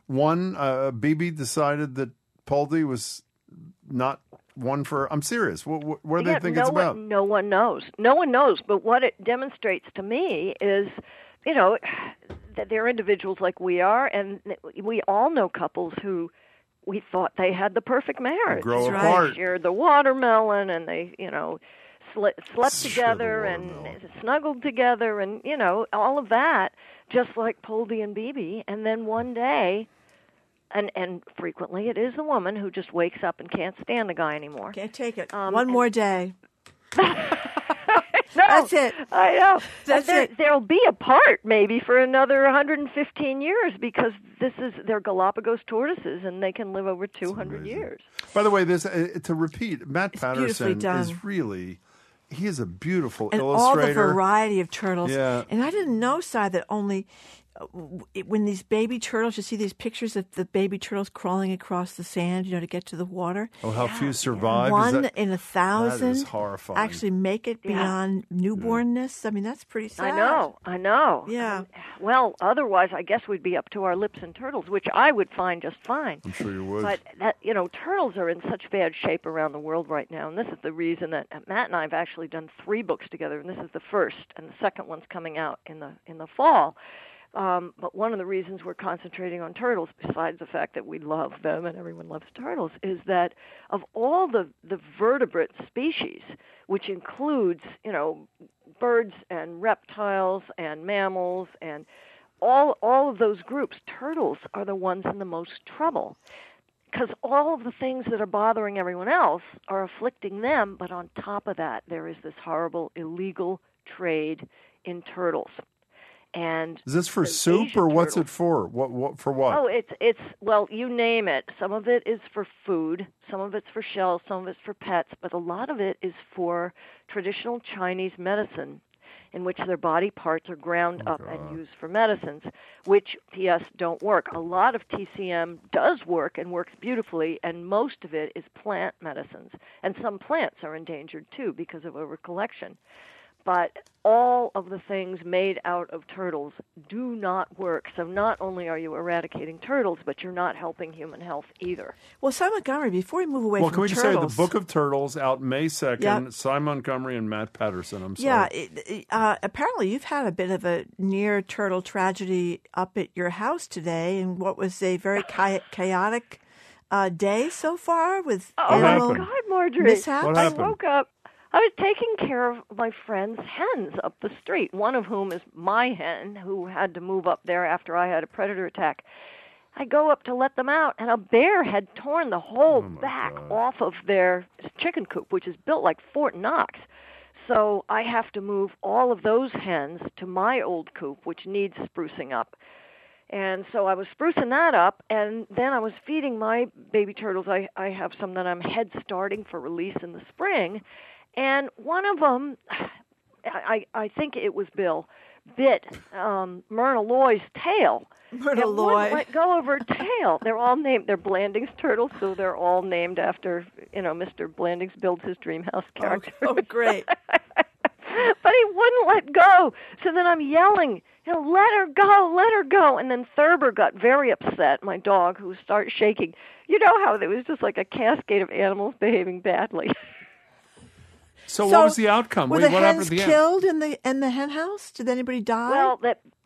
Bibi decided that Poldy was not one for... I'm serious. What do they think it's about? No one knows. No one knows. But what it demonstrates to me is, you know, that they're individuals like we are, and we all know couples who we thought they had the perfect marriage. Grow apart. They shared the watermelon, and they, you know, slept together and snuggled together, and, you know, all of that, just like Poldy and Bibi. And then one day... And frequently it is the woman who just wakes up and can't stand the guy anymore. Can't take it. One more day. No, that's it. I know. That's it. They'll be apart maybe for another 115 years because they're Galapagos tortoises and they can live over 200 years. By the way, this to repeat, Matt Patterson done. is really... He is a beautiful and illustrator. all the variety of turtles. Yeah. And I didn't know, Si, that only when these baby turtles, you see these pictures of the baby turtles crawling across the sand, to get to the water. Oh, how few survive. One in 1,000 That is horrifying. actually make it beyond newbornness. I mean, that's pretty sad. I know. Yeah. Well, otherwise, I guess we'd be up to our lips in turtles, which I would find just fine. I'm sure you would. But turtles are in such bad shape around the world right now, and this is the reason that Matt and I have actually done 3 books together, and this is the first, and the second one's coming out in the fall. But one of the reasons we're concentrating on turtles, besides the fact that we love them and everyone loves turtles, is that of all the vertebrate species, which includes, birds and reptiles and mammals and all of those groups, turtles are the ones in the most trouble. Because all of the things that are bothering everyone else are afflicting them, but on top of that, there is this horrible illegal trade in turtles. And is this for soup or what's it for? What for what? Oh, it's well, you name it. Some of it is for food, some of it's for shells, some of it's for pets, but a lot of it is for traditional Chinese medicine, in which their body parts are ground up and used for medicines, which, P.S., don't work. A lot of TCM does work and works beautifully, and most of it is plant medicines. And some plants are endangered, too, because of overcollection. But all of the things made out of turtles do not work. So not only are you eradicating turtles, but you're not helping human health either. Well, Cy Montgomery, before we move away from turtles... Well, can we just say the Book of Turtles out May 2nd, Cy Montgomery and Matt Patterson. I'm sorry. Yeah, apparently you've had a bit of a near turtle tragedy up at your house today, and what was a very chaotic day so far with animal God, Marjorie. mishaps. What happened? I woke up. I was taking care of my friend's hens up the street, one of whom is my hen, who had to move up there after I had a predator attack. I go up to let them out, and a bear had torn the whole back off of their chicken coop, which is built like Fort Knox. So I have to move all of those hens to my old coop, which needs sprucing up. And so I was sprucing that up, and then I was feeding my baby turtles. I have some that I'm head starting for release in the spring. And one of them, I think it was Bill, bit Myrna Loy's tail. Myrna Loy. Wouldn't let go of her tail. They're all named. They're Blandings turtles, so they're all named after Mr. Blandings builds his dream house character. Oh, great! But he wouldn't let go. So then I'm yelling, let her go, let her go. And then Thurber got very upset, my dog, who started shaking. You know how there was just like a cascade of animals behaving badly. So what was the outcome? Were Wait, the what hens happened at the killed in the hen house? Did anybody die? Well,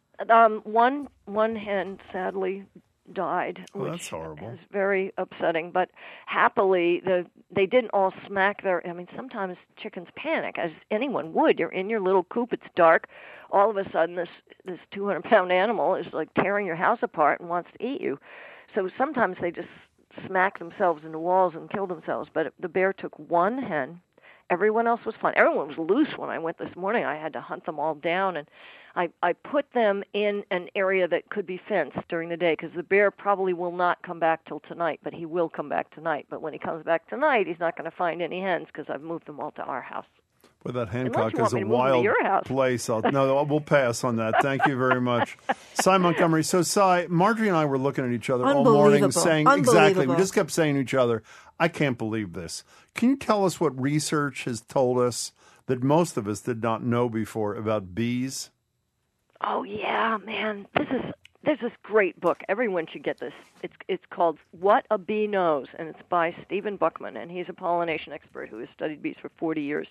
one hen sadly died, which that's horrible. is very upsetting. But happily, they didn't all smack their. I mean, sometimes chickens panic, as anyone would. You're in your little coop; it's dark. All of a sudden, this 200-pound animal is like tearing your house apart and wants to eat you. So sometimes they just smack themselves into walls and kill themselves. But the bear took one hen. Everyone else was fine. Everyone was loose when I went this morning. I had to hunt them all down, and I put them in an area that could be fenced during the day, because the bear probably will not come back till tonight, but he will come back tonight. But when he comes back tonight, he's not going to find any hens because I've moved them all to our house. Well, that Hancock is a to wild your house. place. No, we'll pass on that. Thank you very much. Cy Montgomery. So, Cy, Marjorie and I were looking at each other all morning saying, exactly, we just kept saying to each other, I can't believe this. Can you tell us what research has told us that most of us did not know before about bees? Oh, yeah, man. There's this great book. Everyone should get this. It's called What a Bee Knows, and it's by Stephen Buckman, and he's a pollination expert who has studied bees for 40 years.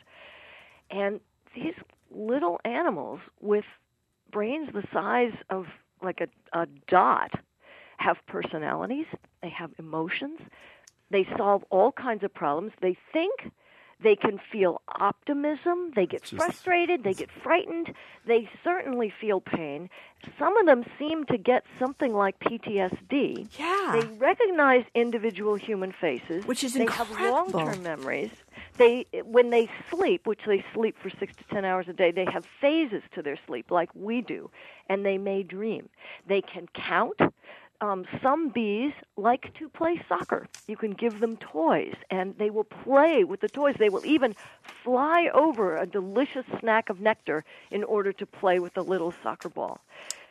And these little animals with brains the size of like a dot have personalities, they have emotions, they solve all kinds of problems, they think, they can feel optimism, they get frustrated, they get frightened, they certainly feel pain. Some of them seem to get something like PTSD. Yeah. They recognize individual human faces. Which is incredible. They have long-term memories. When they sleep, which they sleep for 6 to 10 hours a day, they have phases to their sleep like we do, and they may dream. They can count. Some bees like to play soccer. You can give them toys, and they will play with the toys. They will even fly over a delicious snack of nectar in order to play with the little soccer ball.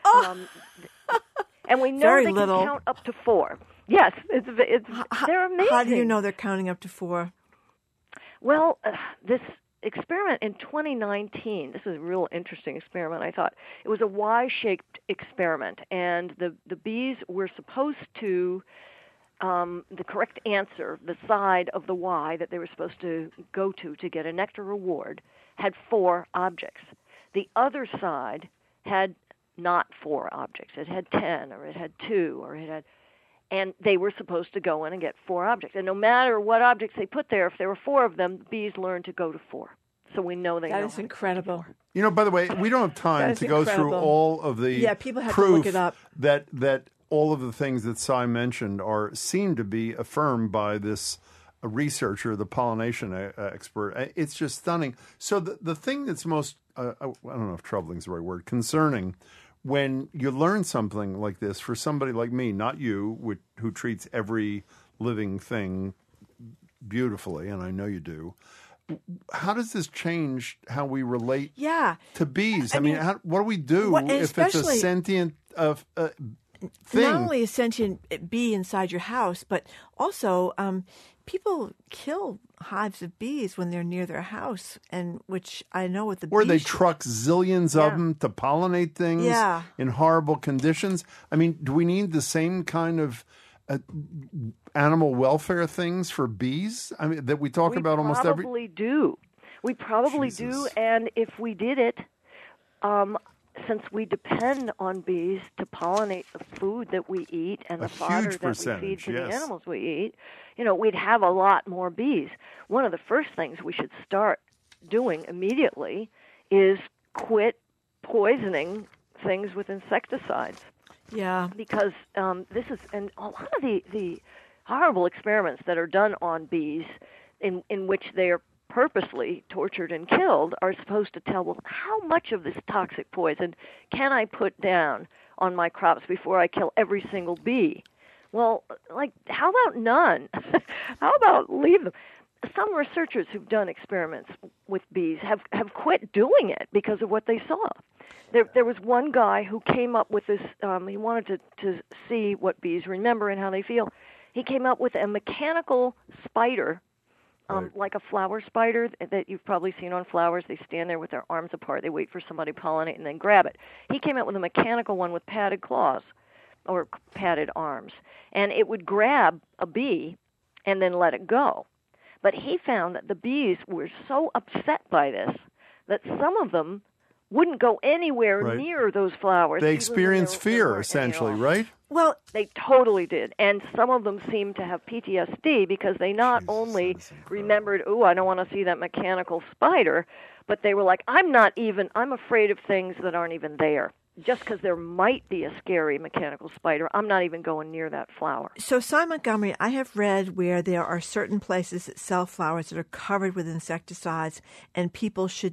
and we know Very they little. can count up to 4. Yes, they're amazing. How do you know they're counting up to 4? Well, this experiment in 2019, this is a real interesting experiment, I thought. It was a Y-shaped experiment, and the bees were supposed to, the correct answer, the side of the Y that they were supposed to go to get a nectar reward, had 4 objects. The other side had not 4 objects. It had 10, or it had 2, or it had... And they were supposed to go in and get 4 objects. And no matter what objects they put there, if there were 4 of them, the bees learned to go to 4. So we know they know. That is incredible. You know, by the way, we don't have time to go through all of the people have proof to look it up. that all of the things that Cy mentioned seem to be affirmed by this researcher, the pollination expert. It's just stunning. So the thing that's most, I don't know if troubling is the right word, concerning, when you learn something like this, for somebody like me, not you, who treats every living thing beautifully, and I know you do, how does this change how we relate to bees? I mean, what do we do if it's a sentient thing? Not only a sentient bee inside your house, but also people kill hives of bees when they're near their house, and which I know with the or they truck zillions of them to pollinate things in horrible conditions. I mean, do we need the same kind of animal welfare things for bees? I mean, that we talk about almost every. We probably do, and if we did it, since we depend on bees to pollinate the food that we eat and the fodder that we feed to the animals we eat, we'd have a lot more bees. One of the first things we should start doing immediately is quit poisoning things with insecticides. Yeah. Because this is, and a lot of the horrible experiments that are done on bees in which they are purposely tortured and killed are supposed to tell, well, how much of this toxic poison can I put down on my crops before I kill every single bee? Well, how about none? How about leave them? Some researchers who've done experiments with bees have quit doing it because of what they saw. There was one guy who came up with this, he wanted to see what bees remember and how they feel. He came up with a mechanical spider, like a flower spider that you've probably seen on flowers. They stand there with their arms apart. They wait for somebody to pollinate and then grab it. He came up with a mechanical one with padded claws or padded arms. And it would grab a bee and then let it go. But he found that the bees were so upset by this that some of them wouldn't go anywhere near those flowers. They experience fear, essentially, right? Well, they totally did. And some of them seemed to have PTSD because they not only remembered, I don't want to see that mechanical spider, but they were like, I'm afraid of things that aren't even there. Just because there might be a scary mechanical spider, I'm not even going near that flower. So, Cy Montgomery, I have read where there are certain places that sell flowers that are covered with insecticides, and people should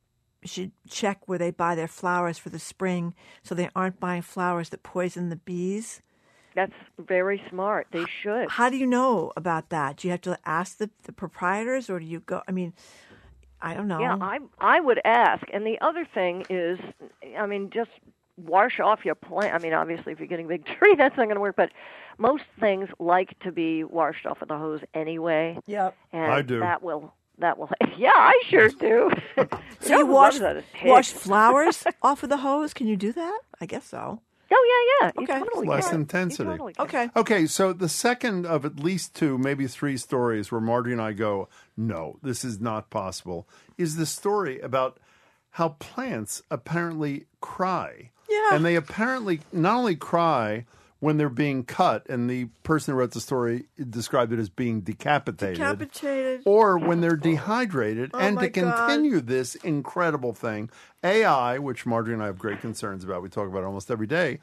check where they buy their flowers for the spring so they aren't buying flowers that poison the bees. That's very smart. They should. How do you know about that? Do you have to ask the proprietors, or do you go? I mean, I don't know. Yeah, I would ask. And the other thing is, just wash off your plant. I mean, obviously, if you're getting a big tree, that's not going to work. But most things like to be washed off with a hose anyway. Yep. And I do. That will. Yeah, I sure do. So you wash flowers off of the hose? Can you do that? I guess so. Oh, yeah. Okay. Totally Less can. intensity. Totally can. Okay, so the second of at least 2, maybe 3 stories where Margie and I go, no, this is not possible, is the story about how plants apparently cry. Yeah. And they apparently not only cry when they're being cut, and the person who wrote the story described it as being decapitated. Or when they're dehydrated. And to continue this incredible thing, AI, which Marjorie and I have great concerns about, we talk about it almost every day,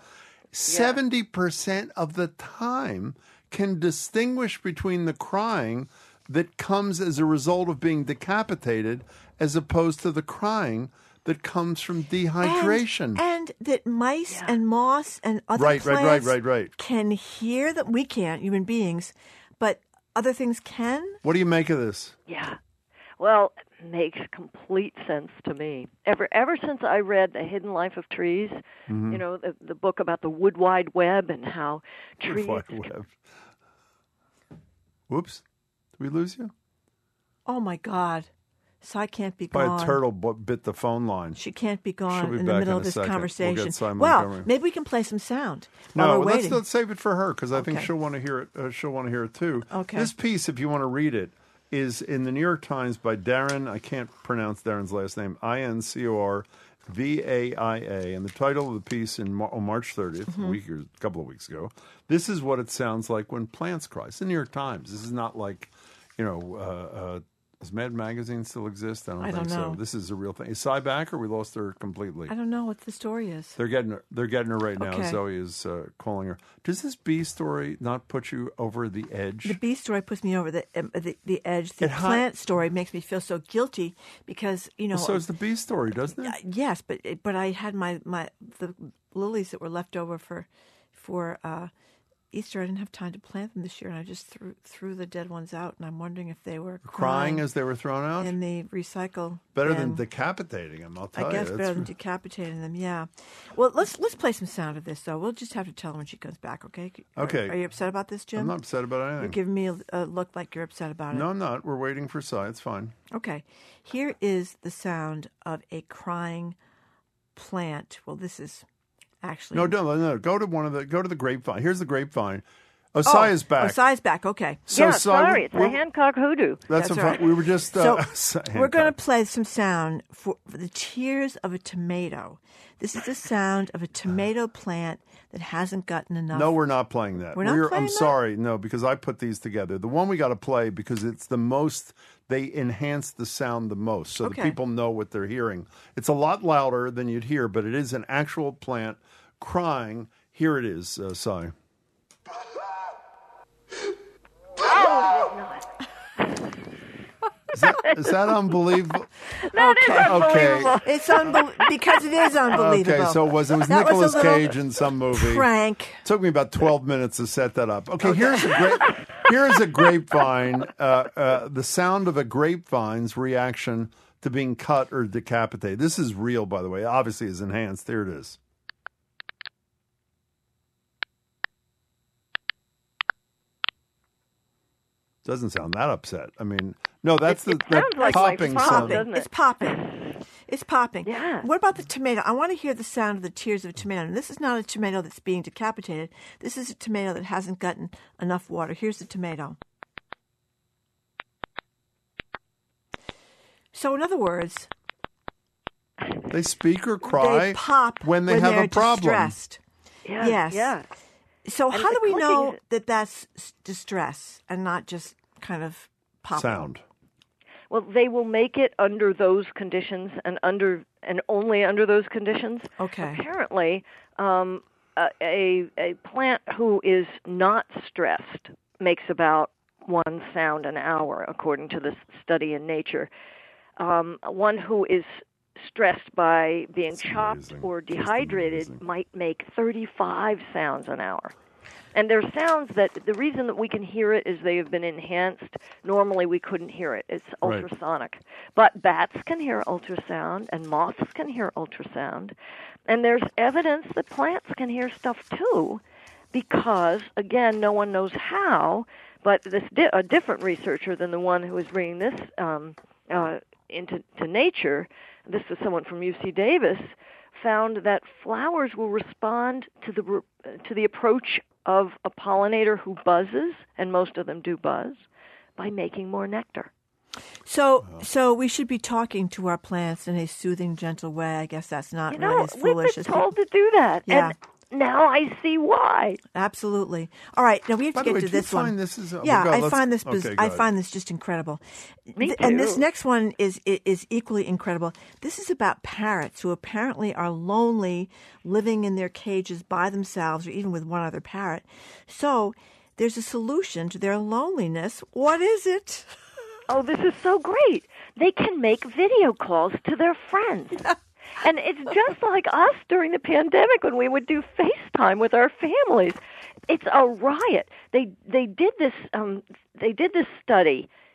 70% of the time can distinguish between the crying that comes as a result of being decapitated as opposed to the crying that comes from dehydration. And that mice and moths and other plants can hear that. We can't, human beings, but other things can? What do you make of this? Yeah. Well, makes complete sense to me. Ever since I read The Hidden Life of Trees, you know, the book about the Wood Wide Web and how trees... Wood Wide Web. Whoops. Did we lose you? Oh, my God. Cy can't be By gone. a turtle bit the phone line. She can't be gone She'll be in the back middle in of a this second. conversation. We'll get Cy Well, Montgomery. maybe we can play some sound while No, we're waiting. let's save it for her because I think Okay. she'll want to hear it. She'll want to hear it too. Okay. This piece, if you want to read it, is in the New York Times by Darren. I can't pronounce Darren's last name. Incorvaia, and the title of the piece on March 30th, a couple of weeks ago. This is what it sounds like when plants cry. It's the New York Times. This is not like, does Mad Magazine still exist? I don't think know. so. This is a real thing. Is Cy back, or we lost her completely? I don't know what the story is. They're getting her right now. Okay. Zoe is calling her. Does this bee story not put you over the edge? The bee story puts me over the edge. The plant story makes me feel so guilty because, you know. Well, so is the bee story, doesn't it? Yes, but I had the lilies that were left over for Easter. I didn't have time to plant them this year, and I just threw the dead ones out. And I'm wondering if they were crying as they were thrown out in the recycle. Better bin. than decapitating them, I'll tell you. I guess better than decapitating them. Yeah. Well, let's play some sound of this though. We'll just have to tell her when she comes back. Okay. Okay. Are you upset about this, Jim? I'm not upset about anything. You're giving me a look like you're upset about it. No, I'm not. We're waiting for Cy. It's fine. Okay. Here is the sound of a crying plant. Well, this is actually no. Go to the grapevine. Here's the grapevine. Cy is back. Cy's back. Okay. So, yeah, Cy, sorry, it's a Hancock hoodoo. That's right. We were just. So we're going to play some sound for the tears of a tomato. This is the sound of a tomato plant that hasn't gotten enough. No, we're not playing that. We're not playing I'm sorry, no, because I put these together. The one we got to play because it's the most. They enhance the sound the most, so the people know what they're hearing. It's a lot louder than you'd hear, but it is an actual plant crying. Here it is, Cy. Is that unbelievable? That is unbelievable. Okay. It's because it is unbelievable. Okay, so it was Nicolas Cage in some movie. Prank. Took me about 12 minutes to set that up. Okay. Here's a grapevine. The sound of a grapevine's reaction to being cut or decapitated. This is real, by the way. Obviously, is enhanced. There it is. Doesn't sound that upset. I mean, no, that's it that sounds like popping sound. It's popping. It's popping. Yeah. What about the tomato? I want to hear the sound of the tears of a tomato. And this is not a tomato that's being decapitated. This is a tomato that hasn't gotten enough water. Here's the tomato. So, in other words, they speak or cry they pop when they have they're a problem. Distressed. Yeah, yes. Yeah. So And how do we clicking know is- that that's distress and not just kind of pop sound? Well, they will make it under those conditions and only under those conditions. Okay. Apparently, a plant who is not stressed makes about one sound an hour, according to this study in Nature. One who is stressed by being chopped or dehydrated might make 35 sounds an hour. And there are sounds that the reason that we can hear it is they have been enhanced. Normally we couldn't hear it. It's ultrasonic. But bats can hear ultrasound and moths can hear ultrasound. And there's evidence that plants can hear stuff too because, again, no one knows how, but a different researcher than the one who is bringing this into Nature, this is someone from UC Davis, found that flowers will respond to the approach of a pollinator who buzzes, and most of them do buzz, by making more nectar. So we should be talking to our plants in a soothing, gentle way. I guess that's not really as foolish we've been as told to do that. Yeah. And now I see why. Absolutely. All right, now we have By to the get way, to do you this one. find this is- yeah, go, I let's- find this. okay, go I ahead. find this just incredible. Me And this too. next one is equally incredible. This is about parrots who apparently are lonely, living in their cages by themselves, or even with one other parrot. So there's a solution to their loneliness. What is it? Oh, this is so great. They can make video calls to their friends. And it's just like us during the pandemic when we would do FaceTime with our families. It's a riot. They did this study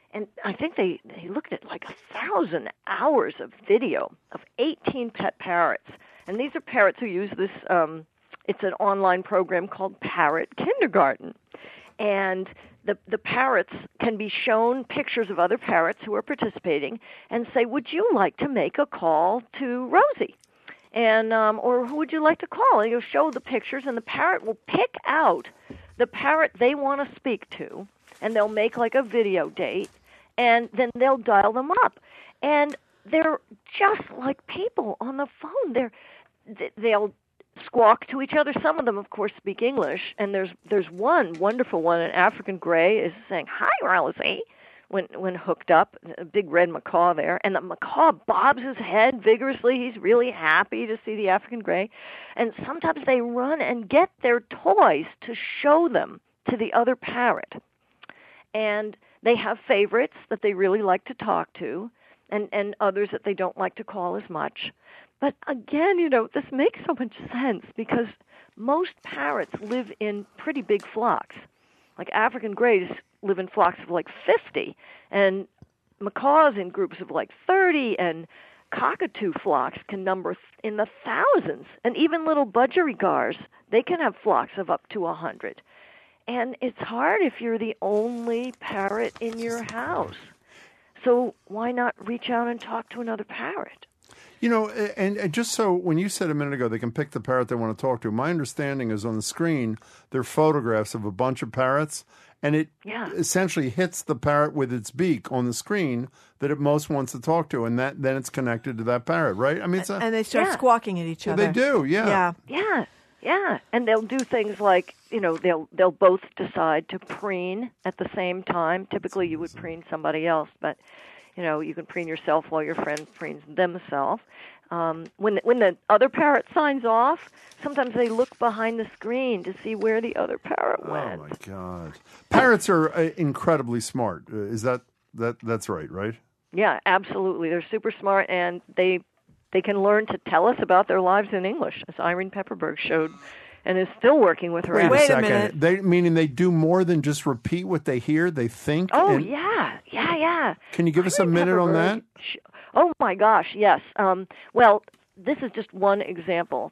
And I think they looked at like 1,000 hours of video of 18 pet parrots. And these are parrots who use this, it's an online program called Parrot Kindergarten. And the parrots can be shown pictures of other parrots who are participating and say, would you like to make a call to Rosie? And or who would you like to call? And you'll show the pictures, and the parrot will pick out the parrot they want to speak to, and they'll make like a video date, and then they'll dial them up. And they're just like people on the phone. They'll squawk to each other. Some of them, of course, speak English, and there's one wonderful one, an African gray, is saying, "Hi, Rosie," when hooked up, a big red macaw there, and the macaw bobs his head vigorously. He's really happy to see the African gray. And sometimes they run and get their toys to show them to the other parrot. And they have favorites that they really like to talk to, and others that they don't like to call as much. But again, this makes so much sense because most parrots live in pretty big flocks. Like African grays live in flocks of like 50, and macaws in groups of like 30, and cockatoo flocks can number in the thousands. And even little budgerigars, they can have flocks of up to 100. And it's hard if you're the only parrot in your house. So why not reach out and talk to another parrot? And just so when you said a minute ago they can pick the parrot they want to talk to, my understanding is on the screen there are photographs of a bunch of parrots, and it essentially hits the parrot with its beak on the screen that it most wants to talk to, and then it's connected to that parrot, right? I mean, and they start squawking at each other. They do, yeah. And they'll do things like, they'll both decide to preen at the same time. Typically, you would preen somebody else, but you can preen yourself while your friend preens themselves. When the other parrot signs off, sometimes they look behind the screen to see where the other parrot went. Oh my God! Parrots are incredibly smart. Is that's right? Yeah, absolutely. They're super smart, and they can learn to tell us about their lives in English, as Irene Pepperberg showed, and is still working with her. Wait a minute. Meaning they do more than just repeat what they hear. They think. Oh, yeah. Can you give us a minute on that? Oh, my gosh, yes. Well, this is just one example.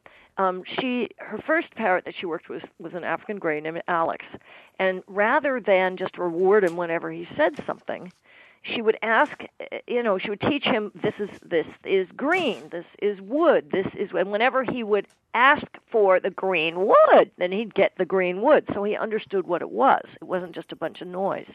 Her first parrot that she worked with was an African gray named Alex. And rather than just reward him whenever he said something, she would ask, she would teach him, this is green, this is wood, and whenever he would ask for the green wood, then he'd get the green wood. So he understood what it was. It wasn't just a bunch of noise.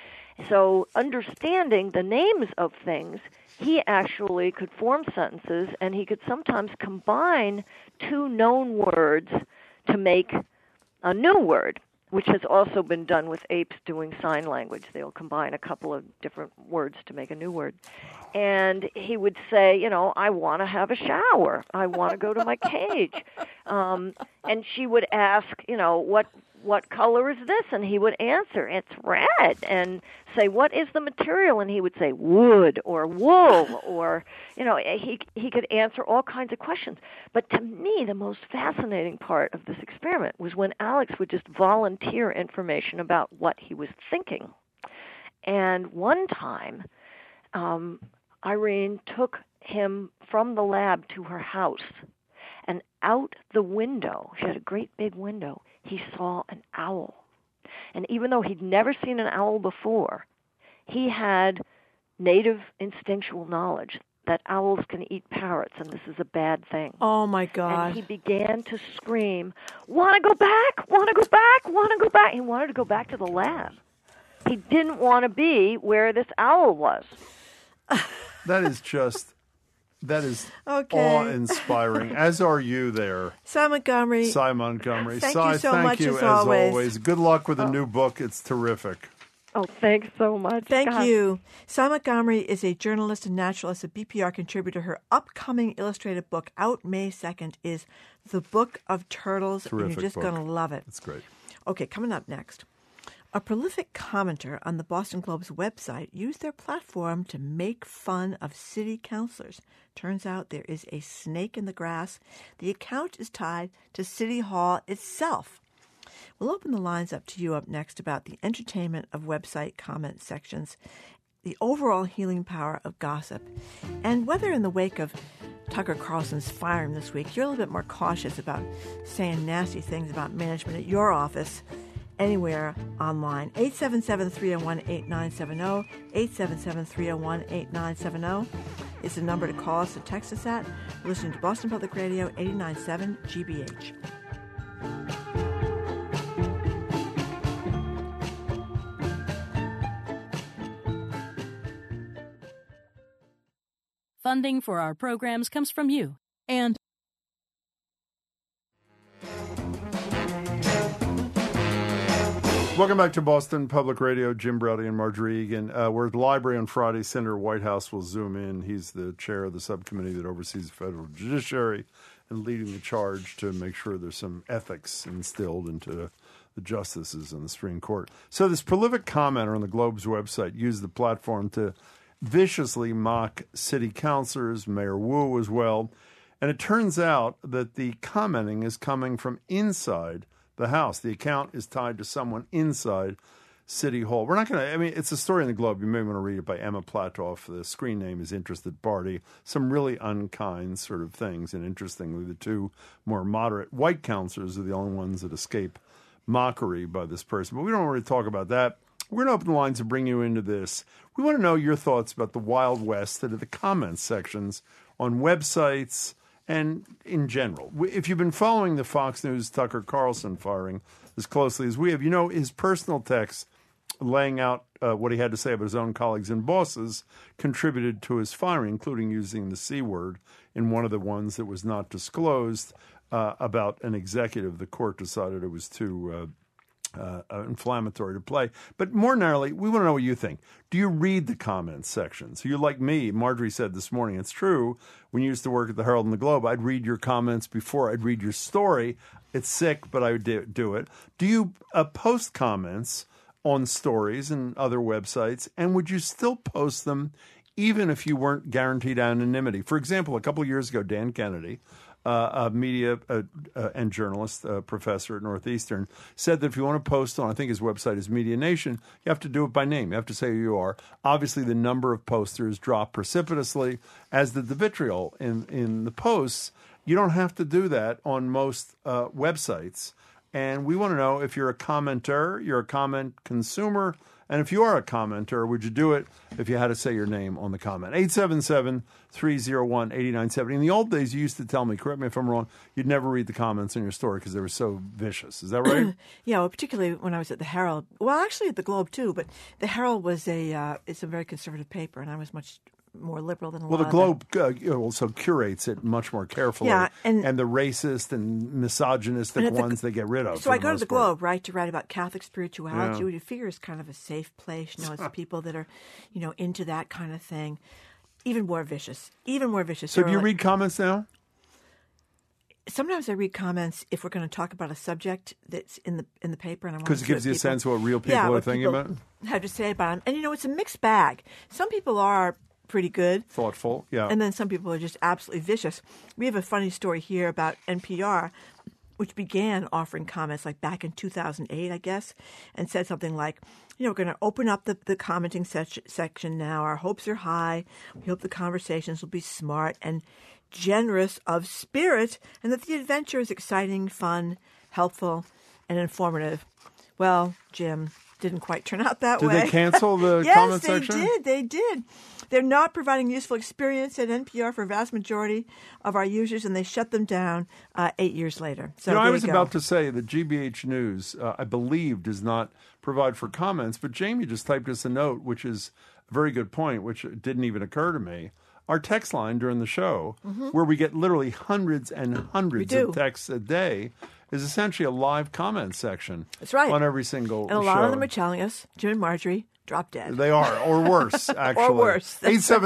So understanding the names of things, he actually could form sentences, and he could sometimes combine two known words to make a new word, which has also been done with apes doing sign language. They'll combine a couple of different words to make a new word. And he would say, I want to have a shower. I want to go to my cage. And she would ask, what color is this? And he would answer, it's red. And say, what is the material? And he would say, wood or wool, or, he could answer all kinds of questions. But to me, the most fascinating part of this experiment was when Alex would just volunteer information about what he was thinking. And one time, Irene took him from the lab to her house, and out the window, she had a great big window, he saw an owl. And even though he'd never seen an owl before, he had native instinctual knowledge that owls can eat parrots, and this is a bad thing. Oh, my God. And he began to scream, want to go back, want to go back, want to go back. He wanted to go back to the lab. He didn't want to be where this owl was. That is awe-inspiring, as are you there. Cy Montgomery. Thank you so much, as always. Good luck with the new book. It's terrific. Oh, thanks so much. Thank you. Cy Montgomery is a journalist and naturalist, a BPR contributor. Her upcoming illustrated book, out May 2nd, is The Book of Turtles. Terrific and you're just going to love it. It's great. Okay, coming up next. A prolific commenter on the Boston Globe's website used their platform to make fun of city councilors. Turns out there is a snake in the grass. The account is tied to City Hall itself. We'll open the lines up to you up next about the entertainment of website comment sections. the overall healing power of gossip, and whether in the wake of Tucker Carlson's firing this week, you're a little bit more cautious about saying nasty things about management at your office anywhere online. 877-301-8970, 877-301-8970 is the number to call us or text us at. You're listening to Boston Public Radio 89.7 GBH. Funding for our programs comes from you and welcome back to Boston Public Radio. Jim Braude and Marjorie Egan. We're at the library on Friday. Senator Whitehouse will zoom in. He's the chair of the subcommittee that oversees the federal judiciary and leading the charge to make sure there's some ethics instilled into the justices in the Supreme Court. So this prolific commenter on the Globe's website used the platform to viciously mock city councilors, Mayor Wu as well. And it turns out that the commenting is coming from inside the House. The account is tied to someone inside City Hall. We're not going to, I mean, it's a story in the Globe. You may want to read it by Emma Platoff. The screen name is Interested Party. Some really unkind sort of things. And interestingly, the two more moderate white councilors are the only ones that escape mockery by this person. But we don't want to talk about that. We're going to open the lines to bring you into this. We want to know your thoughts about the Wild West that are the comments sections on websites and in general. If you've been following the Fox News Tucker Carlson firing as closely as we have, you know his personal text laying out what he had to say about his own colleagues and bosses contributed to his firing, including using the C word in one of the ones that was not disclosed about an executive. The court decided it was too inflammatory to play. But more narrowly, we want to know what you think. Do you read the comments sections? You're like me. Marjorie said this morning, it's true. When you used to work at the Herald and the Globe, I'd read your comments before I'd read your story. It's sick, but I would do it. Do you post comments on stories and other websites? And would you still post them even if you weren't guaranteed anonymity? For example, a couple of years ago, Dan Kennedy, a media and journalist professor at Northeastern, said that if you want to post on, I think his website is Media Nation, you have to do it by name. You have to say who you are. Obviously, the number of posters dropped precipitously, as did the vitriol in the posts. You don't have to do that on most websites. And we want to know if you're a commenter, you're a comment consumer, and if you are a commenter, would you do it if you had to say your name on the comment? 877-301-8970. In the old days, you used to tell me, correct me if I'm wrong, you'd never read the comments in your story because they were so vicious. Is that right? Yeah, well, particularly when I was at the Herald. Well, actually at the Globe, too. But the Herald was it's a very conservative paper, and I was much more liberal than a lot of them. Well, the Globe also curates it much more carefully. Yeah, and the racist and misogynistic ones they get rid of. So I go to the Globe, right, to write about Catholic spirituality, which you figure is kind of a safe place. You know, it's people that are, into that kind of thing. Even more vicious. So do you read comments now? Sometimes I read comments if we're going to talk about a subject that's in the paper, and I want because it gives you a sense of what real people are thinking about it. Have to say about them, and it's a mixed bag. Some people are pretty good, thoughtful, yeah, and then some people are just absolutely vicious. We have a funny story here about NPR, which began offering comments like back in 2008, I guess, and said something like, we're going to open up the commenting section now. Our hopes are high. We hope the conversations will be smart and generous of spirit, and that the adventure is exciting, fun, helpful, and informative. Well, Jim, didn't quite turn out that way. Did they cancel the comment section? Yes, they did. They're not providing useful experience at NPR for a vast majority of our users, and they shut them down 8 years later. So I was about to say that GBH News, I believe, does not provide for comments, but Jamie just typed us a note, which is a very good point, which didn't even occur to me. Our text line during the show, where we get literally hundreds and hundreds of texts a day, is essentially a live comment section. That's right. On every single show. And a lot of them are telling us, Jim and Marjorie, drop dead. They are, or worse, actually. Or worse.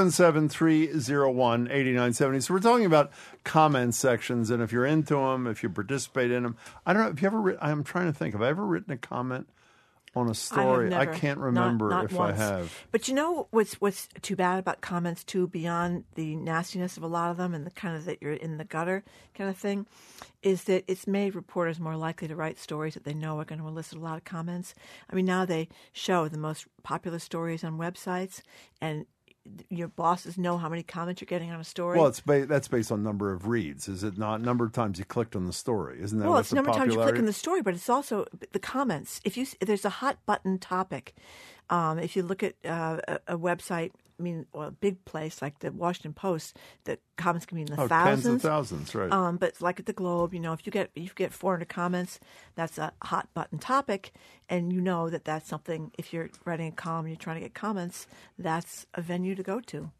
877-301-8970. So we're talking about comment sections, and if you're into them, if you participate in them. I don't know, have you ever I'm trying to think, have I ever written a comment on a story. I never, can't remember not if once. I have. But you know what's too bad about comments too, beyond the nastiness of a lot of them and the kind of that you're in the gutter kind of thing, is that it's made reporters more likely to write stories that they know are going to elicit a lot of comments. I mean, now they show the most popular stories on websites, and your bosses know how many comments you're getting on a story. Well, that's based on number of reads, is it not? Number of times you clicked on the story, isn't that? Well, what's it's number of times you popularity? click on the story, but it's also the comments. If there's a hot button topic, if you look at a website, I mean, or a big place like the Washington Post, the comments can be in the thousands. Tens of thousands, right? But like at the Globe, if you get 400 comments, that's a hot button topic, and you know that's something. If you're writing a column and you're trying to get comments, that's a venue to go to.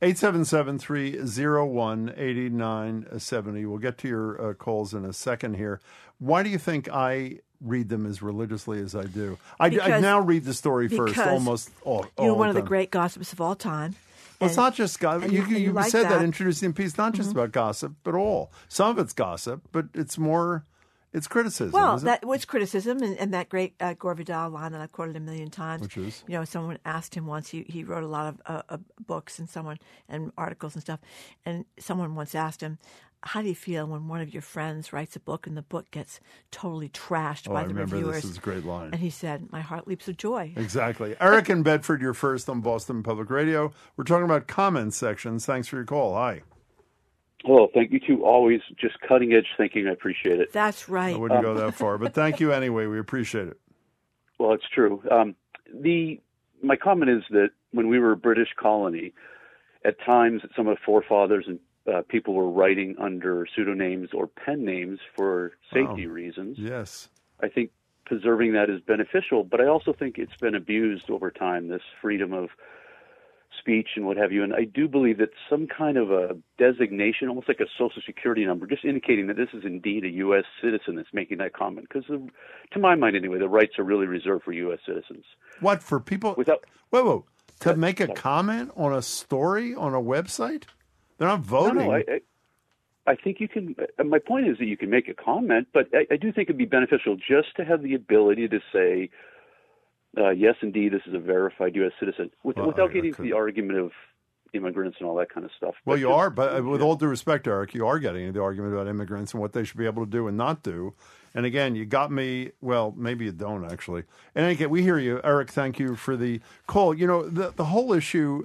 877-301-8970. We'll get to your calls in a second here. Why do you think I read them as religiously as I do? I now read the story first, almost all You're one of the the great gossips of all time. Well, it's not just gossip. You like said that introducing the piece, not just about gossip, but all. Some of it's gossip, but it's criticism. Well, isn't that was criticism, and that great Gore Vidal line that I've quoted a million times. Which is? Someone asked him once, he wrote a lot of books and articles and stuff, and someone once asked him, how do you feel when one of your friends writes a book and the book gets totally trashed by the reviewers? I remember this is a great line. And he said, my heart leaps with joy. Exactly. Eric in Bedford, you're first on Boston Public Radio. We're talking about comment sections. Thanks for your call. Hi. Well, thank you two. Always just cutting edge thinking. I appreciate it. That's right. I wouldn't go that far, but thank you anyway. We appreciate it. Well, it's true. My comment is that when we were a British colony, at times some of the forefathers and people were writing under pseudonyms or pen names for safety reasons. Yes. I think preserving that is beneficial, but I also think it's been abused over time, this freedom of speech and what have you. And I do believe that some kind of a designation, almost like a Social Security number, just indicating that this is indeed a U.S. citizen that's making that comment. Because to my mind, anyway, the rights are really reserved for U.S. citizens. What, for people? Whoa. To make a comment on a story on a website? They're not voting. No, I think you can. My point is that you can make a comment, but I do think it'd be beneficial just to have the ability to say, yes, indeed, this is a verified U.S. citizen, without getting to the argument of immigrants and all that kind of stuff. Well, you are, but with all due respect, Eric, you are getting into the argument about immigrants and what they should be able to do and not do. And again, you got me. Well, maybe you don't actually. And again, we hear you, Eric. Thank you for the call. The whole issue.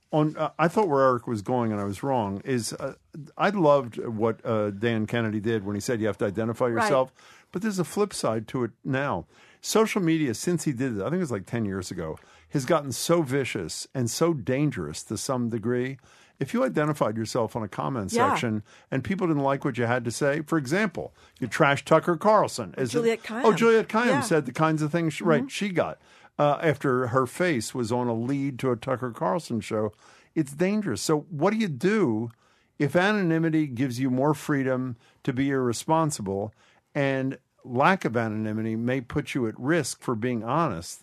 I thought where Eric was going, and I was wrong, is I loved what Dan Kennedy did when he said you have to identify yourself. Right. But there's a flip side to it now. Social media, since he did it, I think it was like 10 years ago, has gotten so vicious and so dangerous to some degree. If you identified yourself on a comment section and people didn't like what you had to say, for example, you trashed Tucker Carlson. Juliette Kayyem. Juliette Kayyem said the kinds of things she got. After her face was on a lead to a Tucker Carlson show. It's dangerous. So what do you do if anonymity gives you more freedom to be irresponsible and lack of anonymity may put you at risk for being honest?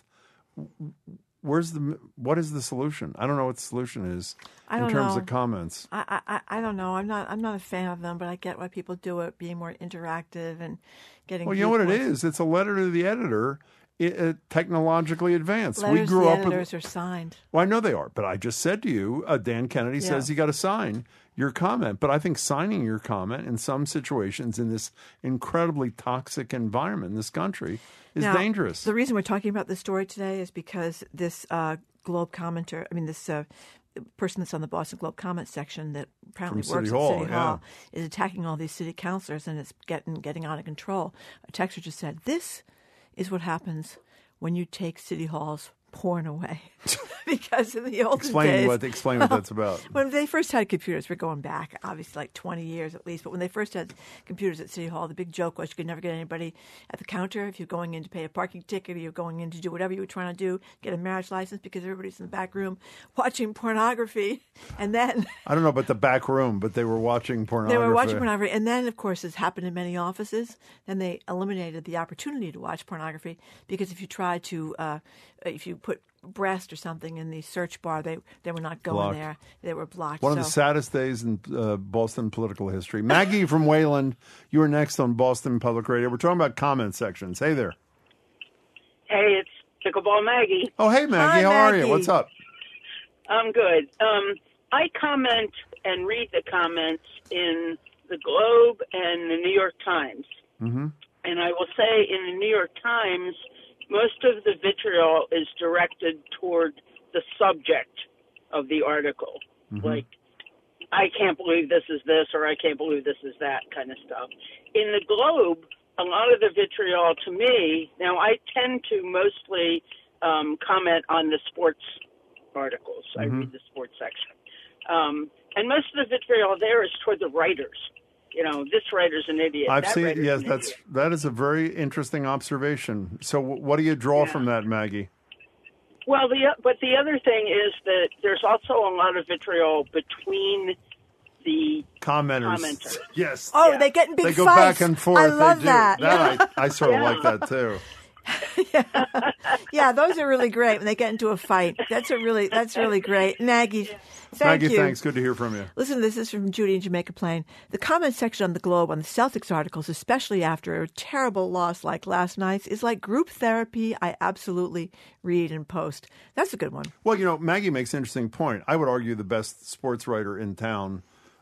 What is the solution? I don't know what the solution is in terms of comments. I don't know. I'm not a fan of them, but I get why people do it, being more interactive and getting. Well, you know what it is? It's a letter to the editor. Technologically advanced. Letters to the editors are signed. Well, I know they are, but I just said to you, Dan Kennedy says you got to sign your comment. But I think signing your comment in some situations in this incredibly toxic environment in this country is dangerous. The reason we're talking about this story today is because this Globe commenter, this person that's on the Boston Globe comment section that apparently works at City Hall is attacking all these city councilors, and it's getting out of control. A texter just said, this is what happens when you take City Hall's porn away. Because in the olden days... Explain what that's about. When they first had computers, we're going back, obviously, like 20 years at least, but when they first had computers at City Hall, the big joke was you could never get anybody at the counter if you're going in to pay a parking ticket or you're going in to do whatever you were trying to do, get a marriage license, because everybody's in the back room watching pornography. And then... I don't know about the back room, but they were watching pornography. They were watching pornography. And then, of course, as happened in many offices, then they eliminated the opportunity to watch pornography, because if you tried to... if you put breast or something in the search bar, they were not going there. They were blocked. One of the saddest days in Boston political history. Maggie from Wayland, you are next on Boston Public Radio. We're talking about comment sections. Hey there. Hey, it's Pickleball Maggie. Oh, hey, Maggie. How are you? What's up? I'm good. I comment and read the comments in the Globe and the New York Times. Mm-hmm. And I will say in the New York Times, most of the vitriol is directed toward the subject of the article. Mm-hmm. Like, I can't believe this is this, or I can't believe this is that kind of stuff. In the Globe, a lot of the vitriol to me, now I tend to mostly comment on the sports articles. Mm-hmm. I read the sports section. And most of the vitriol there is toward the writers. You know, this writer's an idiot. I've that seen. writer's Yes, an that's idiot. that is a very interesting observation. So, what do you draw from that, Maggie? Well, but the other thing is that there's also a lot of vitriol between the Commenters. Yes. Oh, they get in big They go fights. back and forth. I love they do. that. I sort of Yeah. like that too. Yeah, those are really great when they get into a fight. That's really great. Maggie, thank Maggie, you. thanks. Good to hear from you. Listen, this is from Judy in Jamaica Plain. The comment section on the Globe on the Celtics articles, especially after a terrible loss like last night's, is like group therapy. I absolutely read and post. That's a good one. Well, you know, Maggie makes an interesting point. I would argue the best sports writer in town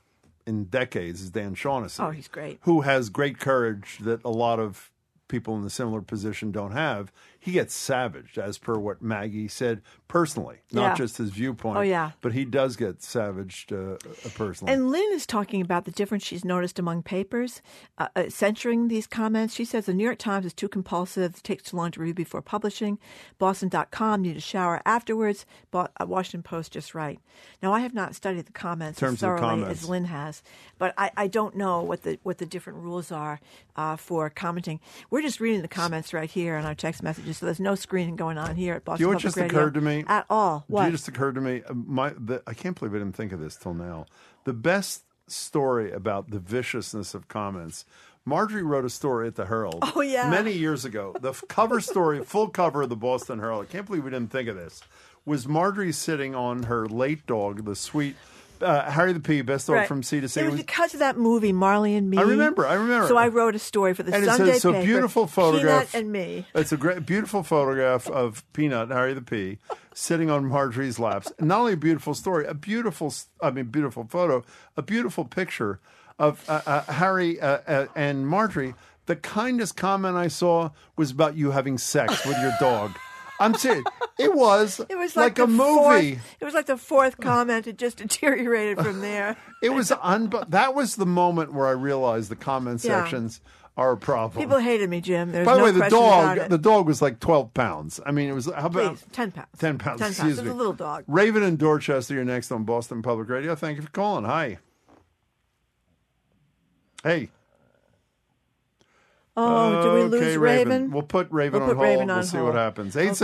in decades is Dan Shaughnessy. Oh, he's great. Who has great courage that a lot of people in a similar position don't have. He gets savaged, as per what Maggie said personally, not Yeah. just his viewpoint. Oh, yeah. But he does get savaged personally. And Lynn is talking about the difference she's noticed among papers, censoring these comments. She says the New York Times is too compulsive, it takes too long to read before publishing. Boston.com, need a shower afterwards. Washington Post, just right. Now, I have not studied the comments as thoroughly as Lynn has, but I don't know what the different rules are for commenting. We're just reading the comments right here on our text messages, so there's no screening going on here at Boston Do you know what Public just Radio occurred to me? at all. What? It just occurred to me. I can't believe I didn't think of this till now. The best story about the viciousness of comments. Marjorie wrote a story at the Herald. Oh, yeah. Many years ago. The cover story, full cover of the Boston Herald. I can't believe we didn't think of this. Was Marjorie sitting on her late dog, the sweet Harry the Pea, best dog Right. from sea to sea. It was because of that movie, Marley and Me. I remember. So I wrote a story for the And Sunday it's a paper. beautiful photograph. Peanut and Me. It's a great, beautiful photograph of Peanut, Harry the Pea, sitting on Marjorie's laps. And not only a beautiful story, beautiful photo, a beautiful picture of Harry and Marjorie. The kindest comment I saw was about you having sex with your dog. I'm serious. It was like a movie. It was like the fourth comment. It just deteriorated from there. It was that was the moment where I realized the comment Yeah. sections are a problem. People hated me, Jim. There's By the no way, the question about it. dog was like 12 pounds. I mean, it was how about Please, 10 pounds. 10 pounds. 10 Excuse pounds. me. It's a little dog. Raven in Dorchester, you're next on Boston Public Radio. Thank you for calling. Hi. Hey. Oh, do we lose Okay, Raven? We'll put Raven We'll on put hold. Raven We'll on see hold. what happens. Okay.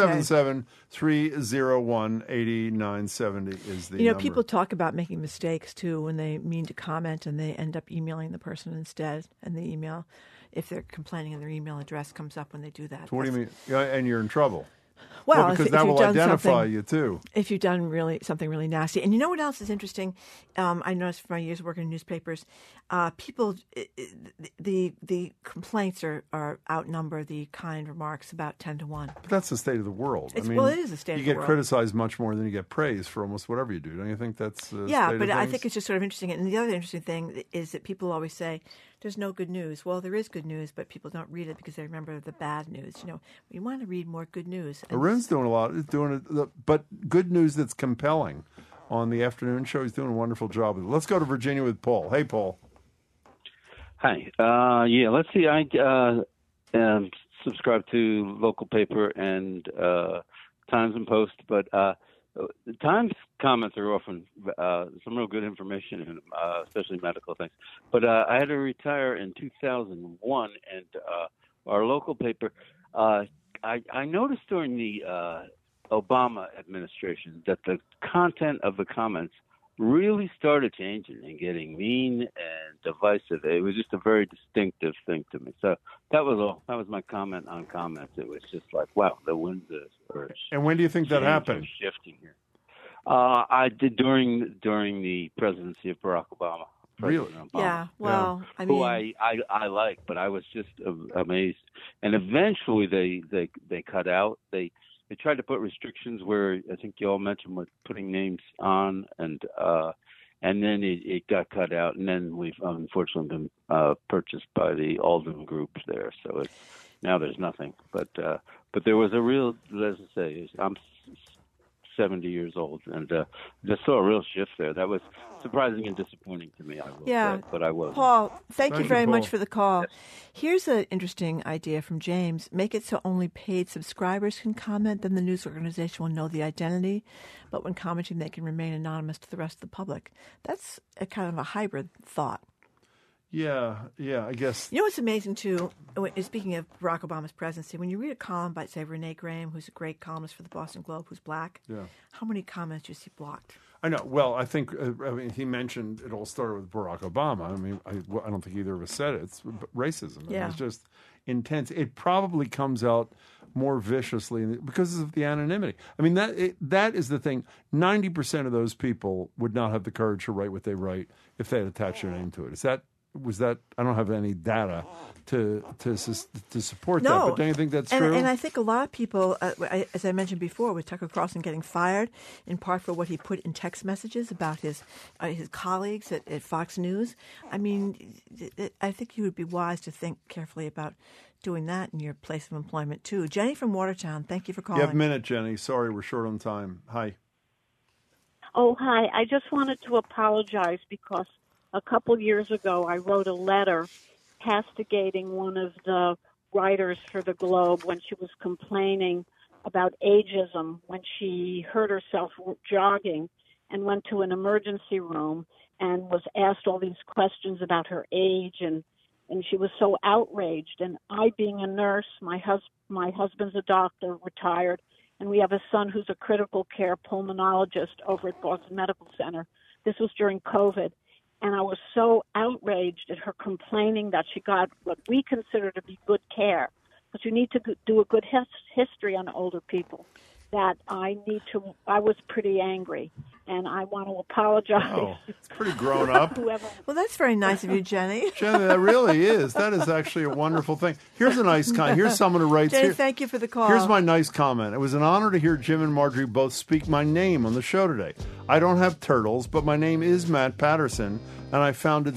877-301-8970 is the You know, number. people talk about making mistakes too when they mean to comment and they end up emailing the person instead. And the email, if they're complaining and their email address comes up when they do that. So what do you mean? Yeah, and you're in trouble. Well, because if that you've will done identify something- you too. If you've done something really nasty. And you know what else is interesting? I noticed from my years working in newspapers, people, the complaints are outnumber the kind remarks about 10 to 1. But that's the state of the world. It is the state of the You get world. criticized much more than you get praise for almost whatever you do. Don't you think that's the Yeah, state but of I things? think it's just sort of interesting. And the other interesting thing is that people always say, there's no good news. Well, there is good news, but people don't read it because they remember the bad news. You know, we want to read more good news. And Arun's doing a lot. He's doing it, but good news that's compelling on the afternoon show. He's doing a wonderful job with it. Let's go to Virginia with Paul. Hey, Paul. Hi. Yeah, let's see. I subscribe to local paper and Times and Post, but the Times comments are often some real good information, and especially medical things. But I had to retire in 2001, and our local paper, I noticed during the Obama administration that the content of the comments really started changing and getting mean and divisive. It was just a very distinctive thing to me. So that was all. That was my comment on comments. It was just like, wow, the winds are And when do you think that happened? shifting here. I did during the presidency of Barack Obama. Really? President Obama. Yeah, well, I who mean- I like, but I was just amazed. And eventually they cut out. They they tried to put restrictions where I think you all mentioned with putting names on, and then it got cut out, and then we've unfortunately been purchased by the Alden Group there. So now there's nothing. But there was a real, let's say, I'm 70 years old, and just saw a real shift there. That was surprising and disappointing to me, I will say, but I was. Paul, thank you very Paul. much for the call. Here's an interesting idea from James. Make it so only paid subscribers can comment, then the news organization will know the identity, but when commenting, they can remain anonymous to the rest of the public. That's a kind of a hybrid thought. Yeah, I guess. You know what's amazing, too, speaking of Barack Obama's presidency, when you read a column by, say, Renee Graham, who's a great columnist for the Boston Globe, who's black, how many comments do you see blocked? I know. Well, I think, he mentioned it all started with Barack Obama. I mean, I don't think either of us said it. It's racism. Yeah. It's just intense. It probably comes out more viciously because of the anonymity. I mean, that is the thing. 90% of those people would not have the courage to write what they write if they had attached their name to it. Was that? I don't have any data to support that, but don't you think that's true? And I think a lot of people, as I mentioned before, with Tucker Carlson getting fired, in part for what he put in text messages about his colleagues at Fox News. I mean, I think you would be wise to think carefully about doing that in your place of employment too. Jenny from Watertown, thank you for calling. You have a minute, Jenny. Sorry, we're short on time. Hi. Oh, hi. I just wanted to apologize because a couple years ago, I wrote a letter castigating one of the writers for the Globe when she was complaining about ageism when she hurt herself jogging and went to an emergency room and was asked all these questions about her age, and she was so outraged. And I, being a nurse, my husband's a doctor, retired, and we have a son who's a critical care pulmonologist over at Boston Medical Center. This was during COVID. And I was so outraged at her complaining that she got what we consider to be good care. But you need to do a good history on older people. That I was pretty angry. And I want to apologize. Oh, it's pretty grown up. Well, that's very nice of you, Jenny. Jenny, that really is. That is actually a wonderful thing. Here's a nice comment. Here's someone who writes. Jenny, thank you for the call. Here's my nice comment. It was an honor to hear Jim and Marjorie both speak my name on the show today. I don't have turtles, but my name is Matt Patterson, and I founded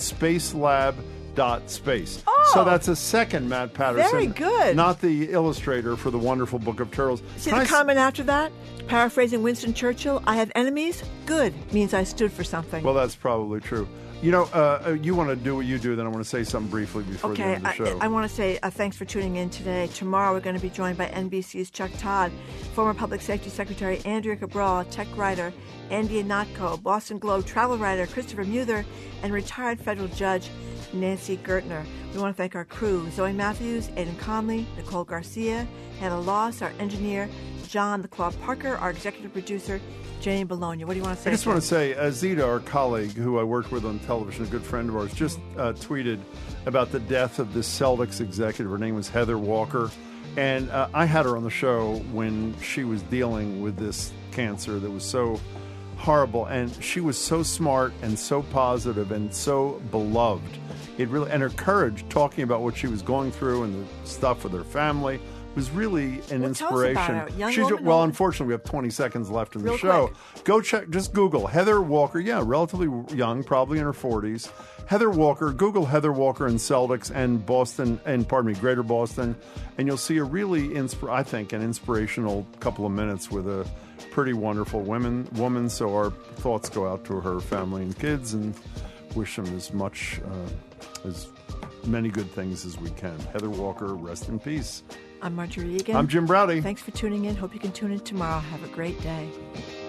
Spacelab.space. Oh, so that's a second Matt Patterson. Very good. Not the illustrator for the wonderful Book of Turtles. See the comment after that? Paraphrasing Winston Churchill, I have enemies. Good means I stood for something. Well, that's probably true. You know, you want to do what you do, then I want to say something briefly before the end of the show. I want to say thanks for tuning in today. Tomorrow we're going to be joined by NBC's Chuck Todd, former Public Safety Secretary Andrea Cabral, tech writer Andy Ihnatko, Boston Globe travel writer Christopher Muther, and retired federal judge Nancy Gertner. We want to thank our crew, Zoe Matthews, Aidan Conley, Nicole Garcia, Hannah Loss, our engineer, John the Claw Parker, our executive producer, Jane Bologna. What do you want to say? I just want to say, Zita, our colleague, who I worked with on television, a good friend of ours, just tweeted about the death of this Celtics executive. Her name was Heather Walker. And I had her on the show when she was dealing with this cancer that was so horrible. And she was so smart and so positive and so beloved. It really, and her courage talking about what she was going through and the stuff with her family was really an inspiration. Tell us about her. Young woman, well, unfortunately, we have 20 seconds left in the show. Quick. Go check, just Google Heather Walker. Yeah, relatively young, probably in her 40s. Heather Walker. Google Heather Walker and Celtics and Boston, and Greater Boston, and you'll see a really, I think, an inspirational couple of minutes with a pretty wonderful woman. So our thoughts go out to her family and kids, and wish them as many good things as we can. Heather Walker, rest in peace. I'm Marjorie Egan. I'm Jim Browdy. Thanks for tuning in. Hope you can tune in tomorrow. Have a great day.